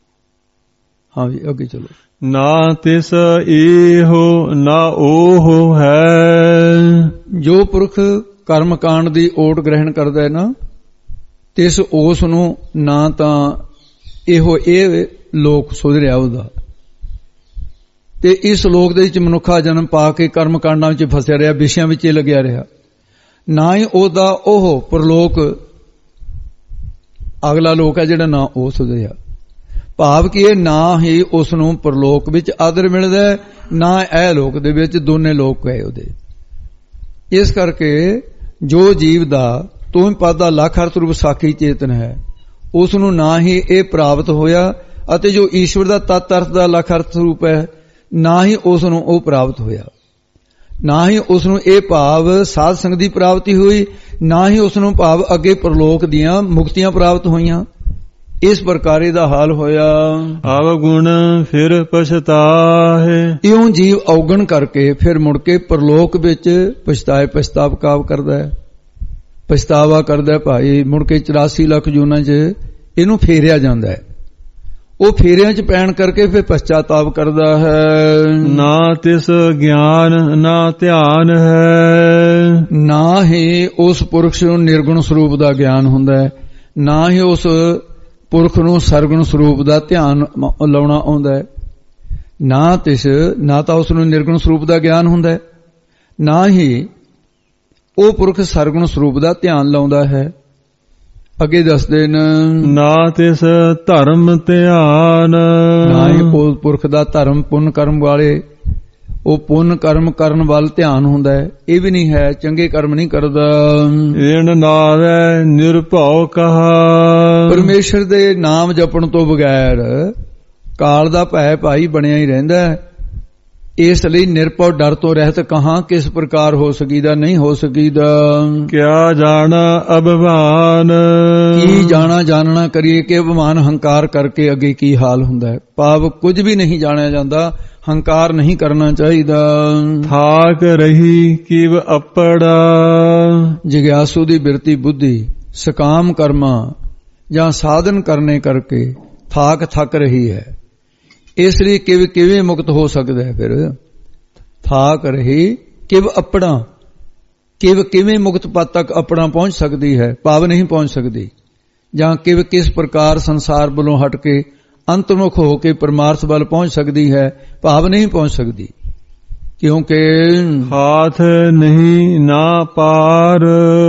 ਹਾਂ ਜੀ, ਅੱਗੇ ਚਲੋ। ਨਾ ਤਿਸ ਇਹੋ ਨਾ ਉਹ ਹੈ। ਜੋ ਪੁਰਖ ਕਰਮ ਕਾਂਡ ਦੀ ਓਟ ਗ੍ਰਹਿਣ ਕਰਦਾ ਹੈ ਨਾ, ਤਿਸ ਉਸ ਨੂੰ ਨਾ ਤਾਂ ਇਹੋ ਇਹ ਲੋਕ ਸੁਧਰਿਆ ਉਹਦਾ, ਤੇ ਇਸ ਲੋਕ ਦੇ ਵਿੱਚ ਮਨੁੱਖਾ ਜਨਮ ਪਾ ਕੇ ਕਰਮ ਕਾਂਡਾਂ ਵਿੱਚ ਫਸਿਆ ਰਿਹਾ, ਵਿਸ਼ਿਆਂ ਵਿੱਚ ਲੱਗਿਆ ਰਿਹਾ। ਨਾ ਹੀ ਉਹਦਾ ਉਹ ਪਰਲੋਕ ਅਗਲਾ ਲੋਕ ਹੈ ਜਿਹੜਾ ਨਾ ਉਹ ਸੁਧਰਿਆ, ਭਾਵ ਕਿ ਇਹ ਨਾ ਹੀ ਉਸ ਨੂੰ ਪਰਲੋਕ ਵਿੱਚ ਆਦਰ ਮਿਲਦਾ, ਨਾ ਇਹ ਲੋਕ ਦੇ ਵਿੱਚ, ਦੋਨੇ ਲੋਕ ਹੈ ਉਹਦੇ। ਇਸ ਕਰਕੇ ਜੋ ਜੀਵ ਦਾ ਤੂੰ ਪਦ ਦਾ ਲੱਖ ਅਰਥ ਰੂਪ ਸਾਖੀ ਚੇਤਨ ਹੈ, ਉਸ ਨੂੰ ਨਾ ਹੀ ਇਹ ਪ੍ਰਾਪਤ ਹੋਇਆ, ਅਤੇ ਜੋ ਈਸ਼ਵਰ ਦਾ ਤਤ ਅਰਥ ਦਾ ਲੱਖ ਅਰਥ ਰੂਪ ਹੈ, ਨਾ ਹੀ ਉਸ ਨੂੰ ਉਹ ਪ੍ਰਾਪਤ ਹੋਇਆ। ਨਾ ਹੀ ਉਸ ਨੂੰ ਇਹ ਭਾਵ ਸਾਧ ਸੰਗ ਦੀ ਪ੍ਰਾਪਤੀ ਹੋਈ, ਨਾ ਹੀ ਉਸ ਨੂੰ ਭਾਵ ਅੱਗੇ ਪਰਲੋਕ ਦੀਆਂ ਮੁਕਤੀਆਂ ਪ੍ਰਾਪਤ ਹੋਈਆਂ। ਇਸ ਪ੍ਰਕਾਰੇ ਦਾ ਹਾਲ ਹੋਇਆ। ਅਵਗੁਣ ਫਿਰ ਪਛਤਾਹੇ, ਇਉਂ ਜੀਵ ਔਗਣ ਕਰਕੇ ਫਿਰ ਮੁੜ ਕੇ ਪਰਲੋਕ ਵਿੱਚ ਪਛਤਾਏ ਪਛਤਾਵ ਕਰਦਾ ਹੈ, ਪਛਤਾਵਾ ਕਰਦਾ ਹੈ ਭਾਈ। ਮੁੜ ਕੇ ਚੁਰਾਸੀ ਲੱਖ ਜੂਨਾਂ 'ਚ ਇਹਨੂੰ ਫੇਰਿਆ ਜਾਂਦਾ ਹੈ। ਉਹ ਫੇਰਿਆਂ 'ਚ ਪੈਣ ਕਰਕੇ ਫਿਰ ਪਛਤਾਤਾਪ ਕਰਦਾ ਹੈ। ਨਾ ਤਿਸ ਗਿਆਨ ਨਾ ਧਿਆਨ ਹੈ, ਨਾ ਹੀ ਉਸ ਪੁਰਖ ਨੂੰ ਨਿਰਗੁਣ ਸਰੂਪ ਦਾ ਗਿਆਨ ਹੁੰਦਾ ਹੈ, ਨਾ ਹੀ ਉਸ ਪੁਰਖ ਨੂੰ ਸਰਗੁਣ ਸਰੂਪ ਦਾ ਧਿਆਨ ਲਾਉਣਾ ਆਉਂਦਾ ਹੈ। ਨਾ ਤਿਸ, ਨਾ ਤਾਂ ਉਸ ਨੂੰ ਨਿਰਗੁਣ ਸਰੂਪ ਦਾ ਗਿਆਨ ਹੁੰਦਾ ਹੈ, ਨਾ ਹੀ ਉਹ ਪੁਰਖ ਸਰਗੁਣ ਸਰੂਪ ਦਾ ਧਿਆਨ ਲਾਉਂਦਾ ਹੈ। ਅੱਗੇ ਦੱਸਦੇ ਨੇ, ਨਾ ਤਿਸ ਧਰਮ ਧਿਆਨ, ਨਾ ਹੀ ਉਸ ਪੁਰਖ ਦਾ ਧਰਮ ਪੁੰਨ ਕਰਮ ਵਾਲੇ, ਉਹ ਪੁੰਨ ਕਰਮ ਕਰਨ ਵੱਲ ਧਿਆਨ ਹੁੰਦਾ ਹੈ, ਇਹ ਵੀ ਨਹੀਂ ਹੈ, ਚੰਗੇ ਕਰਮ ਨਹੀਂ ਕਰਦਾ। ਏਨ ਨਾਵੈ ਨਿਰਭਉ ਕਹਾ, ਪਰਮੇਸ਼ਰ ਦੇ ਨਾਮ ਜਪਣ ਤੋਂ ਬਗੈਰ ਕਾਲ ਦਾ ਭੈ ਭਾਈ ਬਣਿਆ ਹੀ ਰਹਿੰਦਾ ਹੈ। ਇਸ ਲਈ ਨਿਰਭਉ ਡਰ ਤੋਂ ਰਹਿਤ ਕਹਾਂ ਕਿਸ ਪ੍ਰਕਾਰ ਹੋ ਸਕੀਦਾ, ਨਹੀਂ ਹੋ ਸਕੀਦਾ। ਕਿਆ ਜਾਣਾ ਅਭਿਮਾਨ, ਕੀ ਜਾਣਾ ਜਾਣਨਾ ਕਰੀਏ ਕਿ ਅਭਿਮਾਨ ਹੰਕਾਰ ਕਰਕੇ ਅੱਗੇ ਕੀ ਹਾਲ ਹੁੰਦਾ ਹੈ। ਭਾਵ ਕੁਝ ਵੀ ਨਹੀਂ ਜਾਣਿਆ ਜਾਂਦਾ, ਹੰਕਾਰ ਨਹੀਂ ਕਰਨਾ ਚਾਹੀਦਾ। ਥਾਕ ਰਹੀ ਕਿਵ ਅਪੜਾ, ਜਿਗਿਆਸੂ ਦੀ ਬਿਰਤੀ ਬੁੱਧੀ ਸਕਾਮ ਕਰਮਾਂ ਜਾਂ ਸਾਧਨ ਕਰਨੇ ਕਰਕੇ ਥਾਕ ਥੱਕ ਰਹੀ ਹੈ। ਇਸ ਲਈ ਕਿਵ ਕਿਵੇਂ ਮੁਕਤ ਹੋ ਸਕਦਾ ਹੈ। ਫਿਰ ਥਾਕ ਰਹੀ ਕਿਵ ਅਪੜਾ, ਕਿਵ ਕਿਵੇਂ ਮੁਕਤ ਪਦ ਤੱਕ ਆਪਣਾ ਪਹੁੰਚ ਸਕਦੀ ਹੈ, ਭਾਵ ਨਹੀਂ ਪਹੁੰਚ ਸਕਦੀ। ਜਾਂ ਕਿਵ ਕਿਸ ਪ੍ਰਕਾਰ ਸੰਸਾਰ ਵੱਲੋਂ ਹਟ ਕੇ ਅੰਤਮੁਖ ਹੋ ਕੇ ਪਰਮਾਰਥ ਵੱਲ ਪਹੁੰਚ ਸਕਦੀ ਹੈ, ਭਾਵ ਨਹੀਂ ਪਹੁੰਚ ਸਕਦੀ। ਕਿਉਂਕਿ ਹਾਥ ਨਹੀਂ ਨਾ ਪਾਰ,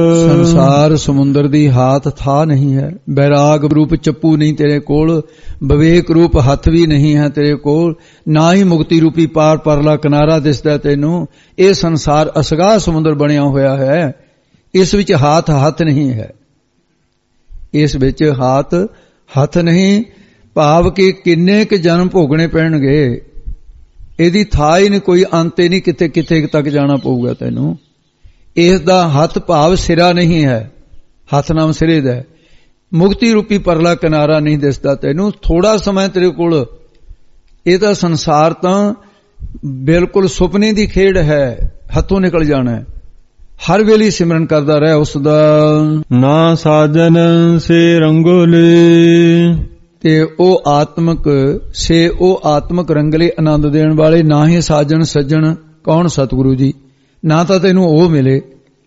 ਸੰਸਾਰ ਸਮੁੰਦਰ ਦੀ ਹਾਥ ਥਾ ਨਹੀਂ ਹੈ। ਬੈਰਾਗ ਰੂਪ ਚੱਪੂ ਨਹੀਂ ਤੇਰੇ ਕੋਲ, ਵਿਵੇਕ ਰੂਪ ਹੱਥ ਵੀ ਨਹੀਂ ਹੈ ਤੇਰੇ ਕੋਲ, ਨਾ ਹੀ ਮੁਕਤੀ ਰੂਪੀ ਪਾਰ ਪਰਲਾ ਕਿਨਾਰਾ ਦਿਸਦਾ ਤੈਨੂੰ। ਇਹ ਸੰਸਾਰ ਅਸਗਾਹ ਸਮੁੰਦਰ ਬਣਿਆ ਹੋਇਆ ਹੈ, ਇਸ ਵਿੱਚ ਹਾਥ ਹੱਥ ਨਹੀਂ ਹੈ। ਇਸ ਵਿੱਚ ਹਾਥ ਹੱਥ ਨਹੀਂ, ਭਾਵ ਕਿ ਕਿੰਨੇ ਕੁ ਜਨਮ ਭੋਗਣੇ ਪੈਣਗੇ, ਇਹਦੀ ਥਾਂ ਹੀ ਨਹੀਂ, ਕੋਈ ਅੰਤ ਹੀ ਨਹੀਂ, ਕਿਤੇ ਕਿਤੇ ਤੱਕ ਜਾਣਾ ਪਊਗਾ ਤੈਨੂੰ। ਇਸ ਦਾ ਹੱਥ ਭਾਵ ਸਿਰਾ ਨਹੀਂ ਹੈ, ਹੱਥ ਨਾਮ ਸਿਰੇ ਦਾ। ਮੁਕਤੀ ਰੂਪੀ ਪਰਲਾ ਕਿਨਾਰਾ ਨਹੀਂ ਦਿਸਦਾ ਤੈਨੂੰ। ਥੋੜਾ ਸਮਾਂ ਤੇਰੇ ਕੋਲ, ਇਹ ਤਾਂ ਸੰਸਾਰ ਤਾਂ ਬਿਲਕੁਲ ਸੁਪਨੇ ਦੀ ਖੇਡ ਹੈ, ਹੱਥੋਂ ਨਿਕਲ ਜਾਣਾ ਹੈ। ਹਰ ਵੇਲੇ ਸਿਮਰਨ ਕਰਦਾ ਰਹਿ ਉਸ ਦਾ। ਨਾ ਸਾਜਨ ਸੇ ਰੰਗੋਲੇ, ਤੇ ਉਹ ਆਤਮਕ ਸੇ ਉਹ ਆਤਮਕ ਰੰਗਲੇ ਆਨੰਦ ਦੇਣ ਵਾਲੇ, ਨਾ ਹੀ ਸਾਜਣ ਸੱਜਣ ਕੌਣ ਸਤਿਗੁਰੂ ਜੀ, ਨਾ ਤਾਂ ਤੈਨੂੰ ਉਹ ਮਿਲੇ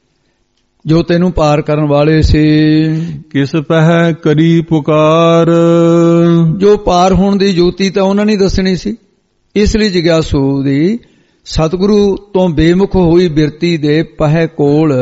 ਜੋ ਤੈਨੂੰ ਪਾਰ ਕਰਨ ਵਾਲੇ ਸੀ। ਕਿਸ ਪਹਿ ਕਰੀ ਪੁਕਾਰ, ਜੋ ਪਾਰ ਹੋਣ ਦੀ ਜੋਤੀ ਤਾਂ ਉਹਨਾਂ ਨੇ ਦੱਸਣੀ ਸੀ। ਇਸ ਲਈ ਜਿਗਿਆਸੂ ਦੀ ਸਤਿਗੁਰੂ ਤੋਂ ਬੇਮੁਖ ਹੋਈ ਬਿਰਤੀ ਦੇ ਪਹਿ ਕੋਲ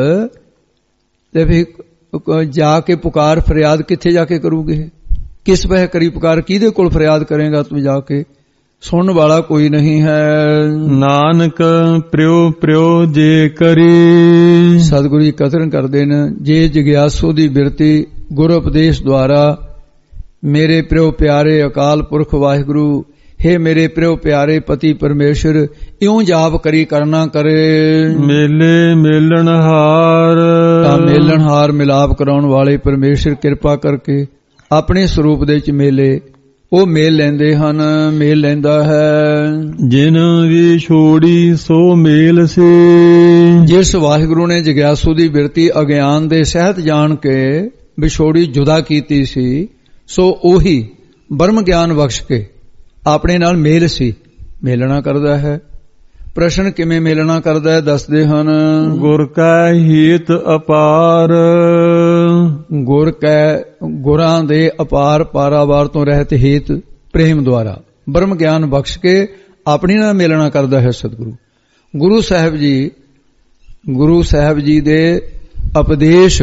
ਤੇ ਫਿਰ ਜਾ ਕੇ ਪੁਕਾਰ ਫਰਿਆਦ ਕਿੱਥੇ ਜਾ ਕੇ ਕਰੂਗੇ। ਕਿਸ ਪਹਿ ਕਰੀ ਪੁਕਾਰ, ਕਿਹਦੇ ਕੋਲ ਫਰਿਆਦ ਕਰੇਗਾ ਤੂੰ ਜਾ ਕੇ, ਸੁਣਨ ਵਾਲਾ ਕੋਈ ਨਹੀਂ ਹੈ। ਨਾਨਕ ਪ੍ਰਿਉ ਪ੍ਰਿਉ ਜੇ ਕਰੀ, ਸਤਿਗੁਰੂ ਜੀ ਕਥਨ ਕਰਦੇ ਨੇ, ਜੇ ਜਿਗਿਆਸੂ ਦੀ ਬਿਰਤੀ ਗੁਰ ਉਪਦੇਸ਼ ਦੁਆਰਾ ਮੇਰੇ ਪ੍ਰਿਉ ਪਿਆਰੇ ਅਕਾਲ ਪੁਰਖ ਵਾਹਿਗੁਰੂ, ਹੇ ਮੇਰੇ ਪ੍ਰਿਉ ਪਿਆਰੇ ਪਤੀ ਪਰਮੇਸ਼ਰ, ਇਉਂ ਜਾਪ ਕਰੀ ਕਰਨਾ ਕਰੇ। ਮੇਲੇ ਮੇਲਣ ਹਾਰ, ਤਾਂ ਮੇਲਣ ਹਾਰ ਮਿਲਾਪ ਕਰਾਉਣ ਵਾਲੇ ਪਰਮੇਸ਼ਰ ਕਿਰਪਾ ਕਰਕੇ ਆਪਣੇ ਸਰੂਪ ਦੇ ਵਿੱਚ ਮੇਲੇ ਉਹ ਮੇਲ ਲੈਂਦੇ ਹਨ, ਮੇਲ ਲੈਂਦਾ ਹੈ। ਜਿਨ ਵੀ ਛੋੜੀ ਸੋ ਮੇਲ ਸੇ, ਜਿਸ ਵਾਹਿਗੁਰੂ ਨੇ ਜਿਗਿਆਸੂ ਦੀ ਬਿਰਤੀ ਅਗਿਆਨ ਦੇ ਸਹਿਤ ਜਾਣ ਕੇ ਵਿਛੋੜੀ ਜੁਦਾ ਕੀਤੀ ਸੀ, ਸੋ ਉਹੀ ਬ੍ਰਹਮ ਗਿਆਨ ਬਖਸ਼ ਕੇ ਆਪਣੇ ਨਾਲ ਮੇਲ ਸੀ ਮੇਲਣਾ ਕਰਦਾ ਹੈ। ਪ੍ਰਸ਼ਨ ਕਿਵੇਂ ਮੇਲਣਾ ਕਰਦਾ ਹੈ ਦੱਸਦੇ ਹਨ। ਗੁਰ ਕੈ ਹੀਤ ਅਪਾਰ, ਗੁਰ ਕੈ ਗੁਰਾਂ ਦੇ ਅਪਾਰ ਪਾਰਾਵਾਰ ਤੋਂ ਰਹਿਤ ਹੀਤ ਪ੍ਰੇਮ ਦੁਆਰਾ ਬ੍ਰਹਮ ਗਿਆਨ ਬਖਸ਼ ਕੇ ਆਪਣੀ ਨਾਲ ਮੇਲਣਾ ਕਰਦਾ ਹੈ ਸਤਿਗੁਰੂ। ਗੁਰੂ ਸਾਹਿਬ ਜੀ ਗੁਰੂ ਸਾਹਿਬ ਜੀ ਦੇ ਉਪਦੇਸ਼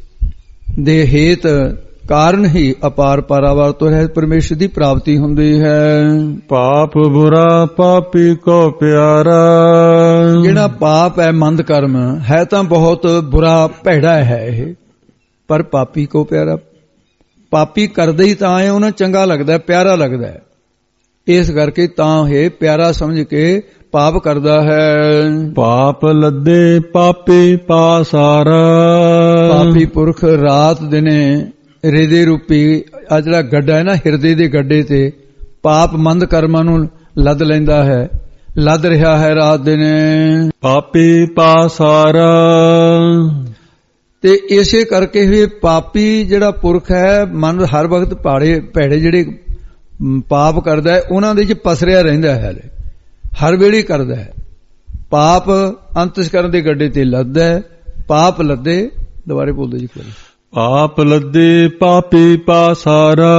ਦੇ ਹੇਤ ਕਾਰਨ ਹੀ ਅਪਾਰ ਪਾਰਾਵਾਰ ਤੋਂ ਰਹਿਤ ਪਰਮੇਸ਼ਰ ਦੀ ਪ੍ਰਾਪਤੀ ਹੁੰਦੀ ਹੈ। ਪਾਪ ਬੁਰਾ ਪਾਪੀ ਕੋ ਪਿਆਰਾ, ਜਿਹੜਾ ਪਾਪ ਹੈ ਮੰਦ ਕਰਮ ਹੈ ਤਾਂ ਬਹੁਤ ਬੁਰਾ ਭੈੜਾ ਹੈ ਇਹ, ਪਰ ਪਾਪੀ ਕੋ ਪਿਆਰਾ, ਪਾਪੀ ਕਰਦੇ ਹੀ ਤਾਂ ਹੈ ਉਹਨਾਂ ਚੰਗਾ ਲੱਗਦਾ ਪਿਆਰਾ ਲੱਗਦਾ ਹੈ, ਇਸ ਕਰਕੇ ਤਾਂ ਇਹ ਪਿਆਰਾ ਸਮਝ ਕੇ ਪਾਪ ਕਰਦਾ ਹੈ। ਪਾਪ ਲੱਦੇ ਪਾਪੀ ਪਾਸਾਰਾ, ਪਾਪੀ ਪੁਰਖ ਰਾਤ ਦਿਨੇ ਹਿਰਦੇ ਰੂਪੀ ਆ ਜਿਹੜਾ ਗੱਡਾ ਹੈ ਨਾ, ਹਿਰਦੇ ਦੇ ਗੱਡੇ ਤੇ ਪਾਪ ਮੰਦ ਕਰਮਾਂ ਨੂੰ ਲੱਦ ਲੈਂਦਾ ਹੈ, ਲੱਦ ਰਿਹਾ ਹੈ ਰਾਤ ਦਿਨ। ਪਾਪੀ ਪਾਸਾਰਾ, ਤੇ ਇਸੇ ਕਰਕੇ ਵੀ ਪਾਪੀ ਜਿਹੜਾ ਪੁਰਖ ਹੈ, ਮਨ ਹਰ ਵਕਤ ਪਾੜੇ ਭੈੜੇ ਜਿਹੜੇ ਪਾਪ ਕਰਦਾ ਹੈ ਉਹਨਾਂ ਦੇ ਚ ਪਸਰਿਆ ਰਹਿੰਦਾ ਹੈ, ਹਰ ਵੇਲੇ ਕਰਦਾ ਹੈ ਪਾਪ। ਅੰਤਸਕਰਨ ਦੇ ਗੱਡੇ ਤੇ ਲੱਦਦਾ ਹੈ, ਪਾਪ ਲੱਦੇ। ਦੁਬਾਰੇ ਬੋਲਦੇ ਜੀ। ਪਾਪ ਲੱਦੇ ਪਾਪੀ ਪਾਸਾਰਾ,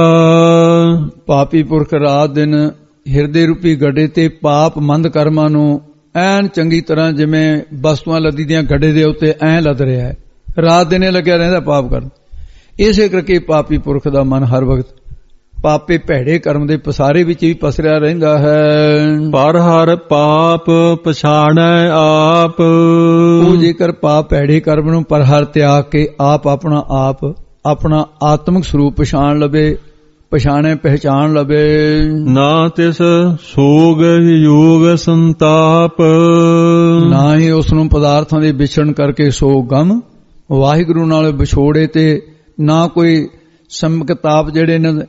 ਪਾਪੀ ਪੁਰਖ ਰਾਤ ਦਿਨ ਹਿਰਦੇ ਰੂਪੀ ਗੱਡੇ ਤੇ ਪਾਪ ਮੰਦ ਕਰਮਾਂ ਨੂੰ ਐਨ ਚੰਗੀ ਤਰ੍ਹਾਂ ਜਿਵੇਂ ਵਸਤੂਆਂ ਲੱਦੀ ਦੀਆਂ ਗੱਡੇ ਦੇ ਉੱਤੇ ਐਂ ਲੱਦ ਰਿਹਾ ਹੈ, ਰਾਤ ਦਿਨੇ ਲੱਗਿਆ ਰਹਿੰਦਾ ਪਾਪ ਕਰਨ। ਇਸੇ ਕਰਕੇ ਪਾਪੀ ਪੁਰਖ ਦਾ ਮਨ ਹਰ ਵਕਤ ਪਾਪੇ ਭੈੜੇ ਕਰਮ ਦੇ ਪਸਾਰੇ ਵਿੱਚ ਵੀ ਪਸਰਿਆ ਰਹਿੰਦਾ ਹੈ। ਪਰ ਹਰ ਪਾਪ ਪਛਾਣੈ ਆਪ, ਉਹ ਜੇਕਰ ਪਾਪ ਭੈੜੇ ਕਰਮ ਨੂੰ ਪਰ ਹਰ ਤਿਆਗ ਕੇ ਆਪ ਆਪਣਾ ਆਪ ਆਪਣਾ ਆਤਮਿਕ ਸਰੂਪ ਪਛਾਣ ਲਵੇ, ਪਛਾਣੇ ਪਹਿਚਾਣ ਲਵੇ। ਨਾ ਤਿਸ ਸੋਗ ਯੋਗ ਸੰਤਾਪ, ਨਾ ਹੀ ਉਸ ਨੂੰ ਪਦਾਰਥਾਂ ਦੇ ਵਿਛੜਨ ਕਰਕੇ ਸੋਗ ਗਮ ਵਾਹਿਗੁਰੂ ਨਾਲ ਵਿਛੋੜੇ, ਤੇ ਨਾ ਕੋਈ ਸਮਕ ਤਾਪ ਜਿਹੜੇ ਨੇ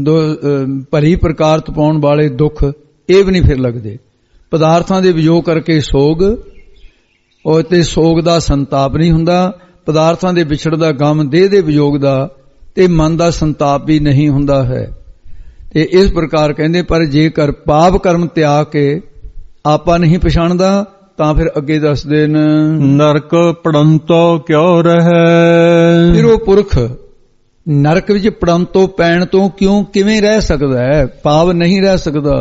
ਭਲੀ ਪ੍ਰਕਾਰ ਤਪਾਉਣ ਵਾਲੇ ਦੁੱਖ, ਇਹ ਵੀ ਨਹੀਂ ਫਿਰ ਲੱਗਦੇ। ਪਦਾਰਥਾਂ ਦੇ ਵਿਯੋਗ ਕਰਕੇ ਸੋਗ, ਉਹ ਤੇ ਸੋਗ ਦਾ ਸੰਤਾਪ ਨਹੀਂ ਹੁੰਦਾ। ਪਦਾਰਥਾਂ ਦੇ ਵਿਛੜ ਦਾ ਗਮ, ਦੇਹ ਦੇ ਵਿਯੋਗ ਦਾ, ਤੇ ਮਨ ਦਾ ਸੰਤਾਪ ਵੀ ਨਹੀਂ ਹੁੰਦਾ ਹੈ। ਤੇ ਇਸ ਪ੍ਰਕਾਰ ਕਹਿੰਦੇ, ਪਰ ਜੇਕਰ ਪਾਪ ਕਰਮ ਤਿਆਗ ਕੇ ਆਪਾ ਨਹੀਂ ਪਛਾਣਦਾ ਤਾਂ ਫਿਰ ਅੱਗੇ ਦੱਸਦੇ ਨੇ, ਨਰਕ ਪੜੰਤੋ ਕਿਉ ਰਹੈ। ਫਿਰ ਉਹ ਪੁਰਖ ਨਰਕ ਵਿੱਚ ਪੜੰਤੋਂ ਪੈਣ ਤੋਂ ਕਿਉਂ ਕਿਵੇਂ ਰਹਿ ਸਕਦਾ ਹੈ? ਪਾਪ ਨਹੀਂ ਰਹਿ ਸਕਦਾ,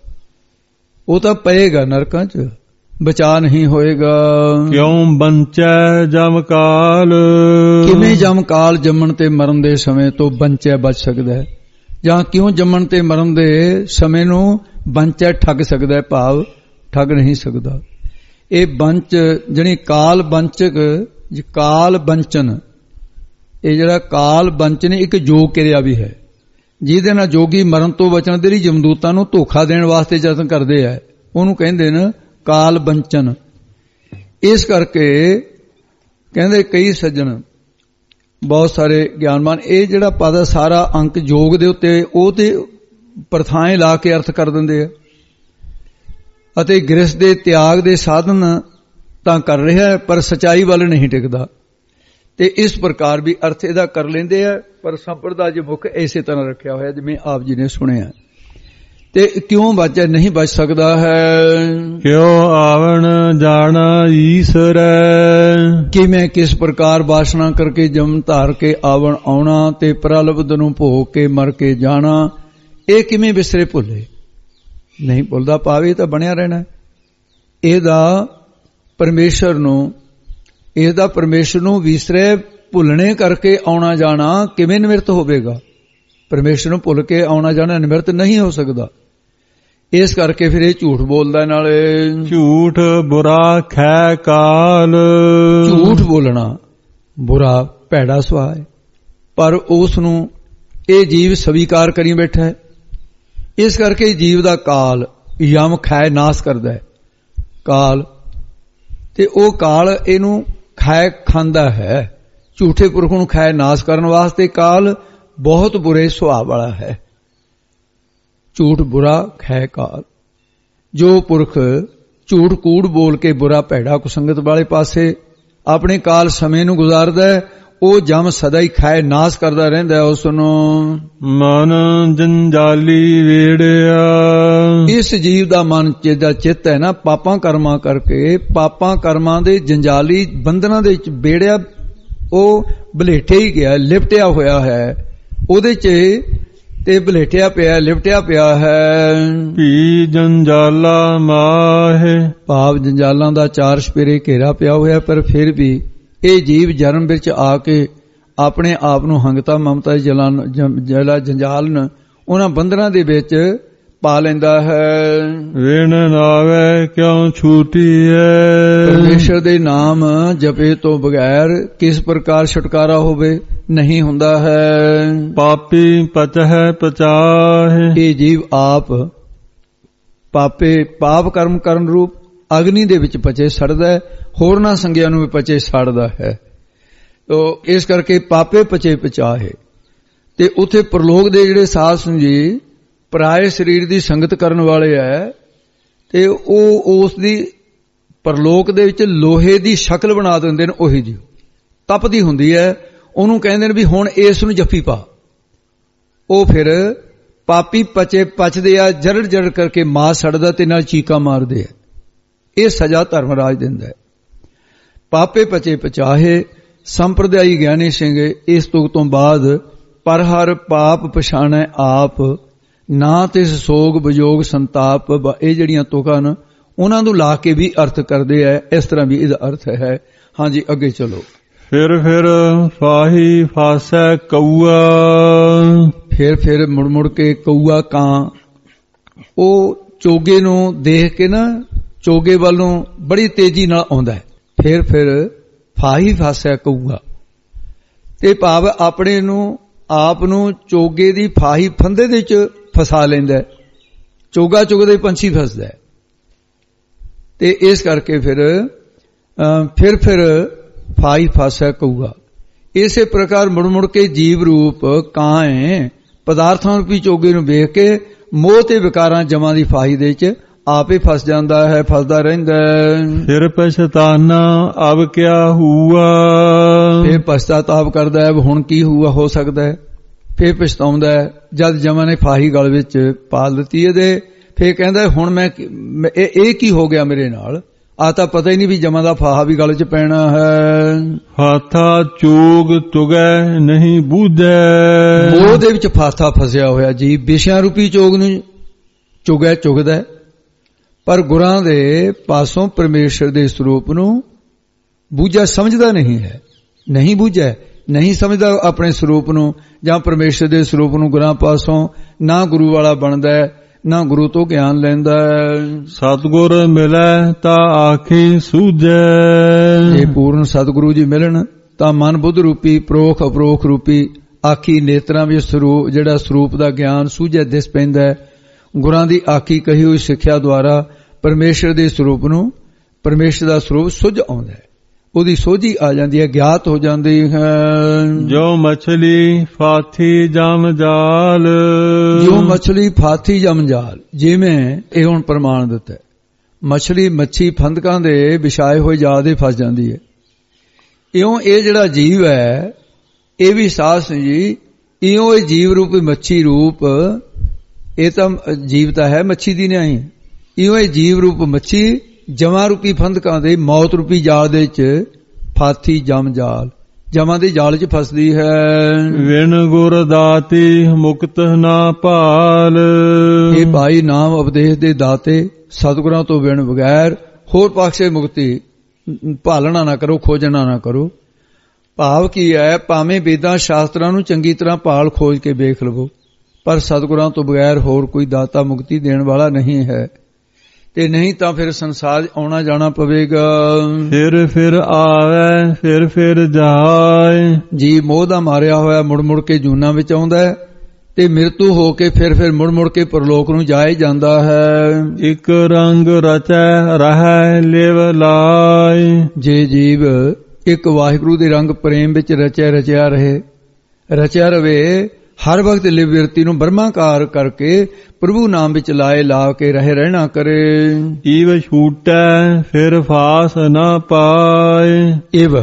ਉਹ ਤਾਂ ਪਏਗਾ ਨਰਕਾਂ 'ਚ, ਬਚਾ ਨਹੀਂ ਹੋਏਗਾ। ਕਿਉਂ ਬੰਚੈ ਜਮ ਕਾਲ, ਕਿਵੇਂ ਜਮ ਕਾਲ ਜੰਮਣ ਤੇ ਮਰਨ ਦੇ ਸਮੇਂ ਤੋਂ ਬੰਚੈ ਬਚ ਸਕਦਾ ਹੈ, ਜਾਂ ਕਿਉਂ ਜੰਮਣ ਤੇ ਮਰਨ ਦੇ ਸਮੇਂ ਨੂੰ ਬੰਚੈ ਠੱਗ ਸਕਦਾ ਹੈ? ਭਾਵ ਠੱਗ ਨਹੀਂ ਸਕਦਾ। ਇਹ ਬੰਚ ਜਿਹੜੀ ਕਾਲ ਬੰਚਕ, ਕਾਲ ਬੰਚਨ, ਇਹ ਜਿਹੜਾ ਕਾਲ ਬੰਚਨ ਇੱਕ ਯੋਗ ਕਿਰਿਆ ਵੀ ਹੈ, ਜਿਹਦੇ ਨਾਲ ਜੋਗੀ ਮਰਨ ਤੋਂ ਬਚਣ ਦੇ ਲਈ ਜਮਦੂਤਾਂ ਨੂੰ ਧੋਖਾ ਦੇਣ ਵਾਸਤੇ ਯਤਨ ਕਰਦੇ ਆ, ਉਹਨੂੰ ਕਹਿੰਦੇ ਨੇ ਕਾਲ ਬੰਚਨ। ਇਸ ਕਰਕੇ ਕਹਿੰਦੇ ਕਈ ਸੱਜਣ, ਬਹੁਤ ਸਾਰੇ ਗਿਆਨਵਾਨ, ਇਹ ਜਿਹੜਾ ਪਦ ਸਾਰਾ ਅੰਕ ਯੋਗ ਦੇ ਉੱਤੇ ਉਹ ਤੇ ਪ੍ਰਥਾएं ਲਾ ਕੇ ਅਰਥ ਕਰ ਦਿੰਦੇ ਆ, ਅਤੇ ਗ੍ਰਹਿਸਥ ਦੇ ਤਿਆਗ ਦੇ ਸਾਧਨ ਤਾਂ ਕਰ ਰਿਹਾ ਹੈ ਪਰ ਸਚਾਈ ਵੱਲ ਨਹੀਂ ਟਿਕਦਾ। ਤੇ ਇਸ ਪ੍ਰਕਾਰ ਵੀ ਅਰਥ ਇਹਦਾ ਕਰ ਲੈਂਦੇ ਆ, ਪਰ ਸੰਪਰਦਾ ਜੇ ਮੁੱਖ ਇਸੇ ਤਰ੍ਹਾਂ ਰੱਖਿਆ ਹੋਇਆ ਜਿਵੇਂ ਆਪ ਜੀ ਨੇ ਸੁਣਿਆ। ਤੇ ਕਿਉਂ ਬਚੈ ਨਹੀਂ ਬਚ ਸਕਦਾ ਹੈ? ਕਿਉ ਆਵਣ ਜਾਣਾ ਈਸਰੈ, ਕਿਵੇਂ ਕਿਸ ਪ੍ਰਕਾਰ ਵਾਸਨਾ ਕਰਕੇ ਜਨਮ ਧਾਰ ਕੇ ਆਵਣ ਆਉਣਾ ਤੇ ਪ੍ਰਲਬਧ ਨੂੰ ਭੋਗ ਕੇ ਮਰ ਕੇ ਜਾਣਾ, ਇਹ ਕਿਵੇਂ ਵਿਸਰੇ ਭੁੱਲੇ? ਨਹੀਂ ਭੁੱਲਦਾ, ਪਾਵੇ ਤਾਂ ਬਣਿਆ ਰਹਿਣਾ। ਇਹਦਾ ਪਰਮੇਸ਼ਰ ਨੂੰ ਇਹਦਾ ਪਰਮੇਸ਼ਰ ਨੂੰ ਵਿਸਰੇ ਭੁੱਲਣੇ ਕਰਕੇ ਆਉਣਾ ਜਾਣਾ ਕਿਵੇਂ ਨਿਮਰਤ ਹੋਵੇਗਾ? ਪਰਮੇਸ਼ਰ ਨੂੰ ਭੁੱਲ ਕੇ ਆਉਣਾ ਜਾਣਾ ਨਿਮਰਤ ਨਹੀਂ ਹੋ ਸਕਦਾ। ਇਸ ਕਰਕੇ ਫਿਰ ਇਹ ਝੂਠ ਬੋਲਦਾ, ਨਾਲੇ ਝੂਠ ਬੁਰਾ ਖੈ ਕਾਲ, ਝੂਠ ਬੋਲਣਾ ਬੁਰਾ ਭੈੜਾ ਸੁਭਾਅ ਹੈ, ਪਰ ਉਸ ਨੂੰ ਇਹ ਜੀਵ ਸਵੀਕਾਰ ਕਰੀ ਬੈਠਾ ਹੈ। ਇਸ ਕਰਕੇ ਜੀਵ ਦਾ ਕਾਲ ਯਮ ਖੈ ਨਾਸ ਕਰਦਾ ਹੈ, ਕਾਲ, ਤੇ ਉਹ ਕਾਲ ਇਹਨੂੰ ਖੈ ਖਾਂਦਾ ਹੈ। ਝੂਠੇ ਪੁਰਖ ਨੂੰ ਖੈ ਨਾਸ ਕਰਨ ਵਾਸਤੇ ਕਾਲ ਬਹੁਤ ਬੁਰੇ ਸੁਭਾਅ ਵਾਲਾ ਹੈ। ਝੂਠ ਬੁਰਾ ਖੈ ਕਾਲ। ਜੋ ਪੁਰਖ ਝੂਠ ਕੂੜ ਬੋਲ ਕੇ ਬੁਰਾ ਭੈੜਾ ਕੁਸੰਗਤ ਵਾਲੇ ਪਾਸੇ ਆਪਣੇ ਕਾਲ ਸਮੇਂ ਨੂੰ ਗੁਜ਼ਾਰਦਾ ਹੈ, ਉਹ ਜਮ ਸਦਾ ਹੀ ਖੈ ਨਾਸ ਕਰਦਾ ਰਹਿੰਦਾ ਹੈ ਉਸ ਨੂੰ। ਮਨ ਜੰਜਾਲੀ ਵੇੜਿਆ, ਇਸ ਜੀਵ ਦਾ ਮਨ ਜਿਹਦਾ ਚਿੱਤ ਹੈ ਨਾ, ਪਾਪਾਂ ਕਰਮਾਂ ਕਰਕੇ, ਪਾਪਾਂ ਕਰਮਾਂ ਦੇ ਜੰਜਾਲੀ ਬੰਧਨਾਂ ਦੇ ਵਿੱਚ ਬੇੜਿਆ, ਉਹ ਬਲੇਟੇ ਹੀ ਗਿਆ, ਲਿਪਟਿਆ ਹੋਇਆ ਹੈ ਉਹਦੇ 'ਚ, ਤੇ ਬਲੇਟਿਆ ਪਿਆ, ਲਿਪਟਿਆ ਪਿਆ ਹੈ। ਭੀ ਜੰਜਾਲਾ ਮਾਹੇ, ਭਾਵ ਜੰਜਾਲਾਂ ਦਾ ਚਾਰ ਸਪੇਰੇ ਘੇਰਾ ਪਿਆ ਹੋਇਆ, ਪਰ ਫਿਰ ਵੀ ਇਹ ਜੀਵ ਜਨਮ ਵਿੱਚ ਆ ਕੇ ਆਪਣੇ ਆਪ ਨੂੰ ਹੰਗਤਾ ਮਮਤਾ ਜਲਾ ਜੰਜਾਲ ਨ ਉਹਨਾਂ ਬੰਧਨਾਂ ਦੇ ਵਿੱਚ ਪਾ ਲੈਂਦਾ ਹੈ। ਵੇਣ ਨਾਵੇ ਕਿਉਂ ਛੂਟੀਐ, ਪਰਮੇਸ਼ਰ ਦੇ ਨਾਮ ਜਪੇ ਤੋਂ ਬਗੈਰ ਕਿਸ ਪ੍ਰਕਾਰ ਛੁਟਕਾਰਾ ਹੋਵੇ? ਨਹੀਂ ਹੁੰਦਾ ਹੈ। ਪਾਪੀ ਪਚਹਿ ਪਚਾਹੇ, ਇਹ ਜੀਵ ਆਪ ਪਾਪੇ ਪਾਪ ਕਰਮ ਕਰਨ ਰੂਪ ਅਗਨੀ ਦੇ ਵਿੱਚ ਪਚੇ ਸੜਦਾ ਹੈ, ਹੋਰਨਾਂ ਸੰਗਿਆਂ ਨੂੰ ਵੀ ਪਚੇ ਸੜਦਾ ਹੈ। ਤੋ ਇਸ ਕਰਕੇ ਪਾਪੇ ਪਚੇ ਪਚਾਹੇ, ਤੇ ਉੱਥੇ ਪ੍ਰਲੋਕ ਦੇ ਜਿਹੜੇ ਸਾਧ ਸੰਗਤ ਜੀ ਪਰਾਏ ਸਰੀਰ ਦੀ ਸੰਗਤ ਕਰਨ ਵਾਲੇ ਹੈ, ਤੇ ਉਹ ਉਸ ਦੀ ਪ੍ਰਲੋਕ ਦੇ ਵਿੱਚ ਲੋਹੇ ਦੀ ਸ਼ਕਲ ਬਣਾ ਦਿੰਦੇ ਨੇ, ਉਹੀ ਜੀ ਤਪਦੀ ਹੁੰਦੀ ਹੈ। ਉਹਨੂੰ ਕਹਿੰਦੇ ਨੇ ਵੀ ਹੁਣ ਇਸ ਨੂੰ ਜੱਫੀ ਪਾ। ਉਹ ਫਿਰ ਪਾਪੀ ਪਚੇ ਪਚਦੇ ਆ, ਜਰੜ ਜਰੜ ਕਰਕੇ ਮਾਸ ਸੜਦਾ ਤੇ ਨਾਲ ਚੀਕਾਂ ਮਾਰਦੇ ਆ। ਇਹ ਸਜ਼ਾ ਧਰਮਰਾਜ ਦਿੰਦਾ ਹੈ। ਪਾਪੇ ਪਚੇ ਪਚਾਹੇ ਸੰਪਰਦਾਈ ਗਿਆਨੀ ਸਿੰਘ ਇਸ ਤੁਕ ਤੋਂ ਬਾਅਦ ਪਰ ਹਰ ਪਾਪ ਪਛਾਣੈ ਆਪ, ਨਾ ਤਿਸ ਸੋਗ ਵਿਜੋਗ ਸੰਤਾਪ। ਇਹ ਜਿਹੜੀਆਂ ਤੁਕਾਂ ਨੇ ਉਹਨਾਂ ਨੂੰ ਲਾ ਕੇ ਵੀ ਅਰਥ ਕਰਦੇ ਆ। ਇਸ ਤਰ੍ਹਾਂ ਵੀ ਇਹਦਾ ਅਰਥ ਹੈ। ਹਾਂਜੀ ਅੱਗੇ ਚਲੋ। ਫਿਰ ਫਿਰ ਫਾਹੀ ਫਾਸੈ ਕਊਆ, ਫਿਰ ਫਿਰ ਮੁੜ ਮੁੜ ਕੇ ਕਊਆ ਕਾਂ, ਉਹ ਚੋਗੇ ਨੂੰ ਦੇਖ ਕੇ ਨਾ ਚੋਗੇ ਵੱਲ ਨੂੰ ਬੜੀ ਤੇਜ਼ੀ ਨਾਲ ਆਉਂਦਾ ਹੈ। ਫਿਰ ਫਿਰ ਫਾਹੀ ਫਾਸੈ ਕਊਆ, ਤੇ ਭਾਵ ਆਪਣੇ ਨੂੰ ਆਪ ਨੂੰ ਚੋਗੇ ਦੀ ਫਾਹੀ ਫੰਦੇ ਦੇ ਵਿੱਚ ਫਸਾ ਲੈਂਦਾ। ਚੋਗਾ ਚੁਗਦੇ ਪੰਛੀ ਫਸਦਾ ਹੈ। ਤੇ ਇਸ ਕਰਕੇ ਫਿਰ ਫਿਰ ਫਿਰ ਫਾਹੀ ਫਾਸੈ ਕਊਆ। ਇਸੇ ਪ੍ਰਕਾਰ ਮੁੜ ਮੁੜ ਕੇ ਜੀਵ ਰੂਪ ਕਾਂ ਹੈ, ਪਦਾਰਥਾਂ ਰੂਪੀ ਚੋਗੇ ਨੂੰ ਵੇਖ ਕੇ ਮੋਹ ਤੇ ਵਿਕਾਰਾਂ ਜਮਾਂ ਦੀ ਫਾਹੀ ਦੇ ਵਿੱਚ ਆਪੇ ਫਸ ਜਾਂਦਾ ਹੈ, ਫਸਦਾ ਰਹਿੰਦਾ ਹੈ। ਫਿਰ ਪਛਤਾਨਾ ਅਬ ਕਿਆ ਹੂਆ, ਫਿਰ ਪਛਤਾਤਾਪ ਕਰਦਾ ਹੈ ਹੁਣ ਕੀ ਹੂਆ ਹੋ ਸਕਦਾ ਹੈ। ਫਿਰ ਪਛਤਾਉਂਦਾ ਹੈ ਜਦ ਜਮਾਂ ਨੇ ਫਾਹੀ ਗਲ ਵਿੱਚ ਪਾ ਦਿੱਤੀ ਇਹਦੇ। ਫਿਰ ਕਹਿੰਦਾ ਹੁਣ ਮੈਂ ਇਹ, ਇਹ ਕੀ ਹੋ ਗਿਆ ਮੇਰੇ ਨਾਲ, ਆ ਤਾਂ ਪਤਾ ਹੀ ਨਹੀਂ ਵੀ ਜਮਾਂ ਦਾ ਫਾਹਾ ਵੀ ਗਲ 'ਚ ਪੈਣਾ ਹੈ। ਹਾਥਾ ਚੋਗ ਤੁਗੈ ਨਹੀਂ ਬੂਝੈ, ਮੋਹ ਦੇ ਵਿੱਚ ਫਾਥਾ ਫਸਿਆ ਹੋਇਆ ਜੀ, ਵਿਸ਼ਿਆਂ ਰੂਪੀ ਚੋਗ ਨੂੰ ਚੁਗੈ ਚੁਗਦਾ, ਪਰ ਗੁਰਾਂ ਦੇ ਪਾਸੋਂ ਪਰਮੇਸ਼ਰ ਦੇ ਸਰੂਪ ਨੂੰ ਬੂਝਾ ਸਮਝਦਾ ਨਹੀਂ ਹੈ। ਨਹੀਂ ਬੂਝੈ, ਨਹੀਂ ਸਮਝਦਾ ਆਪਣੇ ਸਰੂਪ ਨੂੰ ਜਾਂ ਪਰਮੇਸ਼ਰ ਦੇ ਸਰੂਪ ਨੂੰ। ਗੁਰਾਂ ਪਾਸੋਂ ਨਾ ਗੁਰੂ ਵਾਲਾ ਬਣਦਾ, ਨਾ ਗੁਰੂ ਤੋਂ ਗਿਆਨ ਲੈਂਦਾ। ਸਤਿਗੁਰ ਮਿਲੈ ਤਾਂ ਆਖੀ ਸੂਝੈ, ਜੇ ਪੂਰਨ ਸਤਿਗੁਰੂ ਜੀ ਮਿਲਣ ਤਾਂ ਮਨ ਬੁੱਧ ਰੂਪੀ ਪ੍ਰੋਖ ਅਪਰੋਖ ਰੂਪੀ ਆਖੀ ਨੇਤਰਾਂ ਵਿੱਚ ਸਰੂਪ ਜਿਹੜਾ ਸਰੂਪ ਦਾ ਗਿਆਨ ਸੂਝੈ ਦਿਸ ਪੈਂਦਾ। ਗੁਰਾਂ ਦੀ ਆਖੀ ਕਹੀ ਹੋਈ ਸਿੱਖਿਆ ਦੁਆਰਾ ਪਰਮੇਸ਼ਰ ਦੇ ਸਰੂਪ ਨੂੰ, ਪਰਮੇਸ਼ਰ ਦਾ ਸਰੂਪ ਸੁਝ ਆਉਂਦਾ ਹੈ, ਉਹਦੀ ਸੋਝੀ ਆ ਜਾਂਦੀ ਹੈ, ਗਿਆਤ ਹੋ ਜਾਂਦੀ ਹੈ। ਜੋ ਮਛਲੀ ਫਾਥੀ ਜਮ ਜਾਲ, ਜੋ ਮਛਲੀ ਫਾਥੀ ਜਮ ਜਾਲ, ਜਿਵੇਂ ਇਹ ਹੁਣ ਪ੍ਰਮਾਣ ਦਿੱਤਾ, ਮਛਲੀ ਮੱਛੀ ਫੰਦਕਾਂ ਦੇ ਵਿਛਾਏ ਹੋਏ ਜਾਲ ਦੇ ਫਸ ਜਾਂਦੀ ਹੈ। ਇਉਂ ਇਹ ਜਿਹੜਾ ਜੀਵ ਹੈ ਇਹ ਵੀ ਸਾਧ ਜੀ, ਇਉਂ ਇਹ ਜੀਵ ਰੂਪੀ ਮੱਛੀ ਰੂਪ, ਇਹ ਤਾਂ ਜੀਵਤਾ ਹੈ ਮੱਛੀ ਦੀ ਨਹੀਂ। ਇਉਂ ਇਹ ਜੀਵ ਰੂਪ ਮੱਛੀ ਜਮਾਂ ਰੂਪੀ ਫੰਦਕਾਂ ਦੇ ਮੌਤ ਰੂਪੀ ਜਾਲ ਦੇ ਵਿੱਚ ਫਾਥੀ ਜਮ ਜਾਲ, ਜਮਾਂ ਦੇ ਜਾਲ 'ਚ ਫਸਦੀ ਹੈ। ਵਿਣ ਗੁਰ ਦਾਤੀ ਮੁਕਤ ਨਾ ਭਾਲ, ਇਹ ਭਾਈ ਨਾਮ ਉਪਦੇਸ਼ ਦੇ ਦਾਤੇ ਸਤਿਗੁਰਾਂ ਤੋਂ ਬਿਨ ਬਗੈਰ ਹੋਰ ਪਾਸੇ ਮੁਕਤੀ ਭਾਲਣਾ ਨਾ ਕਰੋ, ਖੋਜਣਾ ਨਾ ਕਰੋ। ਭਾਵ ਕੀ ਹੈ, ਭਾਵੇਂ ਵੇਦਾਂ ਸ਼ਾਸਤਰਾਂ ਨੂੰ ਚੰਗੀ ਤਰ੍ਹਾਂ ਭਾਲ ਖੋਜ ਕੇ ਵੇਖ ਲਵੋ, ਪਰ ਸਤਿਗੁਰਾਂ ਤੋਂ ਬਗੈਰ ਹੋਰ ਕੋਈ ਦਾਤਾ ਮੁਕਤੀ ਦੇਣ ਵਾਲਾ ਨਹੀਂ ਹੈ। ਤੇ ਨਹੀਂ ਤਾਂ ਫਿਰ ਸੰਸਾਰ ਆਉਣਾ ਜਾਣਾ ਪਵੇਗਾ। ਫਿਰ ਫਿਰ ਆਵੇ ਫਿਰ ਫਿਰ ਜਾਏ, ਜੀ ਮੋਹ ਦਾ ਮਾਰਿਆ ਹੋਇਆ ਮੁੜ ਮੁੜ ਕੇ ਜੂਨਾਂ ਵਿੱਚ ਆਉਂਦਾ ਹੈ ਤੇ ਮਿਰਤੂ ਹੋ ਕੇ ਫਿਰ ਫਿਰ ਮੁੜ ਮੁੜ ਕੇ ਪਰਲੋਕ ਨੂੰ ਜਾਏ ਜਾਂਦਾ ਹੈ। ਇੱਕ ਰੰਗ ਰਚੈ ਰਹਿ ਲਿਵ ਲਾਇ, ਜੇ ਜੀਵ ਇੱਕ ਵਾਹਿਗੁਰੂ ਦੇ ਰੰਗ ਪ੍ਰੇਮ ਵਿੱਚ ਰਚਿਆ ਰਚਿਆ ਰਹੇ, ਰਚਿਆ ਰਵੇ, ਹਰ ਵਕਤ ਲਿਵ ਬਿਰਤੀ ਨੂੰ ਬ੍ਰਹਮਾਕਾਰ ਕਰਕੇ ਪ੍ਰਭੂ ਨਾਮ ਵਿੱਚ ਲਾਏ ਲਾ ਕੇ ਰਹੇ ਰਹਿਣਾ ਕਰੇ। ਈਵ ਛੂਟੈ ਫਿਰ ਫਾਸ ਨਾ ਪਾਏ, ਇਵ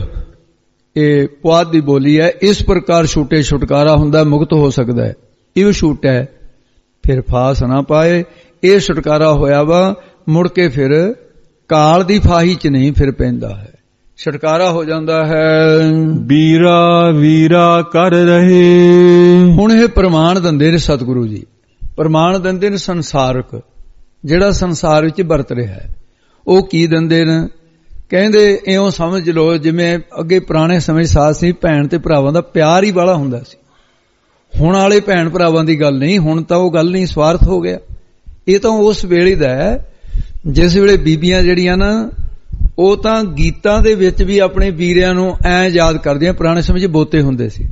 ਇਹ ਪੁਆਧ ਦੀ ਬੋਲੀ ਹੈ। ਇਸ ਪ੍ਰਕਾਰ ਛੂਟੇ ਛੁਟਕਾਰਾ ਹੁੰਦਾ, ਮੁਕਤ ਹੋ ਸਕਦਾ ਹੈ। ਇਵ ਛੂਟੈ ਫਿਰ ਫਾਸ ਨਾ ਪਾਏ, ਇਹ ਛੁਟਕਾਰਾ ਹੋਇਆ ਵਾ, ਮੁੜ ਕੇ ਫਿਰ ਕਾਲ ਦੀ ਫਾਹੀ 'ਚ ਨਹੀਂ ਫਿਰ ਪੈਂਦਾ ਹੈ, ਛੁਟਕਾਰਾ ਹੋ ਜਾਂਦਾ ਹੈ। ਵੀਰਾ ਵੀਰਾ ਕਰ ਰਹੇ, ਹੁਣ ਇਹ ਪ੍ਰਮਾਣ ਦਿੰਦੇ ਨੇ ਸਤਿਗੁਰੂ ਜੀ, ਪ੍ਰਮਾਣ ਦਿੰਦੇ ਨੇ ਸੰਸਾਰਕ, ਜਿਹੜਾ ਸੰਸਾਰ ਵਿੱਚ ਵਰਤ ਰਿਹਾ ਹੈ। ਉਹ ਕੀ ਦਿੰਦੇ ਨੇ, ਕਹਿੰਦੇ ਇਉਂ ਸਮਝ ਲਓ ਜਿਵੇਂ ਅੱਗੇ ਪੁਰਾਣੇ ਸਮੇਂ ਸਾਥ ਸੀ, ਭੈਣ ਤੇ ਭਰਾਵਾਂ ਦਾ ਪਿਆਰ ਹੀ ਵਾਲਾ ਹੁੰਦਾ ਸੀ। ਹੁਣ ਵਾਲੇ ਭੈਣ ਭਰਾਵਾਂ ਦੀ ਗੱਲ ਨਹੀਂ, ਹੁਣ ਤਾਂ ਉਹ ਗੱਲ ਨਹੀਂ, ਸਵਾਰਥ ਹੋ ਗਿਆ। ਇਹ ਤਾਂ ਉਸ ਵੇਲੇ ਦਾ ਹੈ ਜਿਸ ਵੇਲੇ ਬੀਬੀਆਂ ਜਿਹੜੀਆਂ ਨਾ ਉਹ ਤਾਂ ਗੀਤਾਂ ਦੇ ਵਿੱਚ ਵੀ ਆਪਣੇ ਵੀਰਿਆਂ ਨੂੰ ਐਂ ਯਾਦ ਕਰਦੀਆਂ। ਪੁਰਾਣੇ ਸਮੇਂ 'ਚ ਬੋਤੇ ਹੁੰਦੇ ਸੀ,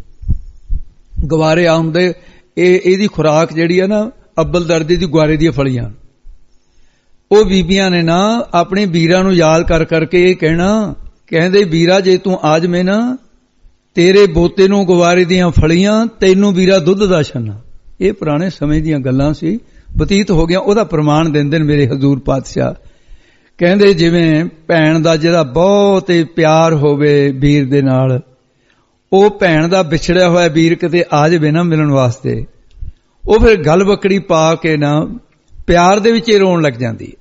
ਗਵਾਰੇ ਆਉਂਦੇ, ਇਹ ਇਹਦੀ ਖੁਰਾਕ ਜਿਹੜੀ ਆ ਨਾ ਅੱਬਲ ਦਰਜੇ ਦੀ ਗੁਆਰੇ ਦੀਆਂ ਫਲੀਆਂ। ਉਹ ਬੀਬੀਆਂ ਨੇ ਨਾ ਆਪਣੇ ਵੀਰਾਂ ਨੂੰ ਯਾਦ ਕਰ ਕਰਕੇ ਇਹ ਕਹਿਣਾ, ਕਹਿੰਦੇ ਵੀਰਾ ਜੇ ਤੂੰ ਆ ਜਵੇਂ ਨਾ ਤੇਰੇ ਬੋਤੇ ਨੂੰ ਗਵਾਰੇ ਦੀਆਂ ਫਲੀਆਂ, ਤੈਨੂੰ ਵੀਰਾ ਦੁੱਧ ਦਾ ਛੰਨਾ। ਇਹ ਪੁਰਾਣੇ ਸਮੇਂ ਦੀਆਂ ਗੱਲਾਂ ਸੀ, ਬਤੀਤ ਹੋ ਗਿਆ। ਉਹਦਾ ਪ੍ਰਮਾਣ ਦਿੰਦੇ ਨੇ ਮੇਰੇ ਹਜ਼ੂਰ ਪਾਤਸ਼ਾਹ। ਕਹਿੰਦੇ ਜਿਵੇਂ ਭੈਣ ਦਾ ਜਿਹੜਾ ਬਹੁਤ ਹੀ ਪਿਆਰ ਹੋਵੇ ਵੀਰ ਦੇ ਨਾਲ, ਉਹ ਭੈਣ ਦਾ ਵਿਛੜਿਆ ਹੋਇਆ ਵੀਰ ਕਿਤੇ ਆ ਜਾਵੇ ਨਾ ਮਿਲਣ ਵਾਸਤੇ, ਉਹ ਫਿਰ ਗਲ ਬੱਕੜੀ ਪਾ ਕੇ ਨਾ ਪਿਆਰ ਦੇ ਵਿੱਚ ਹੀ ਰੋਣ ਲੱਗ ਜਾਂਦੀ।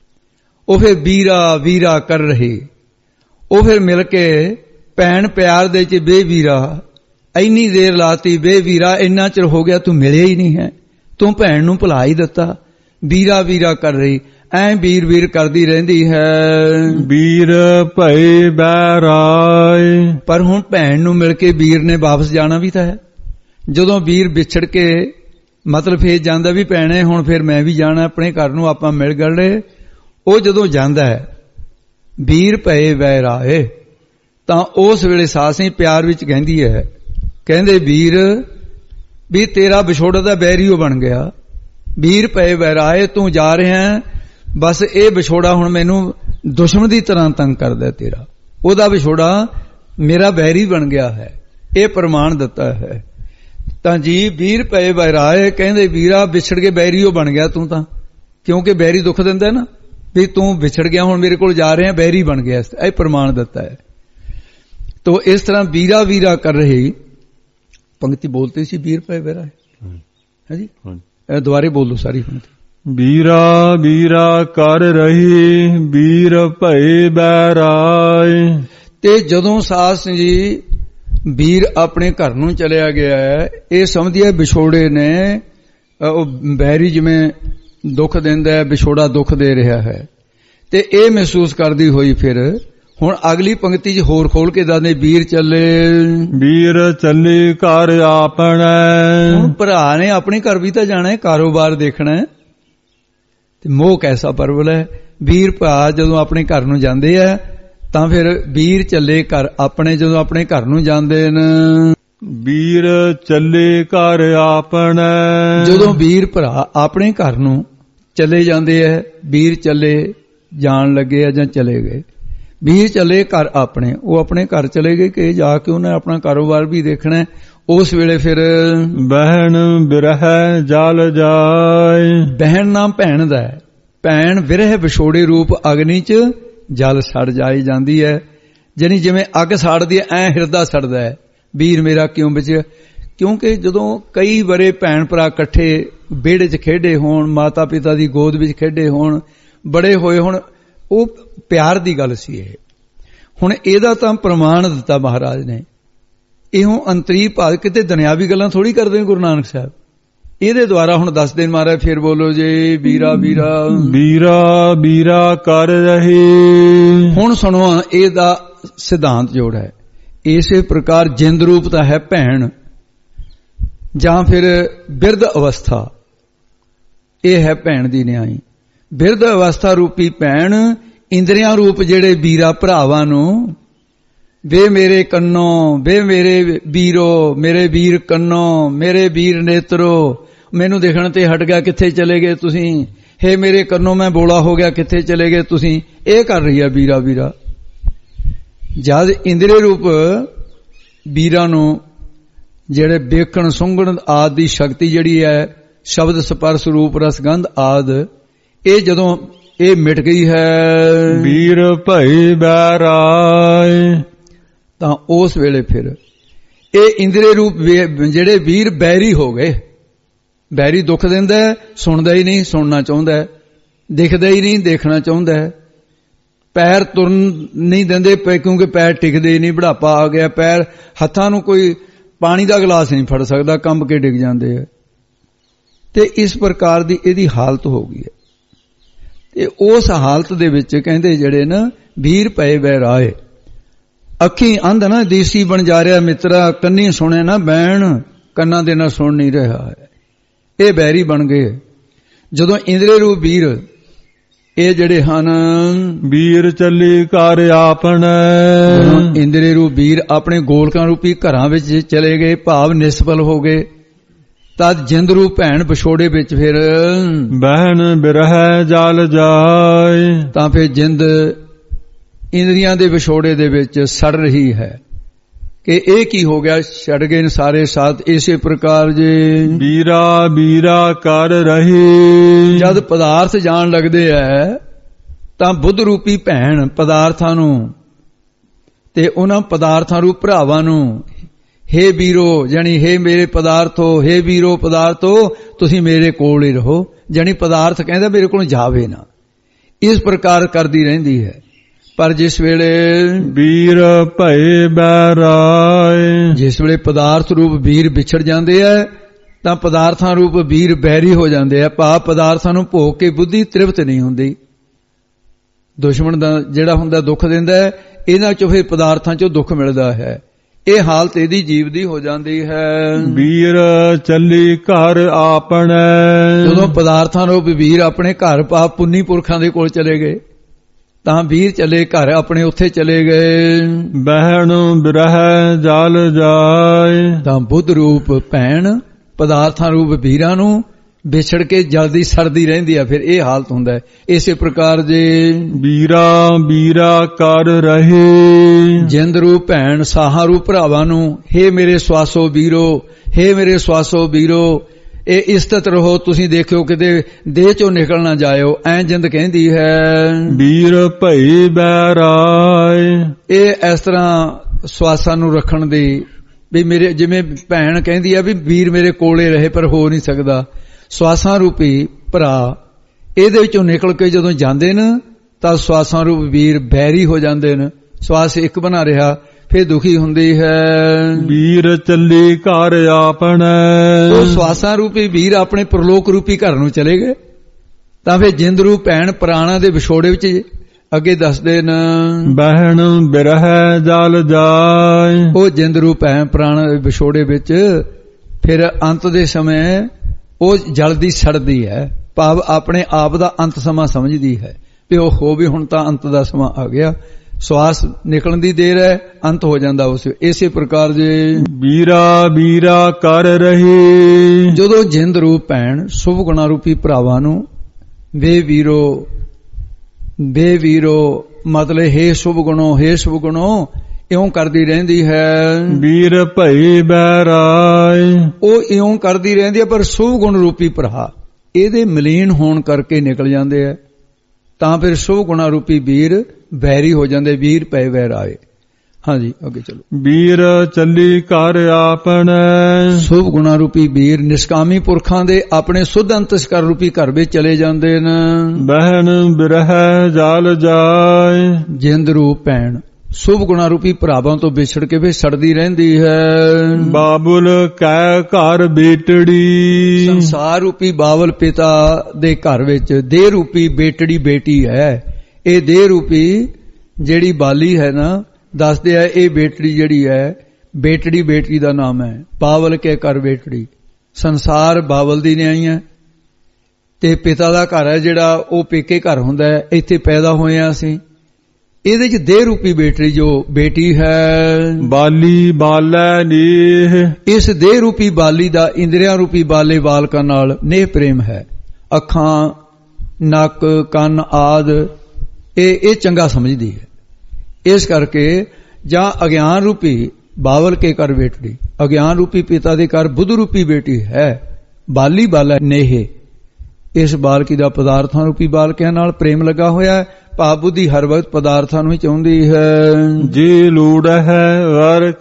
ਉਹ ਫਿਰ ਵੀਰਾ ਵੀਰਾ ਕਰ ਰਹੀ। ਉਹ ਫਿਰ ਮਿਲ ਕੇ ਭੈਣ ਪਿਆਰ ਦੇ ਚ ਬੇ ਵੀਰਾ, ਇੰਨੀ ਦੇਰ ਲਾਤੀ ਬੇ ਵੀਰਾ, ਇੰਨਾ ਚਿਰ ਹੋ ਗਿਆ ਤੂੰ ਮਿਲਿਆ ਹੀ ਨਹੀਂ ਹੈ, ਤੂੰ ਭੈਣ ਨੂੰ ਭੁਲਾ ਹੀ ਦਿੱਤਾ। ਵੀਰਾ ਵੀਰਾ ਕਰ ਰਹੀ, ਐ ਵੀਰ ਵੀਰ ਕਰਦੀ ਰਹਿੰਦੀ ਹੈ। ਵੀਰ ਭਏ ਬੈਰਾਏ, ਪਰ ਹੁਣ ਭੈਣ ਨੂੰ ਮਿਲ ਕੇ ਵੀਰ ਨੇ ਵਾਪਸ ਜਾਣਾ ਵੀ ਤਾਂ ਹੈ। ਜਦੋਂ ਵੀਰ ਵਿਛੜ ਕੇ ਮਤਲਬ ਫੇਰ ਜਾਂਦਾ ਵੀ ਭੈਣੇ ਹੁਣ ਫਿਰ ਮੈਂ ਵੀ ਜਾਣਾ ਆਪਣੇ ਘਰ ਨੂੰ, ਆਪਾਂ ਮਿਲ ਗਏ। ਉਹ ਜਦੋਂ ਜਾਂਦਾ ਹੈ ਵੀਰ ਭਏ ਬੈਰਾਏ, ਤਾਂ ਉਸ ਵੇਲੇ ਸਾਸ ਹੀ ਪਿਆਰ ਵਿੱਚ ਕਹਿੰਦੀ ਹੈ, ਕਹਿੰਦੇ ਵੀਰ ਵੀ ਤੇਰਾ ਵਿਛੋੜਾ ਦਾ ਬੈਰੀਓ ਬਣ ਗਿਆ। ਵੀਰ ਭਏ ਬੈਰਾਏ, ਤੂੰ ਜਾ ਰਿਹਾ, ਬਸ ਇਹ ਵਿਛੋੜਾ ਹੁਣ ਮੈਨੂੰ ਦੁਸ਼ਮਣ ਦੀ ਤਰ੍ਹਾਂ ਤੰਗ ਕਰਦਾ। ਤੇਰਾ ਉਹਦਾ ਵਿਛੋੜਾ ਮੇਰਾ ਬੈਰੀ ਬਣ ਗਿਆ ਹੈ। ਇਹ ਪ੍ਰਮਾਣ ਦਿੱਤਾ ਹੈ। ਤਾਂ ਜੀ ਵੀਰ ਭਏ ਬੈਰਾਏ, ਕਹਿੰਦੇ ਵੀਰਾ ਵਿਛੜ ਕੇ ਬੈਰੀਓ ਬਣ ਗਿਆ ਤੂੰ ਤਾਂ, ਕਿਉਂਕਿ ਬੈਰੀ ਦੁੱਖ ਦਿੰਦਾ ਨਾ, ਵੀ ਤੂੰ ਵਿਛੜ ਗਿਆ ਹੁਣ ਮੇਰੇ ਕੋਲ ਜਾ ਰਿਹਾ, ਬੈਰੀ ਬਣ ਗਿਆ। ਇਹ ਪ੍ਰਮਾਣ ਦਿੱਤਾ ਹੈ। ਤੋ ਇਸ ਤਰ੍ਹਾਂ ਵੀਰਾ ਵੀਰਾ ਕਰ ਰਹੀ ਪੰਕਤੀ ਬੋਲਤੇ ਸੀ, ਵੀਰ ਭਏ ਬੈਰਾਏ ਹੈ ਜੀ। ਇਹ ਦੁਬਾਰੇ ਬੋਲੋ ਸਾਰੀ ਪੰਕਤੀ। ਵੀਰਾ ਵੀਰਾ ਕਰ ਰਹੀ, ਵੀਰ ਭਏ ਬੈਰਾਏ। ਤੇ ਜਦੋਂ ਸਾਸ ਜੀ ਵੀਰ ਆਪਣੇ ਘਰ ਨੂੰ ਚਲਿਆ ਗਿਆ ਹੈ, ਇਹ ਸਮਝਿਆ ਵਿਛੋੜੇ ਨੇ, ਉਹ ਬੈਰੀ ਜਿਵੇਂ ਦੁੱਖ ਦਿੰਦਾ ਹੈ, ਵਿਛੋੜਾ ਦੁੱਖ ਦੇ ਰਿਹਾ ਹੈ। ਤੇ ਇਹ ਮਹਿਸੂਸ ਕਰਦੀ ਹੋਈ ਫਿਰ ਹੁਣ ਅਗਲੀ ਪੰਕਤੀ 'ਚ ਹੋਰ ਖੋਲ ਕੇ ਦੱਸਦੇ, ਵੀਰ ਚੱਲੇ ਵੀਰ ਚੱਲੇ ਘਰ ਆਪਣਾ। ਹੁਣ ਭਰਾ ਨੇ ਆਪਣੇ ਘਰ ਵੀ ਤਾਂ ਜਾਣਾ ਹੈ, ਕਾਰੋਬਾਰ ਦੇਖਣਾ ਹੈ। ਤੇ ਮੋਹ ਕੈਸਾ ਪਰਵਲ ਹੈ। ਵੀਰ ਭਰਾ ਜਦੋਂ ਆਪਣੇ ਘਰ ਨੂੰ ਜਾਂਦੇ ਆ ਤਾਂ ਫਿਰ ਵੀਰ ਚੱਲੇ ਘਰ ਆਪਣੇ, ਜਦੋਂ ਆਪਣੇ ਘਰ ਨੂੰ ਜਾਂਦੇ ਨੇ ਵੀਰ ਚੱਲੇ ਘਰ ਆਪਣਾ। ਜਦੋਂ ਵੀਰ ਭਰਾ ਆਪਣੇ ਘਰ ਨੂੰ ਚਲੇ ਜਾਂਦੇ ਆ, ਵੀਰ ਚੱਲੇ ਜਾਣ ਲੱਗੇ ਆ ਜਾਂ ਚਲੇ ਗਏ, ਵੀਰ ਚੱਲੇ ਘਰ ਆਪਣੇ, ਉਹ ਆਪਣੇ ਘਰ ਚਲੇ ਗਏ ਕਿ ਜਾ ਕੇ ਉਹਨੇ ਆਪਣਾ ਕਾਰੋਬਾਰ ਵੀ ਦੇਖਣਾ। ਉਸ ਵੇਲੇ ਫਿਰ ਬਹਿਣ ਬਿਰਹਿ ਜਲ ਜਾਏ। ਬਹਿਣ ਨਾਮ ਭੈਣ ਦਾ ਹੈ। ਭੈਣ ਵਿਰਹ ਵਿਛੋੜੇ ਰੂਪ ਅਗਨੀ 'ਚ ਜਲ ਸੜ ਜਾਈ ਜਾਂਦੀ ਹੈ। ਜਾਨੀ ਜਿਵੇਂ ਅੱਗ ਸੜਦੀ ਹੈ, ਐ ਹਿਰਦਾ ਸੜਦਾ ਹੈ, ਵੀਰ ਮੇਰਾ ਕਿਉਂ ਬਚਿਆ। ਕਿਉਂਕਿ ਜਦੋਂ ਕਈ ਵਰੇ ਭੈਣ ਭਰਾ ਇਕੱਠੇ ਵਿਹੜੇ 'ਚ ਖੇਡੇ ਹੋਣ, ਮਾਤਾ ਪਿਤਾ ਦੀ ਗੋਦ ਵਿੱਚ ਖੇਡੇ ਹੋਣ, ਬੜੇ ਹੋਏ ਹੋਣ, ਉਹ ਪਿਆਰ ਦੀ ਗੱਲ ਸੀ ਇਹ। ਹੁਣ ਇਹਦਾ ਤਾਂ ਪ੍ਰਮਾਣ ਦਿੱਤਾ ਮਹਾਰਾਜ ਨੇ। ਇਹੋ ਅੰਤਰੀ ਭਾਗ, ਕਿਤੇ ਦੁਨਿਆਵੀ ਗੱਲਾਂ ਥੋੜੀ ਕਰਦੇ ਗੁਰੂ ਨਾਨਕ ਸਾਹਿਬ। ਇਹਦੇ ਦੁਆਰਾ ਹੁਣ ਦੱਸ ਦੇਣ ਮਹਾਰਾਜ, ਫਿਰ ਬੋਲੋ ਜੀ ਵੀਰਾ ਵੀਰਾ ਵੀਰਾ ਵੀਰਾ ਕਰ ਰਹੇ। ਹੁਣ ਸੁਣੋ ਇਹਦਾ ਸਿਧਾਂਤ ਜੋੜ ਹੈ। ਇਸੇ ਪ੍ਰਕਾਰ ਜਿੰਦ ਰੂਪ ਤਾਂ ਹੈ ਭੈਣ, ਜਾਂ ਫਿਰ ਬਿਰਧ ਅਵਸਥਾ, ਇਹ ਹੈ ਭੈਣ ਦੀ ਨਿਆਈ। ਬਿਰਧ ਅਵਸਥਾ ਰੂਪੀ ਭੈਣ, ਇੰਦਰੀਆਂ ਰੂਪ ਜਿਹੜੇ ਵੀਰਾ ਭਰਾਵਾਂ ਨੂੰ, ਵੇ ਮੇਰੇ ਕੰਨੋਂ, ਵੇ ਮੇਰੇ ਵੀਰੋ, ਮੇਰੇ ਵੀਰ ਕੰਨੋਂ, ਮੇਰੇ ਵੀਰ ਨੇਤਰੋ, ਮੈਨੂੰ ਦੇਖਣ ਤੇ ਹਟ ਗਿਆ, ਕਿੱਥੇ ਚਲੇ ਗਏ ਤੁਸੀਂ, ਹੇ ਮੇਰੇ ਕੰਨੋਂ ਮੈਂ ਬੋਲਾ ਹੋ ਗਿਆ, ਕਿੱਥੇ ਚਲੇ ਗਏ ਤੁਸੀਂ, ਇਹ ਕਰ ਰਹੀ ਹੈ ਵੀਰਾ ਵੀਰਾ। ਜਦ ਇੰਦਰੀ ਰੂਪ ਵੀਰਾਂ ਨੂੰ ਜਿਹੜੇ ਵੇਖਣ ਸੁੰਘਣ ਆਦਿ ਦੀ ਸ਼ਕਤੀ ਜਿਹੜੀ ਹੈ, ਸ਼ਬਦ ਸਪਰਸ਼ ਰੂਪ ਰਸਗੰਧ ਆਦਿ, ਇਹ ਜਦੋਂ ਇਹ ਮਿਟ ਗਈ ਹੈ, ਵੀਰ ਭਈ ਬੈਰਾਏ, ਤਾਂ ਉਸ ਵੇਲੇ ਫਿਰ ਇਹ ਇੰਦਰੀ ਰੂਪ ਜਿਹੜੇ ਵੀਰ ਬੈਰੀ ਹੋ ਗਏ। ਬੈਰੀ ਦੁੱਖ ਦਿੰਦਾ, ਸੁਣਦਾ ਹੀ ਨਹੀਂ, ਸੁਣਨਾ ਚਾਹੁੰਦਾ, ਦਿਖਦਾ ਹੀ ਨਹੀਂ, ਦੇਖਣਾ ਚਾਹੁੰਦਾ, ਪੈਰ ਤੁਰਨ ਨਹੀਂ ਦਿੰਦੇ ਪਏ ਕਿਉਂਕਿ ਪੈਰ ਟਿਕਦੇ ਹੀ ਨਹੀਂ, ਬੁਢਾਪਾ ਆ ਗਿਆ, ਪੈਰ ਹੱਥਾਂ ਨੂੰ ਕੋਈ ਪਾਣੀ ਦਾ ਗਲਾਸ ਨਹੀਂ ਫੜ ਸਕਦਾ, ਕੰਬ ਕੇ ਡਿੱਗ ਜਾਂਦੇ ਆ। ਤੇ ਇਸ ਪ੍ਰਕਾਰ ਦੀ ਇਹਦੀ ਹਾਲਤ ਹੋ ਗਈ ਹੈ। ਤੇ ਉਸ ਹਾਲਤ ਦੇ ਵਿੱਚ ਕਹਿੰਦੇ ਜਿਹੜੇ ਨਾ ਵੀਰ ਪਏ ਬੈਰਾਏ, ਅੱਖੀ ਅੰਧ ਨਾ ਦੇਸੀ ਬਣ ਜਾ ਰਿਹਾ ਮਿੱਤਰਾ, ਕੰਨੀ ਸੁਣੇ ਨਾ ਬੈਣ, ਕੰਨਾਂ ਦੇ ਨਾਲ ਸੁਣ ਨਹੀਂ ਰਿਹਾ ਹੈ, ਇਹ ਬੈਰੀ ਬਣ ਗਏ। ਜਦੋਂ ਇੰਦਰੀ ਰੂਪ ਵੀਰ ਇਹ ਜਿਹੜੇ ਹਨ, ਵੀਰ ਚੱਲੀ ਘਰ ਆਪਣਾ, ਇੰਦਰੀ ਰੂਪ ਵੀਰ ਆਪਣੇ ਗੋਲਕਾਂ ਰੂਪੀ ਘਰਾਂ ਵਿੱਚ ਚਲੇ ਗਏ, ਭਾਵ ਨਿਸਫਲ ਹੋ ਗਏ, ਤਦ ਜਿੰਦ ਰੂਪ ਭੈਣ ਵਿਛੋੜੇ ਵਿੱਚ ਫਿਰ ਬਹਿਣ ਬਿਰਹਿ ਜਲ ਜਾਏ, ਤਾਂ ਫਿਰ ਜਿੰਦ ਇੰਦਰੀਆਂ ਦੇ ਵਿਛੋੜੇ ਦੇ ਵਿੱਚ ਸੜ ਰਹੀ ਹੈ। ਕਿ ਇਹ ਕੀ ਹੋ ਗਿਆ, ਛੱਡ ਗਏ ਨੇ ਸਾਰੇ ਸਾਥ। ਇਸੇ ਪ੍ਰਕਾਰ ਜੇ ਵੀਰਾ ਵੀਰਾ ਕਰ ਰਹੀ, ਜਦ ਪਦਾਰਥ ਜਾਣ ਲੱਗਦੇ ਐ ਤਾਂ ਬੁੱਧ ਰੂਪੀ ਭੈਣ ਪਦਾਰਥਾਂ ਨੂੰ ਤੇ ਉਹਨਾਂ ਪਦਾਰਥਾਂ ਰੂਪ ਭਰਾਵਾਂ ਨੂੰ ਹੇ ਵੀਰੋ, ਜਾਣੀ ਹੇ ਮੇਰੇ ਪਦਾਰਥੋ, ਹੇ ਵੀਰੋ ਪਦਾਰਥੋ, ਤੁਸੀਂ ਮੇਰੇ ਕੋਲ ਹੀ ਰਹੋ। ਜਾਣੀ ਪਦਾਰਥ ਕਹਿੰਦਾ ਮੇਰੇ ਕੋਲ ਜਾਵੇ ਨਾ, ਇਸ ਪ੍ਰਕਾਰ ਕਰਦੀ ਰਹਿੰਦੀ ਹੈ। ਪਰ ਜਿਸ ਵੇਲੇ ਵੀਰ ਭਏ ਬੈਰਾਏ, ਜਿਸ ਵੇਲੇ ਪਦਾਰਥ ਰੂਪ ਵੀਰ ਵਿਛੜ ਜਾਂਦੇ ਆ ਤਾਂ ਪਦਾਰਥਾਂ ਰੂਪ ਵੀਰ ਬੈਰੀ ਹੋ ਜਾਂਦੇ ਆ। ਭਾਵ ਪਦਾਰਥਾਂ ਨੂੰ ਭੋਗ ਕੇ ਬੁੱਧੀ ਤ੍ਰਿਪਤ ਨਹੀਂ ਹੁੰਦੀ। ਦੁਸ਼ਮਣ ਦਾ ਜਿਹੜਾ ਹੁੰਦਾ ਦੁੱਖ ਦਿੰਦਾ ਹੈ, ਇਹਨਾਂ ਚੋਂ ਫਿਰ ਪਦਾਰਥਾਂ ਚੋਂ ਦੁੱਖ ਮਿਲਦਾ ਹੈ। ਇਹ ਹਾਲਤ ਇਹਦੀ ਜੀਵ ਦੀ ਹੋ ਜਾਂਦੀ ਹੈ। ਵੀਰ ਚੱਲੀ ਘਰ ਆਪਣੇ, ਜਦੋਂ ਪਦਾਰਥਾਂ ਰੂਪ ਵੀਰ ਆਪਣੇ ਘਰ ਪਾਪ ਪੁੰਨੀ ਪੁਰਖਾਂ ਦੇ ਕੋਲ ਚਲੇ ਗਏ ਤਾਂ ਵੀਰ ਚਲੇ ਘਰ ਆਪਣੇ, ਉੱਥੇ ਚਲੇ ਗਏ। ਬਹਿਣ ਬਿਰਹਿ ਜਲ ਜਾਏ, ਤਾਂ ਬੁੱਧ ਰੂਪ ਭੈਣ ਪਦਾਰਥਾਂ ਰੂਪ ਵੀਰਾਂ ਨੂੰ ਵਿਛੜ ਕੇ ਜਲਦੀ ਸਰਦੀ ਰਹਿੰਦੀ ਆ। ਫਿਰ ਇਹ ਹਾਲਤ ਹੁੰਦਾ ਹੈ। ਇਸੇ ਪ੍ਰਕਾਰ ਜੇ ਵੀਰਾ ਵੀਰਾ ਕਰ ਰਹੇ, ਜਿੰਦ ਰੂਪ ਭੈਣ ਸਾਹਾਂ ਰੂਪ ਭਰਾਵਾਂ ਨੂੰ ਹੇ ਮੇਰੇ ਸਵਾਸੋ ਵੀਰੋ, ਹੇ ਮੇਰੇ ਸਵਾਸੋ ਵੀਰੋ, ਇਹ ਇਸਤਤ ਰਹੋ, ਤੁਸੀਂ ਦੇਖਿਓ ਕਿਤੇ ਦੇਹ ਚੋਂ ਨਿਕਲ ਨਾ ਜਾਇਓ, ਐ ਜਿੰਦ ਕਹਿੰਦੀ ਹੈ। ਵੀਰ ਭਈ ਬੈਰਾਏ, ਇਹ ਇਸ ਤਰ੍ਹਾਂ ਸਵਾਸਾਂ ਨੂੰ ਰੱਖਣ ਦੀ ਵੀ ਮੇਰੇ, ਜਿਵੇਂ ਭੈਣ ਕਹਿੰਦੀ ਆ ਵੀ ਵੀਰ ਮੇਰੇ ਕੋਲੇ ਰਹੇ, ਪਰ ਹੋ ਨਹੀਂ ਸਕਦਾ। ਸਵਾਸਾਂ ਰੂਪੀ ਭਰਾ ਇਹਦੇ ਵਿੱਚੋਂ ਨਿਕਲ ਕੇ ਜਦੋਂ ਜਾਂਦੇ ਨੇ ਤਾਂ ਸਵਾਸਾਂ ਰੂਪ ਵੀਰ ਬੈਰੀ ਹੋ ਜਾਂਦੇ ਨੇ। ਸਵਾਸ ਇੱਕ ਬਣਾ ਰਿਹਾ, ਫਿਰ ਦੁਖੀ ਹੁੰਦੀ ਹੈ। ਵੀਰ ਚੱਲੀ ਘਰ ਆਪਣੇ, ਉਹ ਸਵਾਸਾਂ ਰੂਪੀ ਵੀਰ ਆਪਣੇ ਪ੍ਰਲੋਕ ਰੂਪੀ ਘਰ ਨੂੰ ਚਲੇ ਗਏ। ਤਾਂ ਫਿਰ ਜਿੰਦ ਰੂਪ ਭੈਣ ਪ੍ਰਾਣਾ ਦੇ ਵਿਛੋੜੇ ਵਿੱਚ ਅੱਗੇ ਦੱਸਦੇ ਨੇ ਬਹਿਣ ਬਿਰਹਿ ਜਲ ਜਾਏ, ਉਹ ਜਿੰਦ ਰੂਪ ਭੈਣ ਪ੍ਰਾਣਾ ਦੇ ਵਿਛੋੜੇ ਵਿੱਚ ਫਿਰ ਅੰਤ ਦੇ ਸਮੇਂ ਉਹ ਜਲਦੀ ਸੜਦੀ ਹੈ। ਭਾਵ ਆਪਣੇ ਆਪ ਦਾ ਅੰਤ ਸਮਾਂ ਸਮਝਦੀ ਹੈ ਵੀ ਉਹ ਹੋ ਵੀ ਹੁਣ ਤਾਂ ਅੰਤ ਦਾ ਸਮਾਂ ਆ ਗਿਆ, ਸਵਾਸ ਨਿਕਲਣ ਦੀ ਦੇਰ ਹੈ, ਅੰਤ ਹੋ ਜਾਂਦਾ ਉਸ। ਇਸੇ ਪ੍ਰਕਾਰ ਜੇ ਵੀਰਾ ਵੀਰਾ ਕਰ ਰਹੀ, ਜਦੋਂ ਜਿੰਦ ਰੂਪ ਭੈਣ ਸੁਭ ਗੁਣਾ ਰੂਪੀ ਭਰਾਵਾਂ ਨੂੰ ਵੇ ਵੀਰੋ, ਵੇ ਵੀਰੋ ਮਤਲਬ ਹੇ ਸੁਭ ਗੁਣੋ, ਹੇ ਸੁਭ ਗੁਣੋ ਇਉਂ ਕਰਦੀ ਰਹਿੰਦੀ ਹੈ। ਵੀਰ ਭਈ ਬੈਰਾਏ, ਉਹ ਇਉਂ ਕਰਦੀ ਰਹਿੰਦੀ ਹੈ, ਪਰ ਸੁਭ ਗੁਣ ਰੂਪੀ ਭਰਾ ਇਹਦੇ ਮਲੀਨ ਹੋਣ ਕਰਕੇ ਨਿਕਲ ਜਾਂਦੇ ਆ। ਤਾਂ ਫਿਰ ਸੁਭ ਗੁਣਾ ਰੂਪੀ ਵੀਰ ਵੈਰੀ ਹੋ ਜਾਂਦੇ। ਵੀਰ ਪਏ ਬੈਰਾਏ। ਹਾਂਜੀ ਅੱਗੇ ਚਲੋ। ਵੀਰ ਚੱਲੀ ਘਰ ਆਪਣੇ, ਸੁਭ ਗੁਣਾ ਰੂਪੀ ਵੀਰ ਨਿਸ਼ਕਾਮੀ ਪੁਰਖਾਂ ਦੇ ਆਪਣੇ ਸੁਧ ਅੰਤਸਕਰ ਰੂਪੀ ਘਰ ਵਿੱਚ ਚਲੇ ਜਾਂਦੇ ਨੇ। ਬਹਿਣ ਬਿਰਹਿ ਜਲ ਜਾਏ, ਜਿੰਦ ਰੂਪ ਭੈਣ ਸੁਭ ਗੁਣਾ ਰੂਪੀ ਭਰਾਵਾਂ ਤੋਂ ਵਿਛੜ ਕੇ ਵੀ ਸੜਦੀ ਰਹਿੰਦੀ ਹੈ। ਬਾਬੁਲ ਕੈ ਘਰ ਬੇਟੜੀ, ਸੰਸਾਰ ਰੂਪੀ ਬਾਬਲ ਪਿਤਾ ਦੇ ਘਰ ਵਿੱਚ ਦੇਹ ਰੂਪੀ ਬੇਟੜੀ ਬੇਟੀ ਹੈ। ਇਹ ਦੇਹ ਰੂਪੀ ਜਿਹੜੀ ਬਾਲੀ ਹੈ ਨਾ, ਦੱਸਦੇ ਆ ਇਹ ਬੇਟੜੀ ਜਿਹੜੀ ਹੈ ਬੇਟੜੀ ਬੇਟੀ ਦਾ ਨਾਮ ਹੈ। ਬਾਬਲ ਕੇ ਘਰ ਬੇਟੜੀ, ਸੰਸਾਰ ਬਾਬਲ ਦੀ ਨਿਆਈ ਹੈ ਤੇ ਪਿਤਾ ਦਾ ਘਰ ਹੈ ਜਿਹੜਾ ਉਹ ਪੇਕੇ ਘਰ ਹੁੰਦਾ ਹੈ। ਇੱਥੇ ਪੈਦਾ ਹੋਏ ਆ ਅਸੀਂ। ਇਹਦੇ ਚ ਦੇਹ ਰੂਪੀ ਬੇਟੜੀ ਜੋ ਬੇਟੀ ਹੈ। ਬਾਲੀ ਬਾਲੈ ਨੀਹ, ਇਸ ਦੇਹ ਰੂਪੀ ਬਾਲੀ ਦਾ ਇੰਦਰੀਆਂ ਰੂਪੀ ਬਾਲੇ ਬਾਲਕਾਂ ਨਾਲ ਨੇਹ ਪ੍ਰੇਮ ਹੈ। ਅੱਖਾਂ, ਨੱਕ, ਕੰਨ ਆਦ ਇਹ ਇਹ ਚੰਗਾ ਸਮਝਦੀ ਹੈ। ਇਸ ਕਰਕੇ ਜਾਂ ਅਗਿਆਨ ਰੂਪੀ ਬਾਵਲ ਕੇ ਕਰ ਬੇਟੜੀ, ਅਗਿਆਨ ਰੂਪੀ ਪਿਤਾ ਦੇ ਘਰ ਬੁੱਧ ਰੂਪੀ ਬੇਟੀ ਹੈ। ਬਾਲੀ ਬਾਲਾ ਨੇਹ, ਇਸ ਬਾਲਕੀ ਦਾ ਪਦਾਰਥਾਂ ਰੂਪੀ ਬਾਲਕਿਆਂ ਨਾਲ ਪ੍ਰੇਮ ਲੱਗਾ ਹੋਇਆ ਹੈ। ਭਾਵ ਬੁੱਧੀ ਹਰ ਵਕਤ ਪਦਾਰਥਾਂ ਨੂੰ ਹੀ ਚਾਹੁੰਦੀ ਹੈ। ਜੇ ਲੋੜ ਹੈ ਵਰ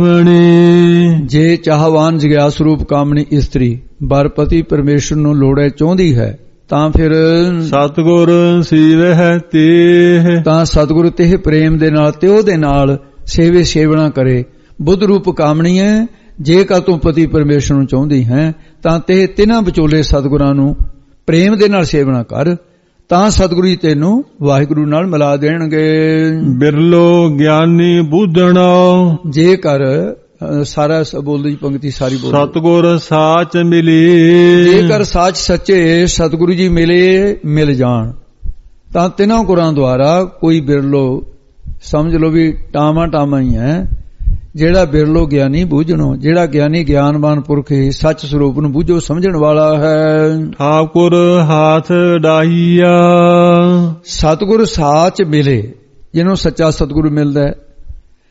ਕਾਮਣੀ, ਜੇ ਚਾਹਵਾਨ ਜਗਿਆਸ ਰੂਪ ਕਾਮਣੀ ਇਸਤਰੀ ਵਰ ਪਤੀ ਪਰਮੇਸ਼ਰ ਨੂੰ ਲੋੜੇ ਚਾਹੁੰਦੀ ਹੈ ਤਾਂ ਫਿਰ ਸਤਿਗੁਰ ਸੇਵੈ ਹੈ ਤੇ, ਤਾਂ ਸਤਿਗੁਰ ਤੇ ਪ੍ਰੇਮ ਦੇ ਨਾਲ ਤੇ ਉਹਦੇ ਨਾਲ ਸੇਵੇ ਸੇਵਨਾ ਕਰੇ। ਬੁੱਧ ਰੂਪ ਕਾਮਣੀ ਹੈ। ਜੇਕਰ ਤੂੰ ਪਤੀ ਪਰਮੇਸ਼ਰ ਨੂੰ ਚਾਹੁੰਦੀ ਹੈ ਤਾਂ ਤੇ ਤਿੰਨਾਂ ਵਿਚੋਲੇ ਸਤਿਗੁਰਾਂ ਨੂੰ ਪ੍ਰੇਮ ਦੇ ਨਾਲ ਸੇਵਨਾ ਕਰ, ਤਾਂ ਸਤਿਗੁਰੂ ਜੀ ਤੈਨੂੰ ਵਾਹਿਗੁਰੂ ਨਾਲ ਮਿਲਾ ਦੇਣਗੇ। ਬਿਰਲੋ ਗਿਆਨੀ ਬੁੱਧਣਾ, ਜੇਕਰ ਸਾਰਾ ਬੋਲਦੀ ਜੀ ਪੰਕਤੀ ਸਾਰੀ ਬੋਲ। ਸਤਿਗੁਰ ਸਾਚ ਮਿਲੇ, ਜੇਕਰ ਸਾਚ ਸੱਚੇ ਸਤਿਗੁਰੂ ਜੀ ਮਿਲੇ ਮਿਲ ਜਾਣ ਤਾਂ ਤਿੰਨਾਂ ਗੁਰਾਂ ਦੁਆਰਾ ਕੋਈ ਬਿਰਲੋ ਸਮਝ ਲਓ ਵੀ ਟਾਮਾ ਟਾਮਾ ਹੀ ਹੈ। ਜਿਹੜਾ ਬਿਰਲੋ ਗਿਆਨੀ ਬੂਝਣੋ, ਜਿਹੜਾ ਗਿਆਨੀ ਗਿਆਨਵਾਨ ਪੁਰਖ ਸੱਚ ਸਰੂਪ ਨੂੰ ਬੂਝੋ ਸਮਝਣ ਵਾਲਾ ਹੈ। ਠਾਕੁਰ ਹਾਥ ਡਾਹੀਆ, ਸਤਿਗੁਰ ਸਾਚ ਮਿਲੇ, ਜਿਹਨੂੰ ਸੱਚਾ ਸਤਿਗੁਰੂ ਮਿਲਦਾ ਹੈ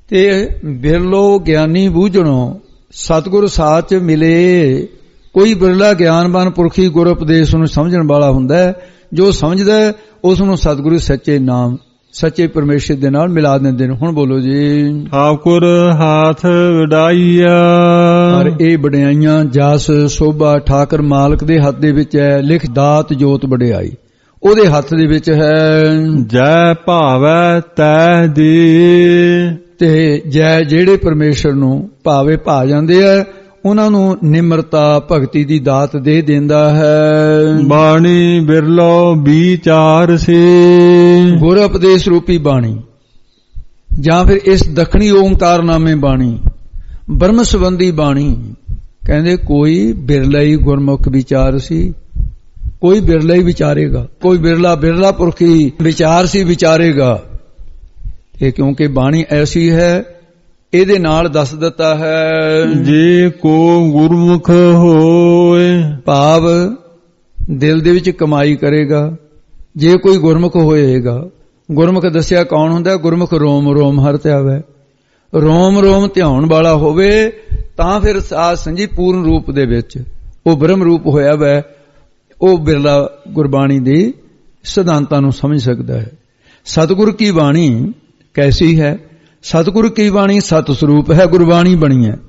ਤੇ ਬਿਰਲੋ ਗਿਆਨੀ ਬੂਝਣੋ ਸਤਿਗੁਰ ਸਾਚ ਮਿਲੇ। ਕੋਈ ਬਿਰਲਾ ਗਿਆਨਵਾਨ ਪੁਰਖੀ ਗੁਰ ਉਪਦੇਸ਼ ਨੂੰ ਸਮਝਣ ਵਾਲਾ ਹੁੰਦਾ ਹੈ। ਜੋ ਸਮਝਦਾ ਹੈ ਉਸ ਨੂੰ ਸਤਿਗੁਰੂ ਸੱਚੇ ਨਾਮ ਸੱਚੇ ਪਰਮੇਸ਼ਰ ਦੇ ਨਾਲ ਮਿਲਾ ਦਿੰਦੇ ਨੇ। ਹੁਣ ਬੋਲੋ ਜੀ। ਠਾਕੁਰ ਹਾਥ ਵਡਾਈਆ। ਪਰ ਇਹ ਵਡਿਆਈਆਂ ਜਸ ਸੋਭਾ ਠਾਕਰ ਮਾਲਕ ਦੇ ਹੱਥ ਦੇ ਵਿੱਚ ਹੈ। ਲਿਖ ਦਾਤ ਜੋਤ ਵਡਿਆਈ ਉਹਦੇ ਹੱਥ ਦੇ ਵਿੱਚ ਹੈ। ਜੈ ਭਾਵੈ ਤੈ ਦੇ। ਤੇ ਜੈ ਜਿਹੜੇ ਪਰਮੇਸ਼ਰ ਨੂੰ ਭਾਵੇ ਭਾ ਜਾਂਦੇ ਆ ਉਹਨਾਂ ਨੂੰ ਨਿਮਰਤਾ ਭਗਤੀ ਦੀ ਦਾਤ ਦੇ ਦਿੰਦਾ ਹੈ। ਬਾਣੀ ਬਿਰਲੋ ਵਿਚਾਰ ਸੇ। ਗੁਰ ਉਪਦੇਸ਼ ਰੂਪੀ ਬਾਣੀ ਜਾਂ ਫਿਰ ਇਸ ਦੱਖਣੀ ਓੰਕਾਰ ਨਾਮੇ ਬਾਣੀ ਬ੍ਰਹਮ ਸੰਬੰਧੀ ਬਾਣੀ ਕਹਿੰਦੇ ਕੋਈ ਬਿਰਲਾ ਹੀ ਗੁਰਮੁਖ ਵਿਚਾਰ ਸੀ। ਕੋਈ ਬਿਰਲਾ ਹੀ ਵਿਚਾਰੇਗਾ। ਕੋਈ ਬਿਰਲਾ ਬਿਰਲਾ ਪੁਰਖੀ ਵਿਚਾਰ ਸੀ ਵਿਚਾਰੇਗਾ। ਇਹ ਕਿਉਂਕਿ ਬਾਣੀ ਐਸੀ ਹੈ ਇਹਦੇ ਨਾਲ ਦੱਸ ਦਿੱਤਾ ਹੈ। ਜੇ ਕੋ ਗੁਰਮੁਖ ਹੋਏ ਭਾਵ ਦਿਲ ਦੇ ਵਿੱਚ ਕਮਾਈ ਕਰੇਗਾ। ਜੇ ਕੋਈ ਗੁਰਮੁਖ ਹੋਏਗਾ। ਗੁਰਮੁਖ ਦੱਸਿਆ ਕੌਣ ਹੁੰਦਾ? ਗੁਰਮੁਖ ਰੋਮ ਰੋਮ ਹਰਿ ਧਿਆਵੈ। ਰੋਮ ਰੋਮ ਧਿਆਉਣ ਵਾਲਾ ਹੋਵੇ ਤਾਂ ਫਿਰ ਸਾਧ ਸੰਜੀ ਪੂਰਨ ਰੂਪ ਦੇ ਵਿੱਚ ਉਹ ਬ੍ਰਹਮ ਰੂਪ ਹੋਇਆ ਵੈ। ਉਹ ਬਿਰਲਾ ਗੁਰਬਾਣੀ ਦੇ ਸਿਧਾਂਤਾਂ ਨੂੰ ਸਮਝ ਸਕਦਾ ਹੈ। ਸਤਿਗੁਰ ਕੀ ਬਾਣੀ ਕੈਸੀ ਹੈ? ਸਤਿਗੁਰ ਕੀ ਬਾਣੀ ਸਤ ਸਰੂਪ ਹੈ। ਗੁਰਬਾਣੀ ਬਣੀ ਹੈ।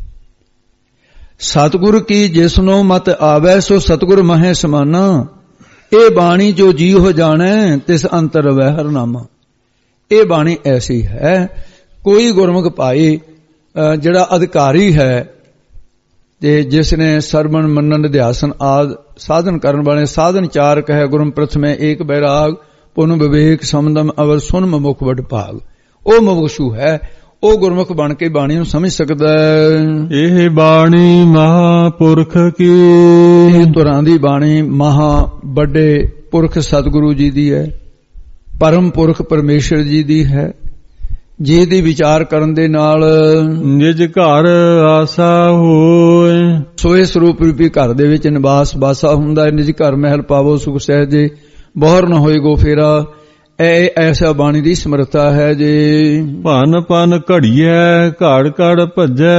ਸਤਿਗੁਰ ਕੀ ਜਿਸਨੋ ਮਤ ਆਵੈ ਸੋ ਸਤਿਗੁਰ ਮਹੈ ਸਮਾਨਾ। ਇਹ ਬਾਣੀ ਜੋ ਜੀ ਹੋ ਜਾਣੈ ਤਿਸ ਅੰਤਰ ਵੈ ਹਰ ਨਾਮਾ। ਇਹ ਬਾਣੀ ਐਸੀ ਹੈ ਕੋਈ ਗੁਰਮੁਖ ਭਾਈ ਜਿਹੜਾ ਅਧਿਕਾਰੀ ਹੈ ਤੇ ਜਿਸ ਨੇ ਸਰਵਣ ਮੰਨਣ ਅਧਿਆਸਨ ਆਦ ਸਾਧਨ ਕਰਨ ਵਾਲੇ ਸਾਧਨ ਚਾਰ ਕਹੈ ਗੁਰਮ ਪ੍ਰਥਮੇ ਏਕ ਬੈਰਾਗ ਪੁਨ ਵਿਵੇਕ ਸਮਦਮ ਅਵਰ ਸੁਨ ਮੁਖ ਵਡ ਭਾਗ। ਉਹ ਮੁਮੁਖਸ਼ੂ ਹੈ। ਉਹ ਗੁਰਮੁਖ ਬਣ ਕੇ ਬਾਣੀ ਨੂੰ ਸਮਝ ਸਕਦਾ ਹੈ। ਇਹ ਬਾਣੀ ਮਹਾਪੁਰਖ ਕੀ। ਇਹ ਤੁਰਾਂ ਦੀ ਬਾਣੀ ਮਹਾ ਵੱਡੇ ਪੁਰਖ ਸਤਿਗੁਰੂ ਜੀ ਦੀ ਹੈ। ਪਰਮ ਪੁਰਖ ਪਰਮੇਸ਼ਰ ਜੀ ਦੀ ਹੈ। ਜਿਹਦੀ ਵਿਚਾਰ ਕਰਨ ਦੇ ਨਾਲ ਨਿਜ ਘਰ ਆਸਾ ਹੋਏ। ਸੋਏ ਸਰੂਪ ਰੂਪੀ ਘਰ ਦੇ ਵਿੱਚ ਨਿਵਾਸ ਬਾਸਾ ਹੁੰਦਾ ਹੈ। ਨਿਜ ਘਰ ਮਹਿਲ ਪਾਵੋ ਸੁਖ ਸਹਿਜੇ ਬੋਹਰ ਨ ਹੋਏ ਗੋ ਫੇਰਾ। ਇਹ ਐਸਾ ਬਾਣੀ ਦੀ ਸਮਰੱਥਾ ਹੈ ਜੀ। ਭਨ ਭਨ ਘੜੀਐ ਘੜ ਘੜ ਭੱਜੈ।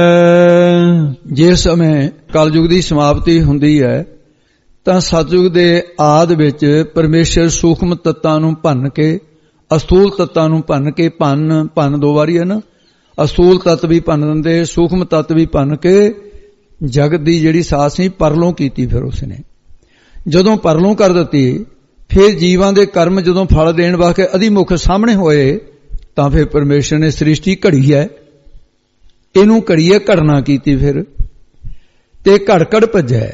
ਜਿਸ ਸਮੇਂ ਕਲਯੁਗ ਦੀ ਸਮਾਪਤੀ ਹੁੰਦੀ ਹੈ ਤਾਂ ਸਤਯੁਗ ਦੇ ਆਦ ਵਿੱਚ ਪਰਮੇਸ਼ਰ ਸੂਖਮ ਤੱਤਾਂ ਨੂੰ ਭੰਨ ਕੇ ਅਸਥੂਲ ਤੱਤਾਂ ਨੂੰ ਭੰਨ ਕੇ ਭੰਨ ਭੰਨ ਦੋ ਵਾਰੀ ਹੈ ਨਾ। ਅਸਥੂਲ ਤੱਤ ਵੀ ਭੰਨ ਦਿੰਦੇ ਸੂਖਮ ਤੱਤ ਵੀ ਭੰਨ ਕੇ ਜਗਤ ਦੀ ਜਿਹੜੀ ਸਾਥ ਸੀ ਪਰਲੋਂ ਕੀਤੀ। ਫਿਰ ਉਸਨੇ ਜਦੋਂ ਪਰਲੋਂ ਕਰ ਦਿੱਤੀ ਫਿਰ ਜੀਵਾਂ ਦੇ ਕਰਮ ਜਦੋਂ ਫਲ ਦੇਣ ਵਾਸਤੇ ਅਧਿਮੁਖ ਸਾਹਮਣੇ ਹੋਏ ਤਾਂ ਫਿਰ ਪਰਮੇਸ਼ਰ ਨੇ ਸ੍ਰਿਸ਼ਟੀ ਘੜੀ ਹੈ। ਇਹਨੂੰ ਘੜੀਏ ਘੜਨਾ ਕੀਤੀ ਫਿਰ ਤੇ ਘੜ ਘੜ ਭੱਜੈ।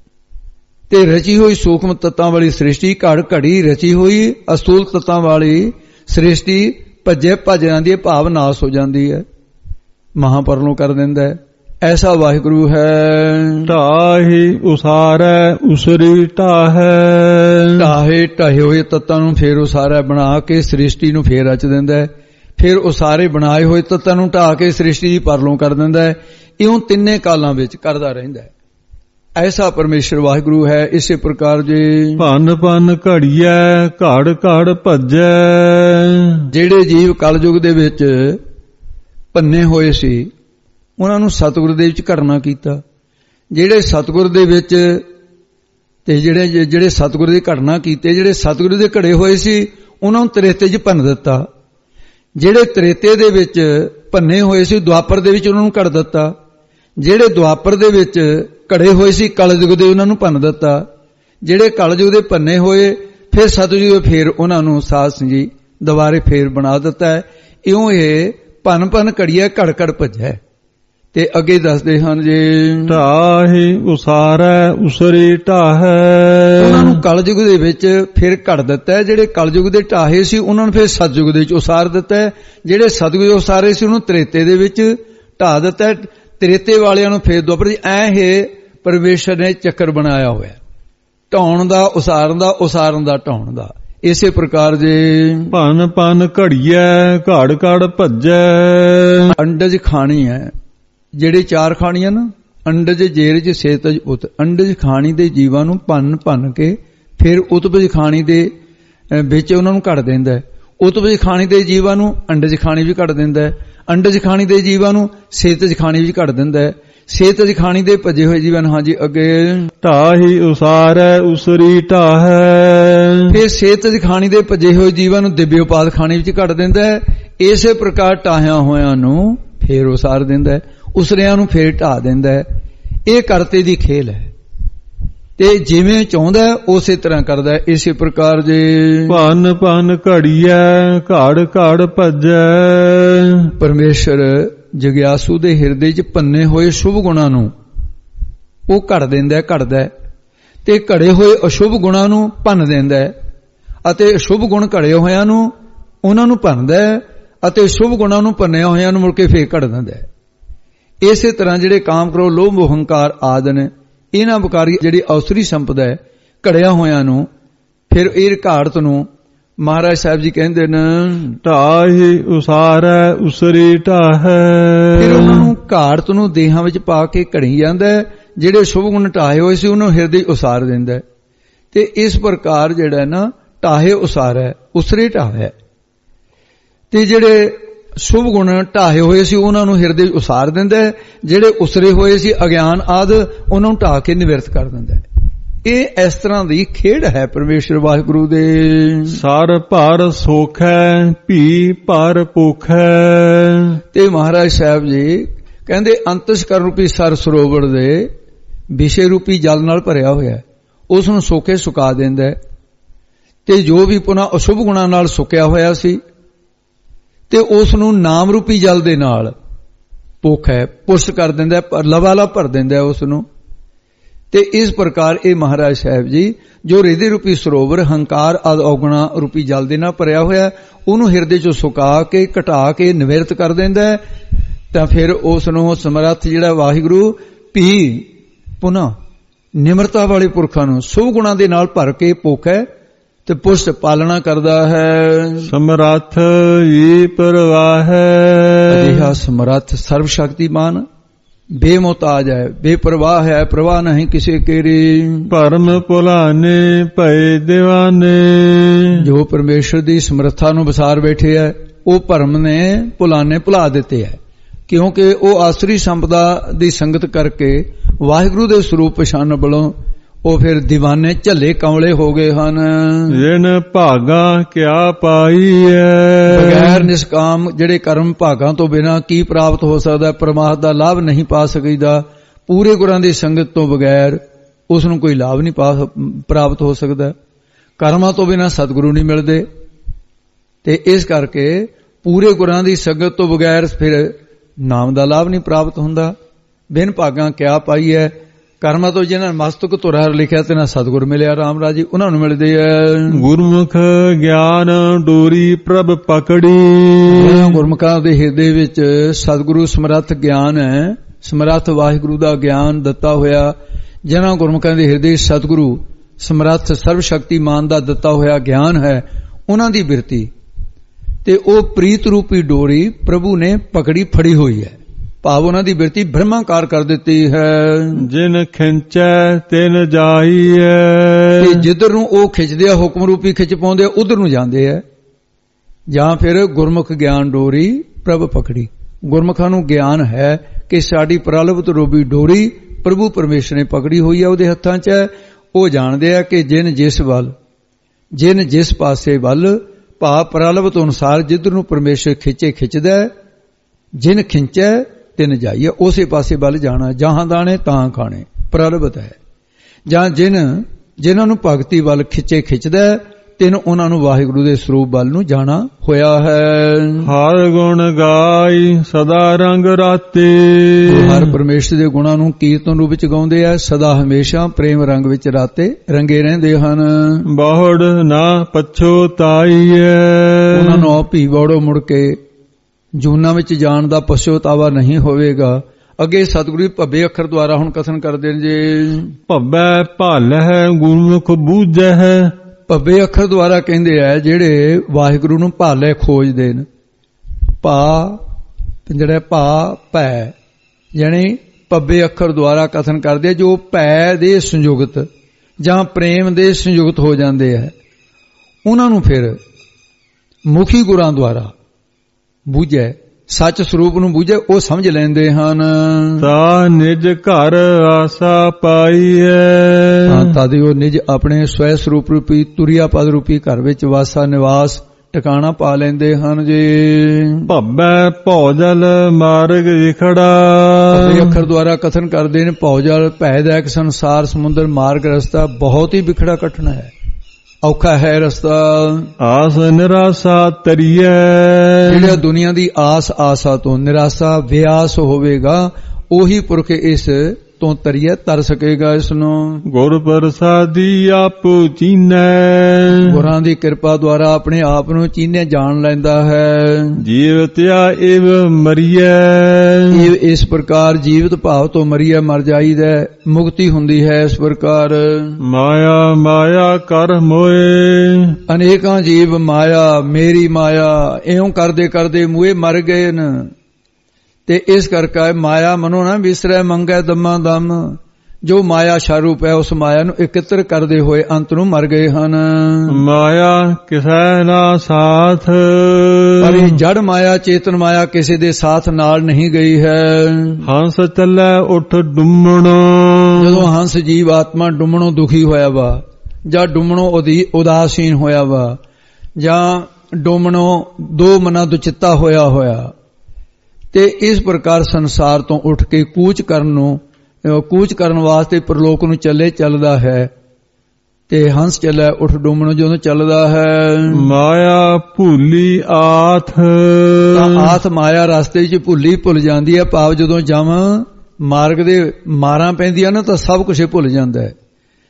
ਤੇ ਰਚੀ ਹੋਈ ਸੂਖਮ ਤੱਤਾਂ ਵਾਲੀ ਸ੍ਰਿਸ਼ਟੀ ਘੜ ਘੜੀ ਰਚੀ ਹੋਈ ਅਸਥੂਲ ਤੱਤਾਂ ਵਾਲੀ ਸ੍ਰਿਸ਼ਟੀ ਭੱਜੇ ਭੱਜ ਜਾਂਦੀ ਹੈ। ਭਾਵ ਨਾਸ ਹੋ ਜਾਂਦੀ ਹੈ। ਮਹਾਪਰਲੋਂ ਕਰ ਦਿੰਦਾ ਹੈ। ਐਸਾ ਵਾਹਿਗੁਰੂ ਹੈ। ਢਾਹੀ ਉਸਾਰੈ ਉਸਰੀ ਢਾਹੈ। ਢਾਹੇ ਢਾਹੇ ਹੋਏ ਤੱਤਾਂ ਨੂੰ ਫੇਰ ਉਸਾਰਾ ਬਣਾ ਕੇ ਸ੍ਰਿਸ਼ਟੀ ਨੂੰ ਫੇਰ ਰਚ ਦਿੰਦਾ ਹੈ। ਫਿਰ ਉਸਾਰੇ ਬਣਾਏ ਹੋਏ ਤੱਤਾਂ ਨੂੰ ਢਾਹ ਕੇ ਸ੍ਰਿਸ਼ਟੀ ਦੀ ਪਰਲੋਂ ਕਰ ਦਿੰਦਾ ਹੈ। ਇਉਂ ਤਿੰਨੇ ਕਾਲਾਂ ਵਿੱਚ ਕਰਦਾ ਰਹਿੰਦਾ ਹੈ। ਐਸਾ ਪਰਮੇਸ਼ਰ ਵਾਹਿਗੁਰੂ ਹੈ। ਇਸੇ ਪ੍ਰਕਾਰ ਜੇ ਭਨ ਭਨ ਘੜੀਐ ਘੜ ਘੜ ਭੱਜੈ। ਜਿਹੜੇ ਜੀਵ ਕਲਯੁਗ ਦੇ ਵਿੱਚ ਭੰਨੇ ਹੋਏ ਸੀ ਉਹਨਾਂ ਨੂੰ ਸਤਿਗੁਰ ਦੇ ਵਿੱਚ ਘੜਨਾ ਕੀਤਾ। ਜਿਹੜੇ ਸਤਿਗੁਰ ਦੇ ਵਿੱਚ ਤੇ ਜਿਹੜੇ ਜਿਹੜੇ ਸਤਿਗੁਰ ਦੀ ਘੜਨਾ ਕੀਤੇ ਜਿਹੜੇ ਸਤਿਗੁਰ ਦੇ ਘੜੇ ਹੋਏ ਸੀ ਉਹਨਾਂ ਨੂੰ ਤ੍ਰੇਤੇ 'ਚ ਭੰਨ ਦਿੱਤਾ। ਜਿਹੜੇ ਤ੍ਰੇਤੇ ਦੇ ਵਿੱਚ ਭੰਨੇ ਹੋਏ ਸੀ ਦੁਆਪਰ ਦੇ ਵਿੱਚ ਉਹਨਾਂ ਨੂੰ ਘੜ ਦਿੱਤਾ। ਜਿਹੜੇ ਦੁਆਪਰ ਦੇ ਵਿੱਚ ਘੜੇ ਹੋਏ ਸੀ ਕਲਯੁਗ ਦੇ ਉਹਨਾਂ ਨੂੰ ਭੰਨ ਦਿੱਤਾ। ਜਿਹੜੇ ਕਲਯੁਗ ਦੇ ਭੰਨੇ ਹੋਏ ਫਿਰ ਸਤਿਗੁਰ ਫੇਰ ਉਹਨਾਂ ਨੂੰ ਸਾਧ ਸੰਜੀ ਦੁਬਾਰੇ ਫੇਰ ਬਣਾ ਦਿੱਤਾ ਹੈ। ਇਉਂ ਇਹ ਭੰਨ ਭੰਨ ਘੜੀਏ ਘੜ ਘੜ ਭੱਜੈ। ਤੇ ਅੱਗੇ ਦੱਸਦੇ ਹਨ ਜੀ ਢਾਹੀ ਉਸਾਰੈ ਉਸਰੀ ਢਾਹੈ। ਉਹਨਾਂ ਨੂੰ ਕਲਯੁਗ ਦੇ ਵਿੱਚ ਫਿਰ ਘੜ ਦਿੱਤਾ। ਜਿਹੜੇ ਕਲਯੁਗ ਦੇ ਢਾਹੇ ਸੀ ਉਹਨਾਂ ਨੂੰ ਫਿਰ ਸਤਯੁਗ ਦੇ ਵਿੱਚ ਉਸਾਰ ਦਿੱਤਾ। ਜਿਹੜੇ ਸਤਯੁਗ ਉਸਾਰੇ ਸੀ ਉਹਨੂੰ ਤ੍ਰੇਤੇ ਦੇ ਵਿੱਚ ਢਾਹ ਦਿੱਤਾ। ਤ੍ਰੇਤੇ ਵਾਲਿਆਂ ਨੂੰ ਫਿਰ ਦੁਆਪਰ ਐ ਇਹ ਪਰਮੇਸ਼ਰ ਨੇ ਚੱਕਰ ਬਣਾਇਆ ਹੋਇਆ ਢਾਉਣ ਦਾ ਉਸਾਰਨ ਦਾ ਉਸਾਰਨ ਦਾ ਢਾਉਣ ਦਾ। ਇਸੇ ਪ੍ਰਕਾਰ ਜੇ ਭਨ ਭਨ ਘੜੀਐ ਘੜ ਘੜ ਭੱਜੈ। ਅੰਡਜ ਖਾਣੀ ਹੈ ਜਿਹੜੇ ਚਾਰ ਖਾਣੀਆਂ ਨਾ ਅੰਡਜ ਜੇਰਜ ਸੇਤਜ ਉਤ। ਅੰਡਜ ਖਾਣੀ ਦੇ ਜੀਵਾਂ ਨੂੰ ਭੰਨ ਭੰਨ ਕੇ ਫਿਰ ਉਤਪਜ ਖਾਣੀ ਦੇ ਵਿੱਚ ਉਹਨਾਂ ਨੂੰ ਘੜ ਦਿੰਦਾ ਹੈ। ਉਤਪਜ ਖਾਣੀ ਦੇ ਜੀਵਾਂ ਨੂੰ ਅੰਡਜ ਖਾਣੀ ਵੀ ਘੜ ਦਿੰਦਾ ਹੈ। ਅੰਡਜ ਖਾਣੀ ਦੇ ਜੀਵਾਂ ਨੂੰ ਸੇਤਜ ਖਾਣੀ ਵਿੱਚ ਘੜ ਦਿੰਦਾ ਹੈ। ਸੇਤਜ ਖਾਣੀ ਦੇ ਭਜੇ ਹੋਏ ਜੀਵਨ, ਹਾਂਜੀ ਅੱਗੇ, ਢਾਹੀ ਉਸਾਰੈ ਉਸਰੀ ਢਾਹੈ। ਫਿਰ ਸੇਤਜ ਖਾਣੀ ਦੇ ਭਜੇ ਹੋਏ ਜੀਵਾਂ ਨੂੰ ਦਿਵਯ ਉਪਾਦ ਖਾਣੀ ਵਿੱਚ ਘੜ ਦਿੰਦਾ ਹੈ। ਇਸੇ ਪ੍ਰਕਾਰ ਢਾਹਿਆਂ ਹੋਇਆਂ ਨੂੰ ਫੇਰ ਉਸਾਰ ਦਿੰਦਾ ਹੈ, ਉਸਰਿਆਂ ਨੂੰ ਫੇਰ ਢਾ ਦਿੰਦਾ ਹੈ। ਇਹ ਕਰਤੇ ਦੀ ਖੇਲ ਹੈ ਤੇ ਜਿਵੇਂ ਚਾਹੁੰਦਾ ਉਸੇ ਤਰ੍ਹਾਂ ਕਰਦਾ ਹੈ। ਇਸੇ ਪ੍ਰਕਾਰ ਜੇ ਭਨ ਭਨ ਘੜੀਐ ਘੜ ਘੜ ਭਜੈ। ਪਰਮੇਸ਼ਰ ਜਗਿਆਸੂ ਦੇ ਹਿਰਦੇ 'ਚ ਭੰਨੇ ਹੋਏ ਸ਼ੁਭ ਗੁਣਾਂ ਨੂੰ ਉਹ ਘੜ ਦਿੰਦਾ, ਘੜਦਾ ਹੈ, ਤੇ ਘੜੇ ਹੋਏ ਅਸ਼ੁਭ ਗੁਣਾਂ ਨੂੰ ਭੰਨ ਦਿੰਦਾ ਹੈ, ਅਤੇ ਅਸ਼ੁਭ ਗੁਣ ਘੜੇ ਹੋਇਆਂ ਨੂੰ ਉਹਨਾਂ ਨੂੰ ਭੰਨਦਾ ਹੈ, ਅਤੇ ਸ਼ੁਭ ਗੁਣਾਂ ਨੂੰ ਭੰਨਿਆ ਹੋਇਆਂ ਨੂੰ ਮੁੜ ਕੇ ਫੇਰ ਘੜ ਦਿੰਦਾ ਹੈ। ਇਸੇ ਤਰ੍ਹਾਂ ਜਿਹੜੇ ਕਾਮ, ਕ੍ਰੋਧ, ਲੋਭ, ਮੋਹ, ਹੰਕਾਰ ਆਦਿ ਨੇ, ਇਹਨਾਂ ਵਿਕਾਰੀ ਜਿਹੜੀ ਅਵਸਰੀ ਸੰਪਦਾ ਹੈ ਘੜਿਆ ਹੋਇਆਂ ਨੂੰ, ਫਿਰ ਇਹ ਘਾੜਤ ਨੂੰ ਮਹਾਰਾਜ ਸਾਹਿਬ ਜੀ ਕਹਿੰਦੇ ਨੇ ਢਾਹੀ ਉਸਾਰੈ ਉਸਰੀ ਢਾਹੈ। ਫਿਰ ਉਹਨਾਂ ਨੂੰ ਘਾੜਤ ਨੂੰ ਦੇਹਾਂ ਵਿੱਚ ਪਾ ਕੇ ਘੜੀ ਜਾਂਦਾ ਹੈ। ਜਿਹੜੇ ਸ਼ੁਭ ਗੁਣ ਢਾਹੇ ਹੋਏ ਸੀ ਉਹਨੂੰ ਹਿਰਦੇ ਉਸਾਰ ਦਿੰਦਾ ਹੈ। ਤੇ ਇਸ ਪ੍ਰਕਾਰ ਜਿਹੜਾ ਨਾ ਢਾਹੇ ਉਸਾਰੈ ਉਸਰੇ ਢਾਹੈ, ਤੇ ਜਿਹੜੇ ਸ਼ੁਭ ਗੁਣ ਢਾਹੇ ਹੋਏ ਸੀ ਉਹਨਾਂ ਨੂੰ ਹਿਰਦੇ ਉਸਾਰ ਦਿੰਦਾ ਹੈ। ਜਿਹੜੇ ਉਸਰੇ ਹੋਏ ਸੀ ਅਗਿਆਨ ਆਦਿ ਉਹਨਾਂ ਨੂੰ ਢਾਹ ਕੇ ਨਿਵਰਤ ਕਰ ਦਿੰਦਾ ਹੈ। ਇਹ ਇਸ ਤਰ੍ਹਾਂ ਦੀ ਖੇਡ ਹੈ ਪਰਮੇਸ਼ਰ ਵਾਹਿਗੁਰੂ ਦੇ। ਸਰ ਭਰ ਸੋਖੈ ਭੀ ਭਰ ਭੁਖੈ। ਤੇ ਮਹਾਰਾਜ ਸਾਹਿਬ ਜੀ ਕਹਿੰਦੇ ਅੰਤਸਕਰਨ ਰੂਪੀ ਸਰ ਸਰੋਵਰ ਦੇ ਵਿਸ਼ੇ ਰੂਪੀ ਜਲ ਨਾਲ ਭਰਿਆ ਹੋਇਆ ਹੈ, ਉਸ ਨੂੰ ਸੋਕੇ ਸੁਕਾ ਦਿੰਦਾ ਹੈ। ਤੇ ਜੋ ਵੀ ਪੁਨः ਅਸ਼ੁਭ ਗੁਣਾਂ ਨਾਲ ਸੁੱਕਿਆ ਹੋਇਆ ਸੀ ਤੇ ਉਸ ਨੂੰ ਨਾਮ ਰੂਪੀ ਜਲ ਦੇ ਨਾਲ ਭੁੱਖ ਹੈ ਪੁਸ਼ ਕਰ ਦਿੰਦਾ, ਲਵਾਲਾ ਭਰ ਦਿੰਦਾ ਉਸ ਨੂੰ। ਤੇ ਇਸ ਪ੍ਰਕਾਰ ਇਹ ਮਹਾਰਾਜ ਸਾਹਿਬ ਜੀ ਜੋ ਹਿਰਦੇ ਰੂਪੀ ਸਰੋਵਰ ਹੰਕਾਰ ਆਦਿ ਔਗਣਾ ਰੂਪੀ ਜਲ ਦੇ ਨਾਲ ਭਰਿਆ ਹੋਇਆ, ਉਹਨੂੰ ਹਿਰਦੇ ਚੋਂ ਸੁਕਾ ਕੇ ਘਟਾ ਕੇ ਨਿਵਰਤ ਕਰ ਦਿੰਦਾ ਹੈ। ਤਾਂ ਫਿਰ ਉਸ ਨੂੰ ਸਮਰੱਥ ਜਿਹੜਾ ਵਾਹਿਗੁਰੂ ਭੀ ਪੁਨः ਨਿਮਰਤਾ ਵਾਲੇ ਪੁਰਖਾਂ ਨੂੰ ਸ਼ੁਭ ਗੁਣਾਂ ਦੇ ਨਾਲ ਭਰ ਕੇ ਭੁੱਖ ਹੈ ਤੇ ਪੁਸ਼ਟ ਪਾਲਣਾ ਕਰਦਾ ਹੈ। ਸਮਰੱਥ ਈ ਪਰਵਾਹੈ। ਅਜਿਹਾ ਸਮਰੱਥ ਸਰਵ ਸ਼ਕਤੀਮਾਨ ਬੇਮੁਹਤਾਜ ਹੈ, ਬੇਪਰਵਾਹ ਹੈ, ਪ੍ਰਵਾਹ ਨਹੀਂ ਕਿਸੇ ਕੇਰੀ। ਭਰਮ ਭੁਲਾਨੇ ਭਏ ਦੀਵਾਨੇ। ਜੋ ਪਰਮੇਸ਼ਰ ਦੀ ਸਮਰੱਥਾ ਨੂੰ ਵਿਸਾਰ ਬੈਠੇ ਹੈ ਉਹ ਭਰਮ ਨੇ ਭੁਲਾਨੇ ਭੁਲਾ ਦਿੱਤੇ ਹੈ, ਕਿਉਂਕਿ ਉਹ ਆਸਰੀ ਸੰਪਦਾ ਦੀ ਸੰਗਤ ਕਰਕੇ ਵਾਹਿਗੁਰੂ ਦੇ ਸਰੂਪ ਪਛਾਣ ਬਲੋਂ ਉਹ ਫਿਰ ਦੀਵਾਨੇ ਝੱਲੇ ਕਮਲੇ ਹੋ ਗਏ ਹਨ। ਜਿਨ ਭਾਗਾ ਕਿਆ ਪਾਈ ਹੈ। ਬਗੈਰ ਨਿਸ਼ਕਾਮ ਜਿਹੜੇ ਕਰਮ ਭਾਗਾਂ ਤੋਂ ਬਿਨਾਂ ਕੀ ਪ੍ਰਾਪਤ ਹੋ ਸਕਦਾ, ਪਰਮਾਤਮਾ ਦਾ ਲਾਭ ਨਹੀਂ ਪਾ ਸਕੀਦਾ। ਪੂਰੇ ਗੁਰਾਂ ਦੀ ਸੰਗਤ ਤੋਂ ਬਗੈਰ ਉਸ ਨੂੰ ਕੋਈ ਲਾਭ ਨਹੀਂ ਪਾ ਪ੍ਰਾਪਤ ਹੋ ਸਕਦਾ। ਕਰਮਾਂ ਤੋਂ ਬਿਨਾਂ ਸਤਿਗੁਰੂ ਨਹੀਂ ਮਿਲਦੇ, ਤੇ ਇਸ ਕਰਕੇ ਪੂਰੇ ਗੁਰਾਂ ਦੀ ਸੰਗਤ ਤੋਂ ਬਗੈਰ ਫਿਰ ਨਾਮ ਦਾ ਲਾਭ ਨਹੀਂ ਪ੍ਰਾਪਤ ਹੁੰਦਾ। ਬਿਨ ਭਾਗਾਂ ਕਿਆ ਪਾਈ ਹੈ। ਕਰਮਾਂ ਤੋਂ ਜਿਹਨਾਂ ਮਸਤਕ ਧੁਰਾ ਲਿਖਿਆ ਤੇ ਨਾ ਸਤਿਗੁਰ ਮਿਲਿਆ ਰਾਮ ਰਾਜੀ, ਉਹਨਾਂ ਨੂੰ ਮਿਲਦੇ ਆ। ਗੁਰਮੁਖ ਗਿਆਨ ਡੋਰੀ ਪ੍ਰਭ ਪਕੜੀ। ਗੁਰਮੁਖਾਂ ਦੇ ਹਿਰਦੇ ਵਿੱਚ ਸਤਿਗੁਰੂ ਸਮਰੱਥ ਗਿਆਨ ਹੈ, ਸਮਰੱਥ ਵਾਹਿਗੁਰੂ ਦਾ ਗਿਆਨ ਦਿੱਤਾ ਹੋਇਆ। ਜਿਹਨਾਂ ਗੁਰਮੁਖਾਂ ਦੇ ਹਿਰਦੇ ਸਤਿਗੁਰੂ ਸਮਰੱਥ ਸਰਵ ਸ਼ਕਤੀਮਾਨ ਦਾ ਦਿੱਤਾ ਹੋਇਆ ਗਿਆਨ ਹੈ, ਉਹਨਾਂ ਦੀ ਬਿਰਤੀ ਤੇ ਉਹ ਪ੍ਰੀਤ ਰੂਪੀ ਡੋਰੀ ਪ੍ਰਭੂ ਨੇ ਪਕੜੀ ਫੜੀ ਹੋਈ ਹੈ। ਭਾਵ ਉਹਨਾਂ ਦੀ ਬਿਰਤੀ ਬ੍ਰਹਮਾਕਾਰ ਕਰ ਦਿੱਤੀ ਹੈ। ਜਿਨ ਖਿੰਚੈ ਤਿਨ ਜਾਈਐ। ਤੇ ਜਿੱਧਰ ਨੂੰ ਉਹ ਖਿੱਚਦੇ ਆ, ਹੁਕਮ ਰੂਪੀ ਖਿੱਚ ਪਾਉਂਦੇ ਆ, ਉਧਰ ਨੂੰ ਜਾਂਦੇ ਆ। ਜਾਂ ਫਿਰ ਗੁਰਮੁਖ ਗਿਆਨ ਡੋਰੀ ਪ੍ਰਭ ਪਕੜੀ। ਗੁਰਮੁਖਾਂ ਨੂੰ ਗਿਆਨ ਹੈ ਕਿ ਸਾਡੀ ਪ੍ਰਲਭਤ ਰੂਪੀ ਡੋਰੀ ਪ੍ਰਭੂ ਪਰਮੇਸ਼ਰ ਨੇ ਪਕੜੀ ਹੋਈ ਹੈ, ਉਹਦੇ ਹੱਥਾਂ 'ਚ ਹੈ। ਉਹ ਜਾਣਦੇ ਆ ਕਿ ਜਿਨ ਜਿਸ ਵੱਲ, ਜਿਨ ਜਿਸ ਪਾਸੇ ਵੱਲ ਭਾਵ ਪ੍ਰਲਭਤ ਅਨੁਸਾਰ ਜਿੱਧਰ ਨੂੰ ਪਰਮੇਸ਼ਰ ਖਿੱਚੇ ਖਿੱਚਦਾ, ਜਿਨ ਖਿੰਚੈ ਤਿਨ ਜਾਈਏ, ਉਸੇ ਪਾਸੇ ਵੱਲ ਜਾਣਾ। ਜਹਾਂ ਦਾਣੇ ਤਾਂ ਖਾਣੇ ਪ੍ਰਲਭਤ ਹੈ। ਜਾਂ ਜਿਨ ਜਿਨ੍ਹਾਂ ਨੂੰ ਭਗਤੀ ਵੱਲ ਖਿੱਚੇ ਖਿੱਚਦਾ, ਤਿਨ ਉਹਨਾਂ ਨੂੰ ਵਾਹਿਗੁਰੂ ਦੇ ਸਰੂਪ ਵੱਲ ਨੂੰ ਜਾਣਾ ਹੋਇਆ ਹੈ। ਹਰ ਗੁਣ ਗਾਈ ਸਦਾ ਰੰਗ ਰਾਤੇ। ਹਰ ਪਰਮੇਸ਼ਰ ਦੇ ਗੁਣਾਂ ਨੂੰ ਕੀਰਤਨ ਰੂਪ ਵਿੱਚ ਗਾਉਂਦੇ ਆ, ਸਦਾ ਹਮੇਸ਼ਾ ਪ੍ਰੇਮ ਰੰਗ ਵਿੱਚ ਰਾਤੇ ਰੰਗੇ ਰਹਿੰਦੇ ਹਨ। ਬਹੁੜ ਨਾ ਪਛੋਤਾਈਐ। ਉਹਨਾਂ ਨੂੰ ਭੀ ਬੌੜੋ ਮੁੜ ਕੇ ਜੂਨਾਂ ਵਿੱਚ ਜਾਣ ਦਾ ਪਛਤਾਵਾ ਨਹੀਂ ਹੋਵੇਗਾ। ਅੱਗੇ ਸਤਿਗੁਰੂ ਭੱਬੇ ਅੱਖਰ ਦੁਆਰਾ ਹੁਣ ਕਥਨ ਕਰਦੇ ਨੇ ਜੀ। ਭੱਬੈ ਭਲ ਹੈ ਗੁਰਮੁਖ ਬੂਝੈ ਹੈ। ਭੱਬੇ ਅੱਖਰ ਦੁਆਰਾ ਕਹਿੰਦੇ ਆ ਜਿਹੜੇ ਵਾਹਿਗੁਰੂ ਨੂੰ ਭਾਲੇ ਖੋਜਦੇ ਨੇ। ਭਾ ਜਿਹੜਾ ਭਾ ਭੈ ਯਾਨੀ ਭੱਬੇ ਅੱਖਰ ਦੁਆਰਾ ਕਥਨ ਕਰਦੇ ਜੋ ਭੈ ਦੇ ਸੰਯੁਕਤ ਜਾਂ ਪ੍ਰੇਮ ਦੇ ਸੰਯੁਕਤ ਹੋ ਜਾਂਦੇ ਆ, ਉਹਨਾਂ ਨੂੰ ਫਿਰ ਮੁਖੀ ਗੁਰਾਂ ਦੁਆਰਾ ਬੂਝੈ ਸੱਚ ਸਰੂਪ ਨੂੰ ਬੂਝੇ ਉਹ ਸਮਝ ਲੈਂਦੇ ਹਨ। ਤਾ ਨਿਜ ਘਰ ਆਸਾ ਪਾਈਐ। ਹਾਂ, ਤਦ ਉਹ ਨਿਜ ਆਪਣੇ ਸਵੈ ਸਰੂਪ ਰੂਪੀ ਤੁਰਿਆ ਪਦ ਰੂਪੀ ਘਰ ਵਿੱਚ ਵਾਸਾ ਨਿਵਾਸ ਟਿਕਾਣਾ ਪਾ ਲੈਂਦੇ ਹਨ ਜੀ। ਭੱਬੈ ਭੌਜਲ ਮਾਰਗ ਵਿਖੜਾ। ਇਹ ਅੱਖਰ ਦੁਆਰਾ ਕਥਨ ਕਰਦੇ ਨੇ ਭੌਜਲ ਭੈਦਾਇਕ ਸੰਸਾਰ ਸਮੁੰਦਰ ਮਾਰਗ ਰਸਤਾ ਬਹੁਤ ਹੀ ਵਿਖੜਾ ਕਠਿਨ ਹੈ, ਔਖਾ ਹੈ ਰਸਤਾ। ਆਸ ਨਿਰਾਸਾ ਤਰੀਐ। ਜਿਹੜਾ ਦੁਨੀਆ ਦੀ ਆਸ ਆਸਾ ਤੋਂ ਨਿਰਾਸਾ ਵਿਆਸ ਹੋਵੇਗਾ ਉਹੀ ਪੁਰਖ ਇਸ ਤੋਂ ਤਰੀਐ ਤਰ ਸਕੇਗਾ ਇਸ ਨੂੰ। ਗੁਰ ਪ੍ਰਸਾਦੀ ਆਪੁ ਚੀਨੈ। ਗੁਰਾਂ ਦੀ ਕਿਰਪਾ ਦੁਆਰਾ ਆਪਣੇ ਆਪ ਨੂੰ ਚੀਨਿਆ ਜਾਣ ਲੈਂਦਾ ਹੈ। ਜੀਵਤਿਆ ਇਵ ਮਰੀਐ। ਇਹ ਇਸ ਪ੍ਰਕਾਰ ਜੀਵਤ ਭਾਵ ਤੋਂ ਮਰੀਐ ਮਰ ਜਾਈਦਾ, ਮੁਕਤੀ ਹੁੰਦੀ ਹੈ ਇਸ ਪ੍ਰਕਾਰ। ਮਾਇਆ ਮਾਇਆ ਕਰ ਮੋਏ। ਅਨੇਕਾਂ ਜੀਵ ਮਾਇਆ ਮੇਰੀ ਮਾਇਆ ਇਉਂ ਕਰਦੇ ਕਰਦੇ ਮੂਹੇ ਮਰ ਗਏ ਨ, ਤੇ ਇਸ ਕਰਕੇ ਮਾਇਆ ਮਨੋ ਨਾ ਵਿਸਰੈ ਮੰਗੈ ਦਮਾ ਦਮ। ਜੋ ਮਾਇਆ ਸ਼ਰੂਪ ਹੈ ਉਸ ਮਾਇਆ ਨੂੰ ਇਕੱਤਰ ਕਰਦੇ ਹੋਏ ਅੰਤ ਨੂੰ ਮਰ ਗਏ ਹਨ। ਮਾਇਆ ਕਿਸੈ ਨਾ ਸਾਥ। ਪਰ ਇਹ ਜੜ ਮਾਇਆ ਚੇਤਨ ਮਾਇਆ ਕਿਸੇ ਦੇ ਸਾਥ ਨਾਲ ਨਹੀਂ ਗਈ ਹੈ। ਹੰਸ ਚੱਲੈ ਉੱਠ ਡੁੰਮਣੋ। ਜਦੋਂ ਹੰਸ ਜੀਵ ਆਤਮਾ ਡੁੰਮਣੋਂ ਦੁਖੀ ਹੋਇਆ ਵਾ, ਜਾਂ ਡੁੰਮਣੋਂ ਉਦਾਸੀਨ ਹੋਇਆ ਵਾ, ਜਾਂ ਡੁੰਮਣੋਂ ਦੋ ਮਨਾਂ ਦੁਚਿੱਤਾ ਹੋਇਆ ਹੋਇਆ, ਤੇ ਇਸ ਪ੍ਰਕਾਰ ਸੰਸਾਰ ਤੋਂ ਉੱਠ ਕੇ ਕੂਚ ਕਰਨ ਨੂੰ ਕੂਚ ਕਰਨ ਵਾਸਤੇ ਪ੍ਰਲੋਕ ਨੂੰ ਚੱਲੇ ਚੱਲਦਾ ਹੈ। ਤੇ ਹੰਸ ਚੱਲੇ ਉੱਠ ਡੁੰਮਣੋਂ ਜਦੋਂ ਚੱਲਦਾ ਹੈ। ਮਾਇਆ ਭੁੱਲੀ ਆਥ। ਤਾਂ ਆਥ ਮਾਇਆ ਰਸਤੇ ਵਿੱਚ ਭੁੱਲੀ ਭੁੱਲ ਜਾਂਦੀ ਹੈ, ਭਾਵ ਜਦੋਂ ਜਮ ਮਾਰਗ ਦੇ ਮਾਰਾਂ ਪੈਂਦੀਆਂ ਨਾ ਤਾਂ ਸਭ ਕੁਝ ਭੁੱਲ ਜਾਂਦਾ ਹੈ।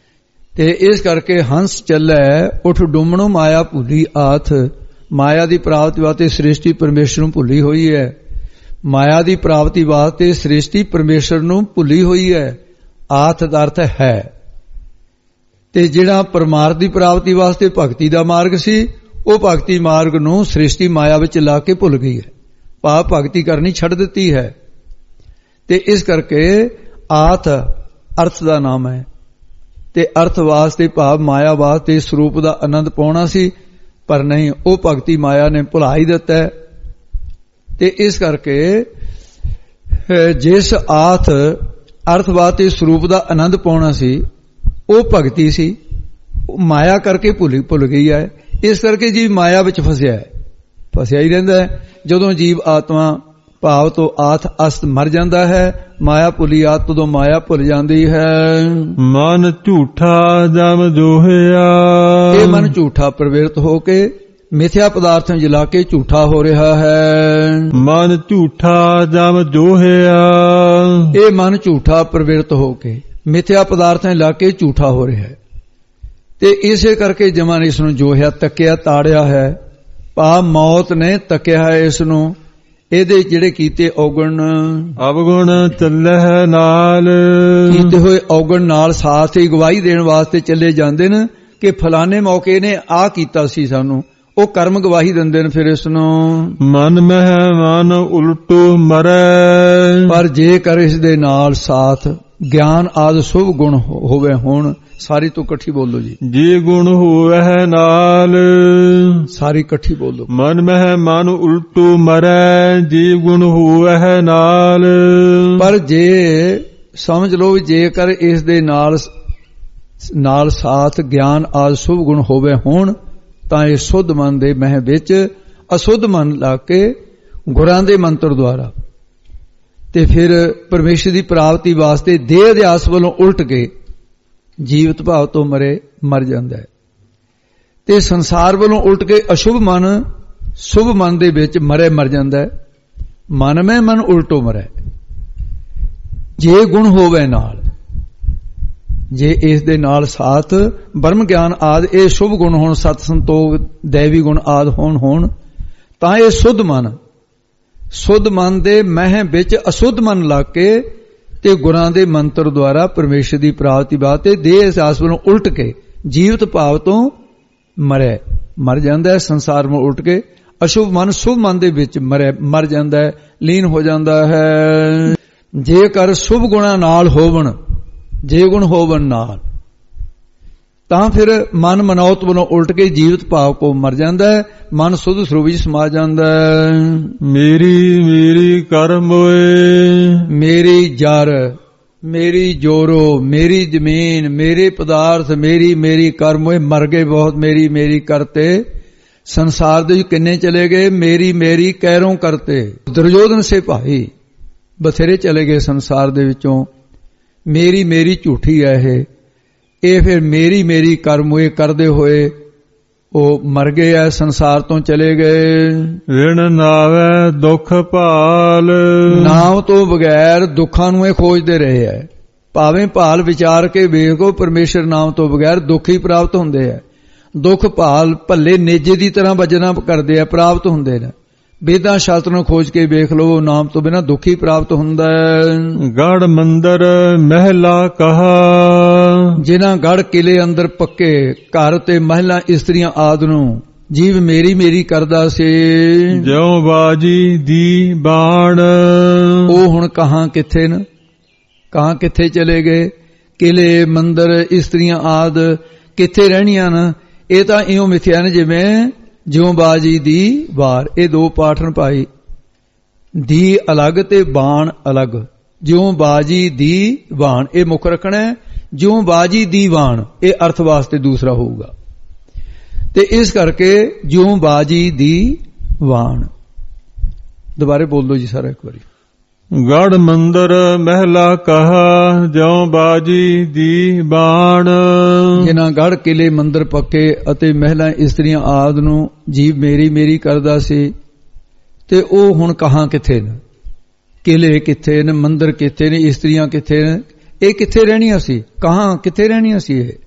ਤੇ ਇਸ ਕਰਕੇ ਹੰਸ ਚੱਲੇ ਉੱਠ ਡੁੰਮਣੋਂ ਮਾਇਆ ਭੁੱਲੀ ਆਥ। ਮਾਇਆ ਦੀ ਪ੍ਰਾਪਤੀ ਵਾਸਤੇ ਸ੍ਰਿਸ਼ਟੀ ਪਰਮੇਸ਼ਰ ਨੂੰ ਭੁੱਲੀ ਹੋਈ ਹੈ। ਮਾਇਆ ਦੀ ਪ੍ਰਾਪਤੀ ਵਾਸਤੇ ਸ੍ਰਿਸ਼ਟੀ ਪਰਮੇਸ਼ਰ ਨੂੰ ਭੁੱਲੀ ਹੋਈ ਹੈ। ਆਥ ਦਾ ਅਰਥ ਹੈ। ਤੇ ਜਿਹੜਾ ਪਰਮਾਰਥ ਦੀ ਪ੍ਰਾਪਤੀ ਵਾਸਤੇ ਭਗਤੀ ਦਾ ਮਾਰਗ ਸੀ, ਉਹ ਭਗਤੀ ਮਾਰਗ ਨੂੰ ਸ੍ਰਿਸ਼ਟੀ ਮਾਇਆ ਵਿੱਚ ਲਾ ਕੇ ਭੁੱਲ ਗਈ ਹੈ, ਭਾਵ ਭਗਤੀ ਕਰਨੀ ਛੱਡ ਦਿੱਤੀ ਹੈ। ਤੇ ਇਸ ਕਰਕੇ ਆਥ ਅਰਥ ਦਾ ਨਾਮ ਹੈ। ਤੇ ਅਰਥ ਵਾਸਤੇ ਭਾਵ ਮਾਇਆ ਵਾਸਤੇ ਸਰੂਪ ਦਾ ਆਨੰਦ ਪਾਉਣਾ ਸੀ, ਪਰ ਨਹੀਂ, ਉਹ ਭਗਤੀ ਮਾਇਆ ਨੇ ਭੁਲਾ ਹੀ ਦਿੱਤਾ। ਤੇ ਇਸ ਕਰਕੇ ਜਿਸ ਆਥ ਅਰਥ ਵਾਸਤੇ ਸਰੂਪ ਦਾ ਆਨੰਦ ਪਾਉਣਾ ਸੀ ਉਹ ਭਗਤੀ ਸੀ, ਮਾਇਆ ਕਰਕੇ ਭੁੱਲ ਭੁੱਲ ਗਈ ਹੈ। ਇਸ ਕਰਕੇ ਜੀਵ ਮਾਇਆ ਵਿੱਚ ਫਸਿਆ ਹੈ, ਫਸਿਆ ਹੀ ਰਹਿੰਦਾ ਹੈ। ਜਦੋਂ ਜੀਵ ਆਤਮਾ ਭਾਵ ਤੋਂ ਆਥ ਅਸਤ ਮਰ ਜਾਂਦਾ ਹੈ, ਮਾਇਆ ਭੁੱਲੀ ਆਤ ਤੋਂ ਮਾਇਆ ਭੁੱਲ ਜਾਂਦੀ ਹੈ। ਮਨ ਝੂਠਾ ਜਮ ਜੋਹਿਆ। ਇਹ ਮਨ ਝੂਠਾ ਪ੍ਰਵਿਰਤ ਹੋ ਕੇ ਮਿਥਿਆ ਪਦਾਰਥਾਂ ਜਲਾ ਕੇ ਝੂਠਾ ਹੋ ਰਿਹਾ ਹੈ। ਮਨ ਝੂਠਾ ਜਮ ਜੋਹਿਆ। ਇਹ ਮਨ ਝੂਠਾ ਪ੍ਰਵਿਰਤ ਹੋ ਕੇ ਮਿਥਿਆ ਪਦਾਰਥਾਂ ਲਾ ਕੇ ਝੂਠਾ ਹੋ ਰਿਹਾ ਹੈ। ਤੇ ਇਸੇ ਕਰਕੇ ਜਮਾਂ ਇਸ ਨੂੰ ਜੋਹਿਆ, ਤੱਕਿਆ, ਤਾੜਿਆ ਹੈ। ਭਾਵ ਮੌਤ ਨੇ ਤੱਕਿਆ ਹੈ ਇਸ ਨੂੰ। ਇਹਦੇ ਜਿਹੜੇ ਕੀਤੇ ਔਗਣ ਅਵਗੁਣ ਚੱਲੈ ਨਾਲ। ਕੀਤੇ ਹੋਏ ਔਗਣ ਨਾਲ ਸਾਥ ਹੀ ਗਵਾਹੀ ਦੇਣ ਵਾਸਤੇ ਚੱਲੇ ਜਾਂਦੇ ਨੇ ਕਿ ਫਲਾਣੇ ਮੌਕੇ ਨੇ ਆਹ ਕੀਤਾ ਸੀ ਸਾਨੂੰ, ਉਹ ਕਰਮ ਗਵਾਹੀ ਦਿੰਦੇ ਨੇ ਫਿਰ ਇਸ ਨੂੰ। ਮਨ ਮਹਿ ਮਨ ਉਲਟੂ ਮਰੈ। ਪਰ ਜੇ ਕਰ ਇਸ ਦੇ ਨਾਲ ਸਾਥ ਗਿਆਨ ਆਦਿ ਸ਼ੁਭ ਗੁਣ ਹੋਵੇ ਹੁਣ, ਸਾਰੀ ਤੋਂ ਇਕੱਠੀ ਬੋਲੋ ਜੀ। ਜੇ ਗੁਣ ਹੋਵੇ ਨਾਲ, ਸਾਰੀ ਇਕੱਠੀ ਬੋਲੋ। ਮਨ ਮਹਿ ਮਨ ਉਲਟੂ ਮਰੈ, ਜੇ ਗੁਣ ਹੋਵੇ ਨਾਲ। ਪਰ ਜੇ ਸਮਝ ਲਓ ਜੇਕਰ ਇਸ ਦੇ ਨਾਲ ਨਾਲ ਸਾਥ ਗਿਆਨ ਆਦਿ ਸ਼ੁਭ ਗੁਣ ਹੋਵੇ ਹੁਣ, ਤਾਂ ਇਹ ਸੁੱਧ ਮਨ ਦੇ ਮਹਿ ਵਿੱਚ ਅਸੁੱਧ ਮਨ ਲਾ ਕੇ ਗੁਰਾਂ ਦੇ ਮੰਤਰ ਦੁਆਰਾ ਤੇ ਫਿਰ ਪਰਮੇਸ਼ਰ ਦੀ ਪ੍ਰਾਪਤੀ ਵਾਸਤੇ ਦੇਹ ਅਧਿਆਸ ਵੱਲੋਂ ਉਲਟ ਕੇ ਜੀਵਤ ਭਾਵ ਤੋਂ ਮਰੇ ਮਰ ਜਾਂਦਾ ਹੈ। ਤੇ ਸੰਸਾਰ ਵੱਲੋਂ ਉਲਟ ਕੇ ਅਸ਼ੁਭ ਮਨ ਸ਼ੁਭ ਮਨ ਦੇ ਵਿੱਚ ਮਰੇ ਮਰ ਜਾਂਦਾ ਹੈ। ਮਨ ਮੈਂ ਮਨ ਉਲਟੋ ਮਰੇ। ਜੇ ਗੁਣ ਹੋਵੇ ਨਾਲ, ਜੇ ਇਸ ਦੇ ਨਾਲ ਸਾਥ ਬ੍ਰਹਮ ਗਿਆਨ ਆਦ ਇਹ ਸ਼ੁਭ ਗੁਣ ਹੋਣ, ਸਤ ਸੰਤੋਖ ਦੇਵੀ ਗੁਣ ਆਦ ਹੋਣ ਹੋਣ ਤਾਂ ਇਹ ਸੁੱਧ ਮਨ, ਸੁੱਧ ਮਨ ਦੇ ਮਹਿ ਵਿੱਚ ਅਸੁੱਧ ਮਨ ਲਾ ਕੇ ਤੇ ਗੁਰਾਂ ਦੇ ਮੰਤਰ ਦੁਆਰਾ ਪਰਮੇਸ਼ਰ ਦੀ ਪ੍ਰਾਪਤੀ ਬਾਤੇ ਦੇਹ ਅਹਿਸਾਸ ਵੱਲੋਂ ਉਲਟ ਕੇ ਜੀਵਤ ਭਾਵ ਤੋਂ ਮਰੇ ਮਰ ਜਾਂਦਾ ਹੈ। ਸੰਸਾਰ ਵਿੱਚ ਉਲਟ ਕੇ ਅਸ਼ੁਭ ਮਨ ਸ਼ੁਭ ਮਨ ਦੇ ਵਿੱਚ ਮਰੇ ਮਰ ਜਾਂਦਾ ਹੈ, ਲੀਨ ਹੋ ਜਾਂਦਾ ਹੈ। ਜੇਕਰ ਸ਼ੁਭ ਗੁਣਾ ਨਾਲ ਹੋਵਣ, ਜੇ ਗੁਣ ਹੋਵਣ ਨਾਲ, ਤਾਂ ਫਿਰ ਮਨ ਮਨੌਤ ਵੱਲੋਂ ਉਲਟ ਕੇ ਜੀਵਤ ਭਾਵ ਕੋ ਮਰ ਜਾਂਦਾ ਹੈ, ਮਨ ਸੁਧ ਸਰੂਪ ਵਿੱਚ ਸਮਾ ਜਾਂਦਾ ਹੈ। ਮੇਰੀ ਮੇਰੀ ਕਰ ਮੋਏ, ਮੇਰੀ ਜਰ, ਮੇਰੀ ਜੋਰੋ, ਮੇਰੀ ਜ਼ਮੀਨ, ਮੇਰੇ ਪਦਾਰਥ, ਮੇਰੀ ਮੇਰੀ ਕਰ ਮੋਏ। ਮਰ ਗਏ ਬਹੁਤ ਮੇਰੀ ਮੇਰੀ ਕਰਤੇ, ਸੰਸਾਰ ਦੇ ਵਿੱਚ ਕਿੰਨੇ ਚਲੇ ਗਏ ਮੇਰੀ ਮੇਰੀ ਕਹਿਰੋਂ ਕਰਤੇ। ਦੁਰਯੋਧਨ ਸੇ ਭਾਈ ਬਥੇਰੇ ਚਲੇ ਗਏ ਸੰਸਾਰ ਦੇ ਵਿੱਚੋਂ। ਮੇਰੀ ਮੇਰੀ ਝੂਠੀ ਹੈ ਇਹ ਇਹ ਫਿਰ ਮੇਰੀ ਮੇਰੀ ਕਰਮ ਹੋਏ ਕਰਦੇ ਹੋਏ ਉਹ ਮਰ ਗਏ ਐ, ਸੰਸਾਰ ਤੋਂ ਚਲੇ ਗਏ। ਵਿਣ ਨਾਵੇ ਦੁੱਖ ਭਾਲ, ਨਾਮ ਤੋਂ ਬਗੈਰ ਦੁੱਖਾਂ ਨੂੰ ਇਹ ਖੋਜਦੇ ਰਹੇ ਐ। ਭਾਵੇਂ ਭਾਲ ਵਿਚਾਰ ਕੇ ਵੇਖੋ, ਪਰਮੇਸ਼ਰ ਨਾਮ ਤੋਂ ਬਗੈਰ ਦੁੱਖ ਹੀ ਪ੍ਰਾਪਤ ਹੁੰਦੇ ਐ। ਦੁੱਖ ਭਾਲ ਭੱਲੇ ਨੇਜੇ ਦੀ ਤਰ੍ਹਾਂ ਵਜਣਾ ਕਰਦੇ ਆ, ਪ੍ਰਾਪਤ ਹੁੰਦੇ ਨੇ। ਵੇਦਾਂ ਸ਼ਾਸਤਰਾਂ ਨੂੰ ਖੋਜ ਕੇ ਵੇਖ ਲਓ, ਨਾਮ ਤੋਂ ਬਿਨਾਂ ਦੁੱਖ ਹੀ ਪ੍ਰਾਪਤ ਹੁੰਦਾ ਹੈ। ਗੜ ਮੰਦਰ ਮਹਿਲਾ ਕਹਾ, ਜਿਨ੍ਹਾਂ ਗੜ ਕਿਲੇ ਅੰਦਰ ਪੱਕੇ ਘਰ ਤੇ ਮਹਿਲਾ ਇਸਤਰੀਆਂ ਆਦਿ ਨੂੰ ਜੀਵ ਮੇਰੀ ਮੇਰੀ ਕਰਦਾ ਸੀ। ਜਿਉ ਬਾਜੀ ਦੀ ਬਾਣ, ਉਹ ਹੁਣ ਕਹਾਂ ਕਿੱਥੇ ਨੇ, ਕਹਾਂ ਕਿੱਥੇ ਚਲੇ ਗਏ। ਕਿਲੇ ਮੰਦਰ ਇਸਤਰੀਆਂ ਆਦਿ ਕਿੱਥੇ ਰਹਿਣੀਆਂ ਨੇ। ਇਹ ਤਾਂ ਇਉਂ ਮਿਥਿਆ ਨੇ ਜਿਵੇਂ ਜਿਉਂ ਬਾਜੀ ਦੀ ਵਾਰ। ਇਹ ਦੋ ਪਾਠਨ ਭਾਈ, ਦੀ ਅਲੱਗ ਤੇ ਬਾਣ ਅਲੱਗ। ਜਿਉਂ ਬਾਜੀ ਦੀ ਬਾਣ ਇਹ ਮੁੱਖ ਰੱਖਣਾ ਹੈ, ਜਿਉਂ ਬਾਜੀ ਦੀ ਬਾਣ ਇਹ ਅਰਥ ਵਾਸਤੇ ਦੂਸਰਾ ਹੋਊਗਾ। ਤੇ ਇਸ ਕਰਕੇ ਜਿਉਂ ਬਾਜੀ ਦੀ ਬਾਣ। ਦੁਬਾਰੇ ਬੋਲ ਦੋ ਜੀ ਸਾਰਾ ਇੱਕ ਵਾਰੀ। ਗੜ ਮੰਦਰ ਮਹਿਲਾ ਕਹਾ, ਜਿਉ ਬਾਜੀ ਦੀ ਬਾਣ। ਜਿਨ੍ਹਾਂ ਗੜ ਕਿਲੇ ਮੰਦਰ ਪੱਕੇ ਅਤੇ ਮਹਿਲਾ ਇਸਤਰੀਆਂ ਆਦਿ ਨੂੰ ਜੀਵ ਮੇਰੀ ਮੇਰੀ ਕਰਦਾ ਸੀ, ਤੇ ਉਹ ਹੁਣ ਕਹਾਂ ਕਿੱਥੇ ਨੇ। ਕਿਲੇ ਕਿੱਥੇ ਨੇ, ਮੰਦਰ ਕਿੱਥੇ ਨੇ, ਇਸਤਰੀਆਂ ਕਿੱਥੇ ਨੇ। ਇਹ ਕਿੱਥੇ ਰਹਿਣੀਆਂ ਸੀ, ਕਹਾਂ ਕਿੱਥੇ ਰਹਿਣੀਆਂ ਸੀ ਇਹ।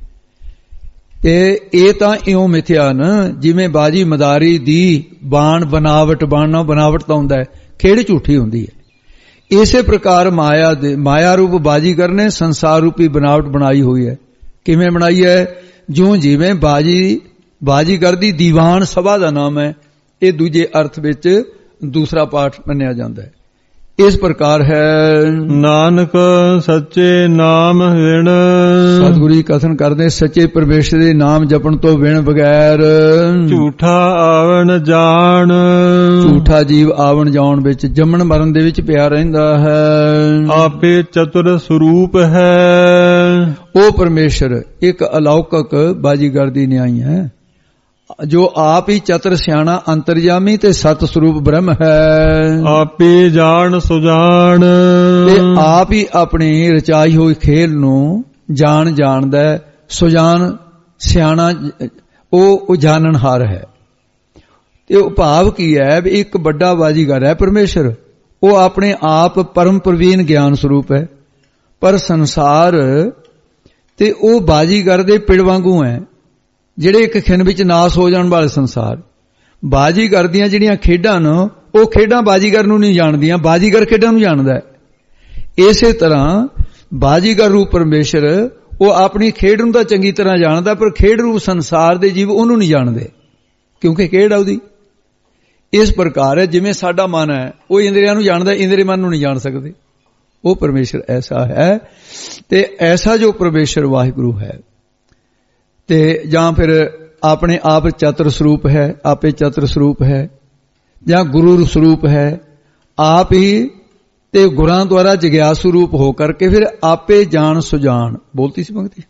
ਤੇ ਇਹ ਤਾਂ ਇਉਂ ਮਿਥਿਆ ਨਾ ਜਿਵੇਂ ਬਾਜੀ ਮਦਾਰੀ ਦੀ ਬਾਣ ਬਨਾਵਟ। ਬਾਣਾ ਬਨਾਵਟ ਤਾਂ ਹੁੰਦਾ ਹੈ, ਖੇਡ ਝੂਠੀ ਹੁੰਦੀ ਹੈ। ਇਸੇ ਪ੍ਰਕਾਰ ਮਾਇਆ ਦੇ ਮਾਇਆ ਰੂਪ ਬਾਜੀਗਰ ਨੇ ਸੰਸਾਰ ਰੂਪੀ ਬਨਾਵਟ ਬਣਾਈ ਹੋਈ ਹੈ। ਕਿਵੇਂ ਬਣਾਈ ਹੈ? ਜਿਉਂ ਜਿਵੇਂ ਬਾਜੀ ਬਾਜੀਗਰ ਦੀ ਦੀਵਾਨ ਸਭਾ ਦਾ ਨਾਮ ਹੈ। ਇਹ ਦੂਜੇ ਅਰਥ ਵਿੱਚ ਦੂਸਰਾ ਪਾਠ ਮੰਨਿਆ ਜਾਂਦਾ ਹੈ। ਇਸ ਪ੍ਰਕਾਰ ਹੈ। ਨਾਨਕ ਸੱਚੇ ਨਾਮ ਵਿਣ, ਸਤਿਗੁਰੂ ਜੀ ਕਥਨ ਕਰਦੇ ਸੱਚੇ ਪਰਮੇਸ਼ਰ ਦੇ ਨਾਮ ਜਪਣ ਤੋਂ ਵਿਣ ਬਗੈਰ ਝੂਠਾ ਆਵਣ ਜਾਣ। ਝੂਠਾ ਜੀਵ ਆਵਣ ਜਾਣ ਵਿੱਚ ਜੰਮਣ ਮਰਨ ਦੇ ਵਿੱਚ ਪਿਆ ਰਹਿੰਦਾ ਹੈ। ਆਪੇ ਚਤੁਰ ਸਰੂਪ ਹੈ, ਉਹ ਪਰਮੇਸ਼ਰ ਇੱਕ ਅਲੌਕਿਕ ਬਾਜੀਗਰ ਦੀ ਨਿਆਈ ਹੈ, ਜੋ ਆਪ ਹੀ ਚਤੁਰ ਸਿਆਣਾ ਅੰਤਰਜਾਮੀ ਤੇ ਸਤ ਸਰੂਪ ਬ੍ਰਹਮ ਹੈ। ਆਪੇ ਜਾਣ ਸੁਜਾਨ, ਤੇ ਆਪ ਹੀ ਆਪਣੀ ਰਚਾਈ ਹੋਈ ਖੇਲ ਨੂੰ ਜਾਣ ਜਾਣਦਾ। ਸੁਜਾਨ ਸਿਆਣਾ ਉਹ ਜਾਣਨਹਾਰ ਹੈ। ਤੇ ਉਹ ਭਾਵ ਕੀ ਹੈ ਵੀ ਇੱਕ ਵੱਡਾ ਬਾਜੀਗਰ ਹੈ ਪਰਮੇਸ਼ਰ। ਉਹ ਆਪਣੇ ਆਪ ਪਰਮ ਪ੍ਰਵੀਨ ਗਿਆਨ ਸਰੂਪ ਹੈ, ਪਰ ਸੰਸਾਰ ਤੇ ਉਹ ਬਾਜੀਗਰ ਦੇ ਪਿੜ ਵਾਂਗੂ ਹੈ ਜਿਹੜੇ ਇੱਕ ਖਿਣ ਵਿੱਚ ਨਾਸ ਹੋ ਜਾਣ ਵਾਲੇ ਸੰਸਾਰ। ਬਾਜੀਗਰ ਦੀਆਂ ਜਿਹੜੀਆਂ ਖੇਡਾਂ ਨੇ ਉਹ ਖੇਡਾਂ ਬਾਜੀਗਰ ਨੂੰ ਨਹੀਂ ਜਾਣਦੀਆਂ, ਬਾਜੀਗਰ ਖੇਡਾਂ ਨੂੰ ਜਾਣਦਾ ਹੈ। ਇਸੇ ਤਰ੍ਹਾਂ ਬਾਜੀਗਰ ਰੂਪ ਪਰਮੇਸ਼ਰ ਉਹ ਆਪਣੀ ਖੇਡ ਨੂੰ ਤਾਂ ਚੰਗੀ ਤਰ੍ਹਾਂ ਜਾਣਦਾ, ਪਰ ਖੇਡ ਰੂਪ ਸੰਸਾਰ ਦੇ ਜੀਵ ਉਹਨੂੰ ਨਹੀਂ ਜਾਣਦੇ, ਕਿਉਂਕਿ ਖੇਡ ਆ ਉਹਦੀ। ਇਸ ਪ੍ਰਕਾਰ ਹੈ ਜਿਵੇਂ ਸਾਡਾ ਮਨ ਹੈ ਉਹ ਇੰਦਰੀਆਂ ਨੂੰ ਜਾਣਦਾ, ਇੰਦਰੀ ਮਨ ਨੂੰ ਨਹੀਂ ਜਾਣ ਸਕਦੇ। ਉਹ ਪਰਮੇਸ਼ਰ ਐਸਾ ਹੈ। ਤੇ ਐਸਾ ਜੋ ਪਰਮੇਸ਼ਰ ਵਾਹਿਗੁਰੂ ਹੈ, ਤੇ ਜਾਂ ਫਿਰ ਆਪਣੇ ਆਪ ਚਤੁਰ ਸਰੂਪ ਹੈ, ਆਪੇ ਚਤੁਰ ਸਰੂਪ ਹੈ, ਜਾਂ ਗੁਰੂ ਸਰੂਪ ਹੈ, ਆਪ ਹੀ ਤੇ ਗੁਰਾਂ ਦੁਆਰਾ ਜਗਿਆਸੂ ਰੂਪ ਹੋ ਕਰਕੇ ਫਿਰ ਆਪੇ ਜਾਣ ਸੁਜਾਨ। ਬੋਲਤੀ ਸੀ ਪੰਕਤੀ।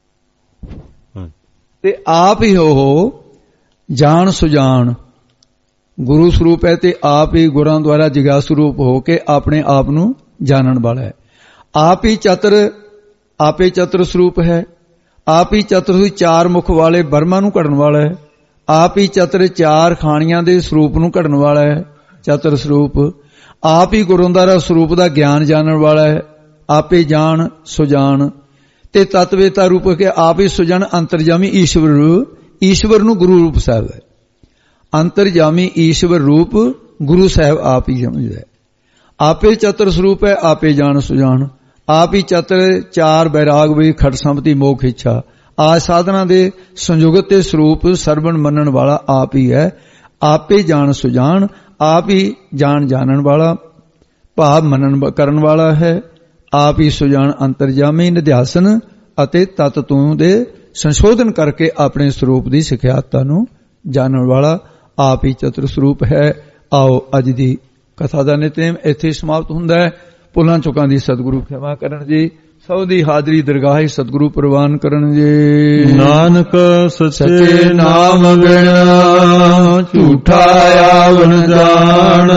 ਤੇ ਆਪ ਹੀ ਉਹ ਜਾਣ ਸੁਜਾਨ ਗੁਰੂ ਸਰੂਪ ਹੈ, ਤੇ ਆਪ ਹੀ ਗੁਰਾਂ ਦੁਆਰਾ ਜਗਿਆਸੂ ਰੂਪ ਹੋ ਕੇ ਆਪਣੇ ਆਪ ਨੂੰ ਜਾਣਨ ਵਾਲਾ ਹੈ। ਆਪ ਹੀ ਚਤੁਰ ਆਪੇ ਚਤੁਰ ਸਰੂਪ ਹੈ, ਆਪ ਹੀ ਚਤੁਰ ਹੋਈ ਚਾਰ ਮੁਖ ਵਾਲੇ ਬਰਮਾ ਨੂੰ ਘੜਨ ਵਾਲਾ ਹੈ, ਆਪ ਹੀ ਚਤੁਰ ਚਾਰ ਖਾਣੀਆਂ ਦੇ ਸਰੂਪ ਨੂੰ ਘੜਨ ਵਾਲਾ ਹੈ ਚਤੁਰ ਸਰੂਪ, ਆਪ ਹੀ ਗੁਰੂੰਦਾਰਾ ਸਰੂਪ ਦਾ ਗਿਆਨ ਜਾਣਨ ਵਾਲਾ ਹੈ, ਆਪੇ ਜਾਣ ਸੁਜਾਨ। ਤੇ ਤਤਵੇਤਾ ਰੂਪ ਕੇ ਆਪ ਹੀ ਸੁਜਨ ਅੰਤਰਜਾਮੀ ਈਸ਼ਵਰ, ਈਸ਼ਵਰ ਨੂੰ ਗੁਰੂ ਰੂਪ ਸਾਹਿਬ ਹੈ। ਅੰਤਰਜਾਮੀ ਈਸ਼ਵਰ ਰੂਪ ਗੁਰੂ ਸਾਹਿਬ ਆਪ ਹੀ ਸਮਝਦਾ ਹੈ। ਆਪੇ ਚਤੁਰ ਸਰੂਪ ਹੈ, ਆਪੇ ਜਾਣ ਸੁਜਾਨ। ਆਪ ਹੀ ਚਤੁਰ ਚਾਰ ਬੈਰਾਗ ਵੀ ਖਟ ਸੰਪਤੀ ਮੋਖ ਇੱਛਾ ਆ ਸਾਧਨਾ ਦੇ ਸੰਯੁਗਤ ਤੇ ਸਰੂਪ ਸਰਵਣ ਮੰਨਣ ਵਾਲਾ ਆਪ ਹੀ ਹੈ। ਆਪੇ ਜਾਣ ਸੁਜਾਨ, ਆਪ ਹੀ ਜਾਣ ਜਾਣਨ ਵਾਲਾ ਭਾਵ ਮੰਨਣ ਕਰਨ ਵਾਲਾ ਹੈ। ਆਪ ਹੀ ਸੁਜਾਨ ਅੰਤਰਜਾਮੀ ਨਿਧਿਆਸਨ ਅਤੇ ਤਤ ਤੂੰ ਦੇ ਸੰਸ਼ੋਧਨ ਕਰਕੇ ਆਪਣੇ ਸਰੂਪ ਦੀ ਸਿਖਿਆਤਾ ਨੂੰ ਜਾਣਨ ਵਾਲਾ ਆਪ ਹੀ ਚਤੁਰ ਸਰੂਪ ਹੈ। ਆਓ ਅੱਜ ਦੀ ਕਥਾ ਦਾ ਨਿਤਨੇਮ ਇੱਥੇ ਸਮਾਪਤ ਹੁੰਦਾ ਹੈ। ਭੁੱਲਾਂ ਚੁੱਕਾਂ ਦੀ ਸਤਿਗੁਰੂ ਖਿਮਾ ਕਰਨ ਜੀ। ਸਭ ਦੀ ਹਾਜ਼ਰੀ ਦਰਗਾਹ ਸਤਿਗੁਰੂ ਪ੍ਰਵਾਨ ਕਰਨ ਜੀ। ਨਾਨਕ ਸੱਚੇ ਨਾਮ ਬਿਨ ਝੂਠਾ ਆਵਣ ਜਾਣ,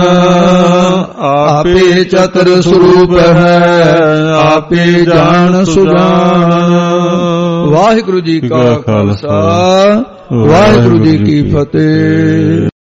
ਆਪੇ ਚਤੁਰ ਸਰੂਪ ਹੈ ਆਪੇ ਜਾਣ ਸੁਜਾਨ। ਵਾਹਿਗੁਰੂ ਜੀ ਕਾ ਖਾਲਸਾ ਵਾਹਿਗੁਰੂ ਜੀ ਕੀ ਫਤਿਹ।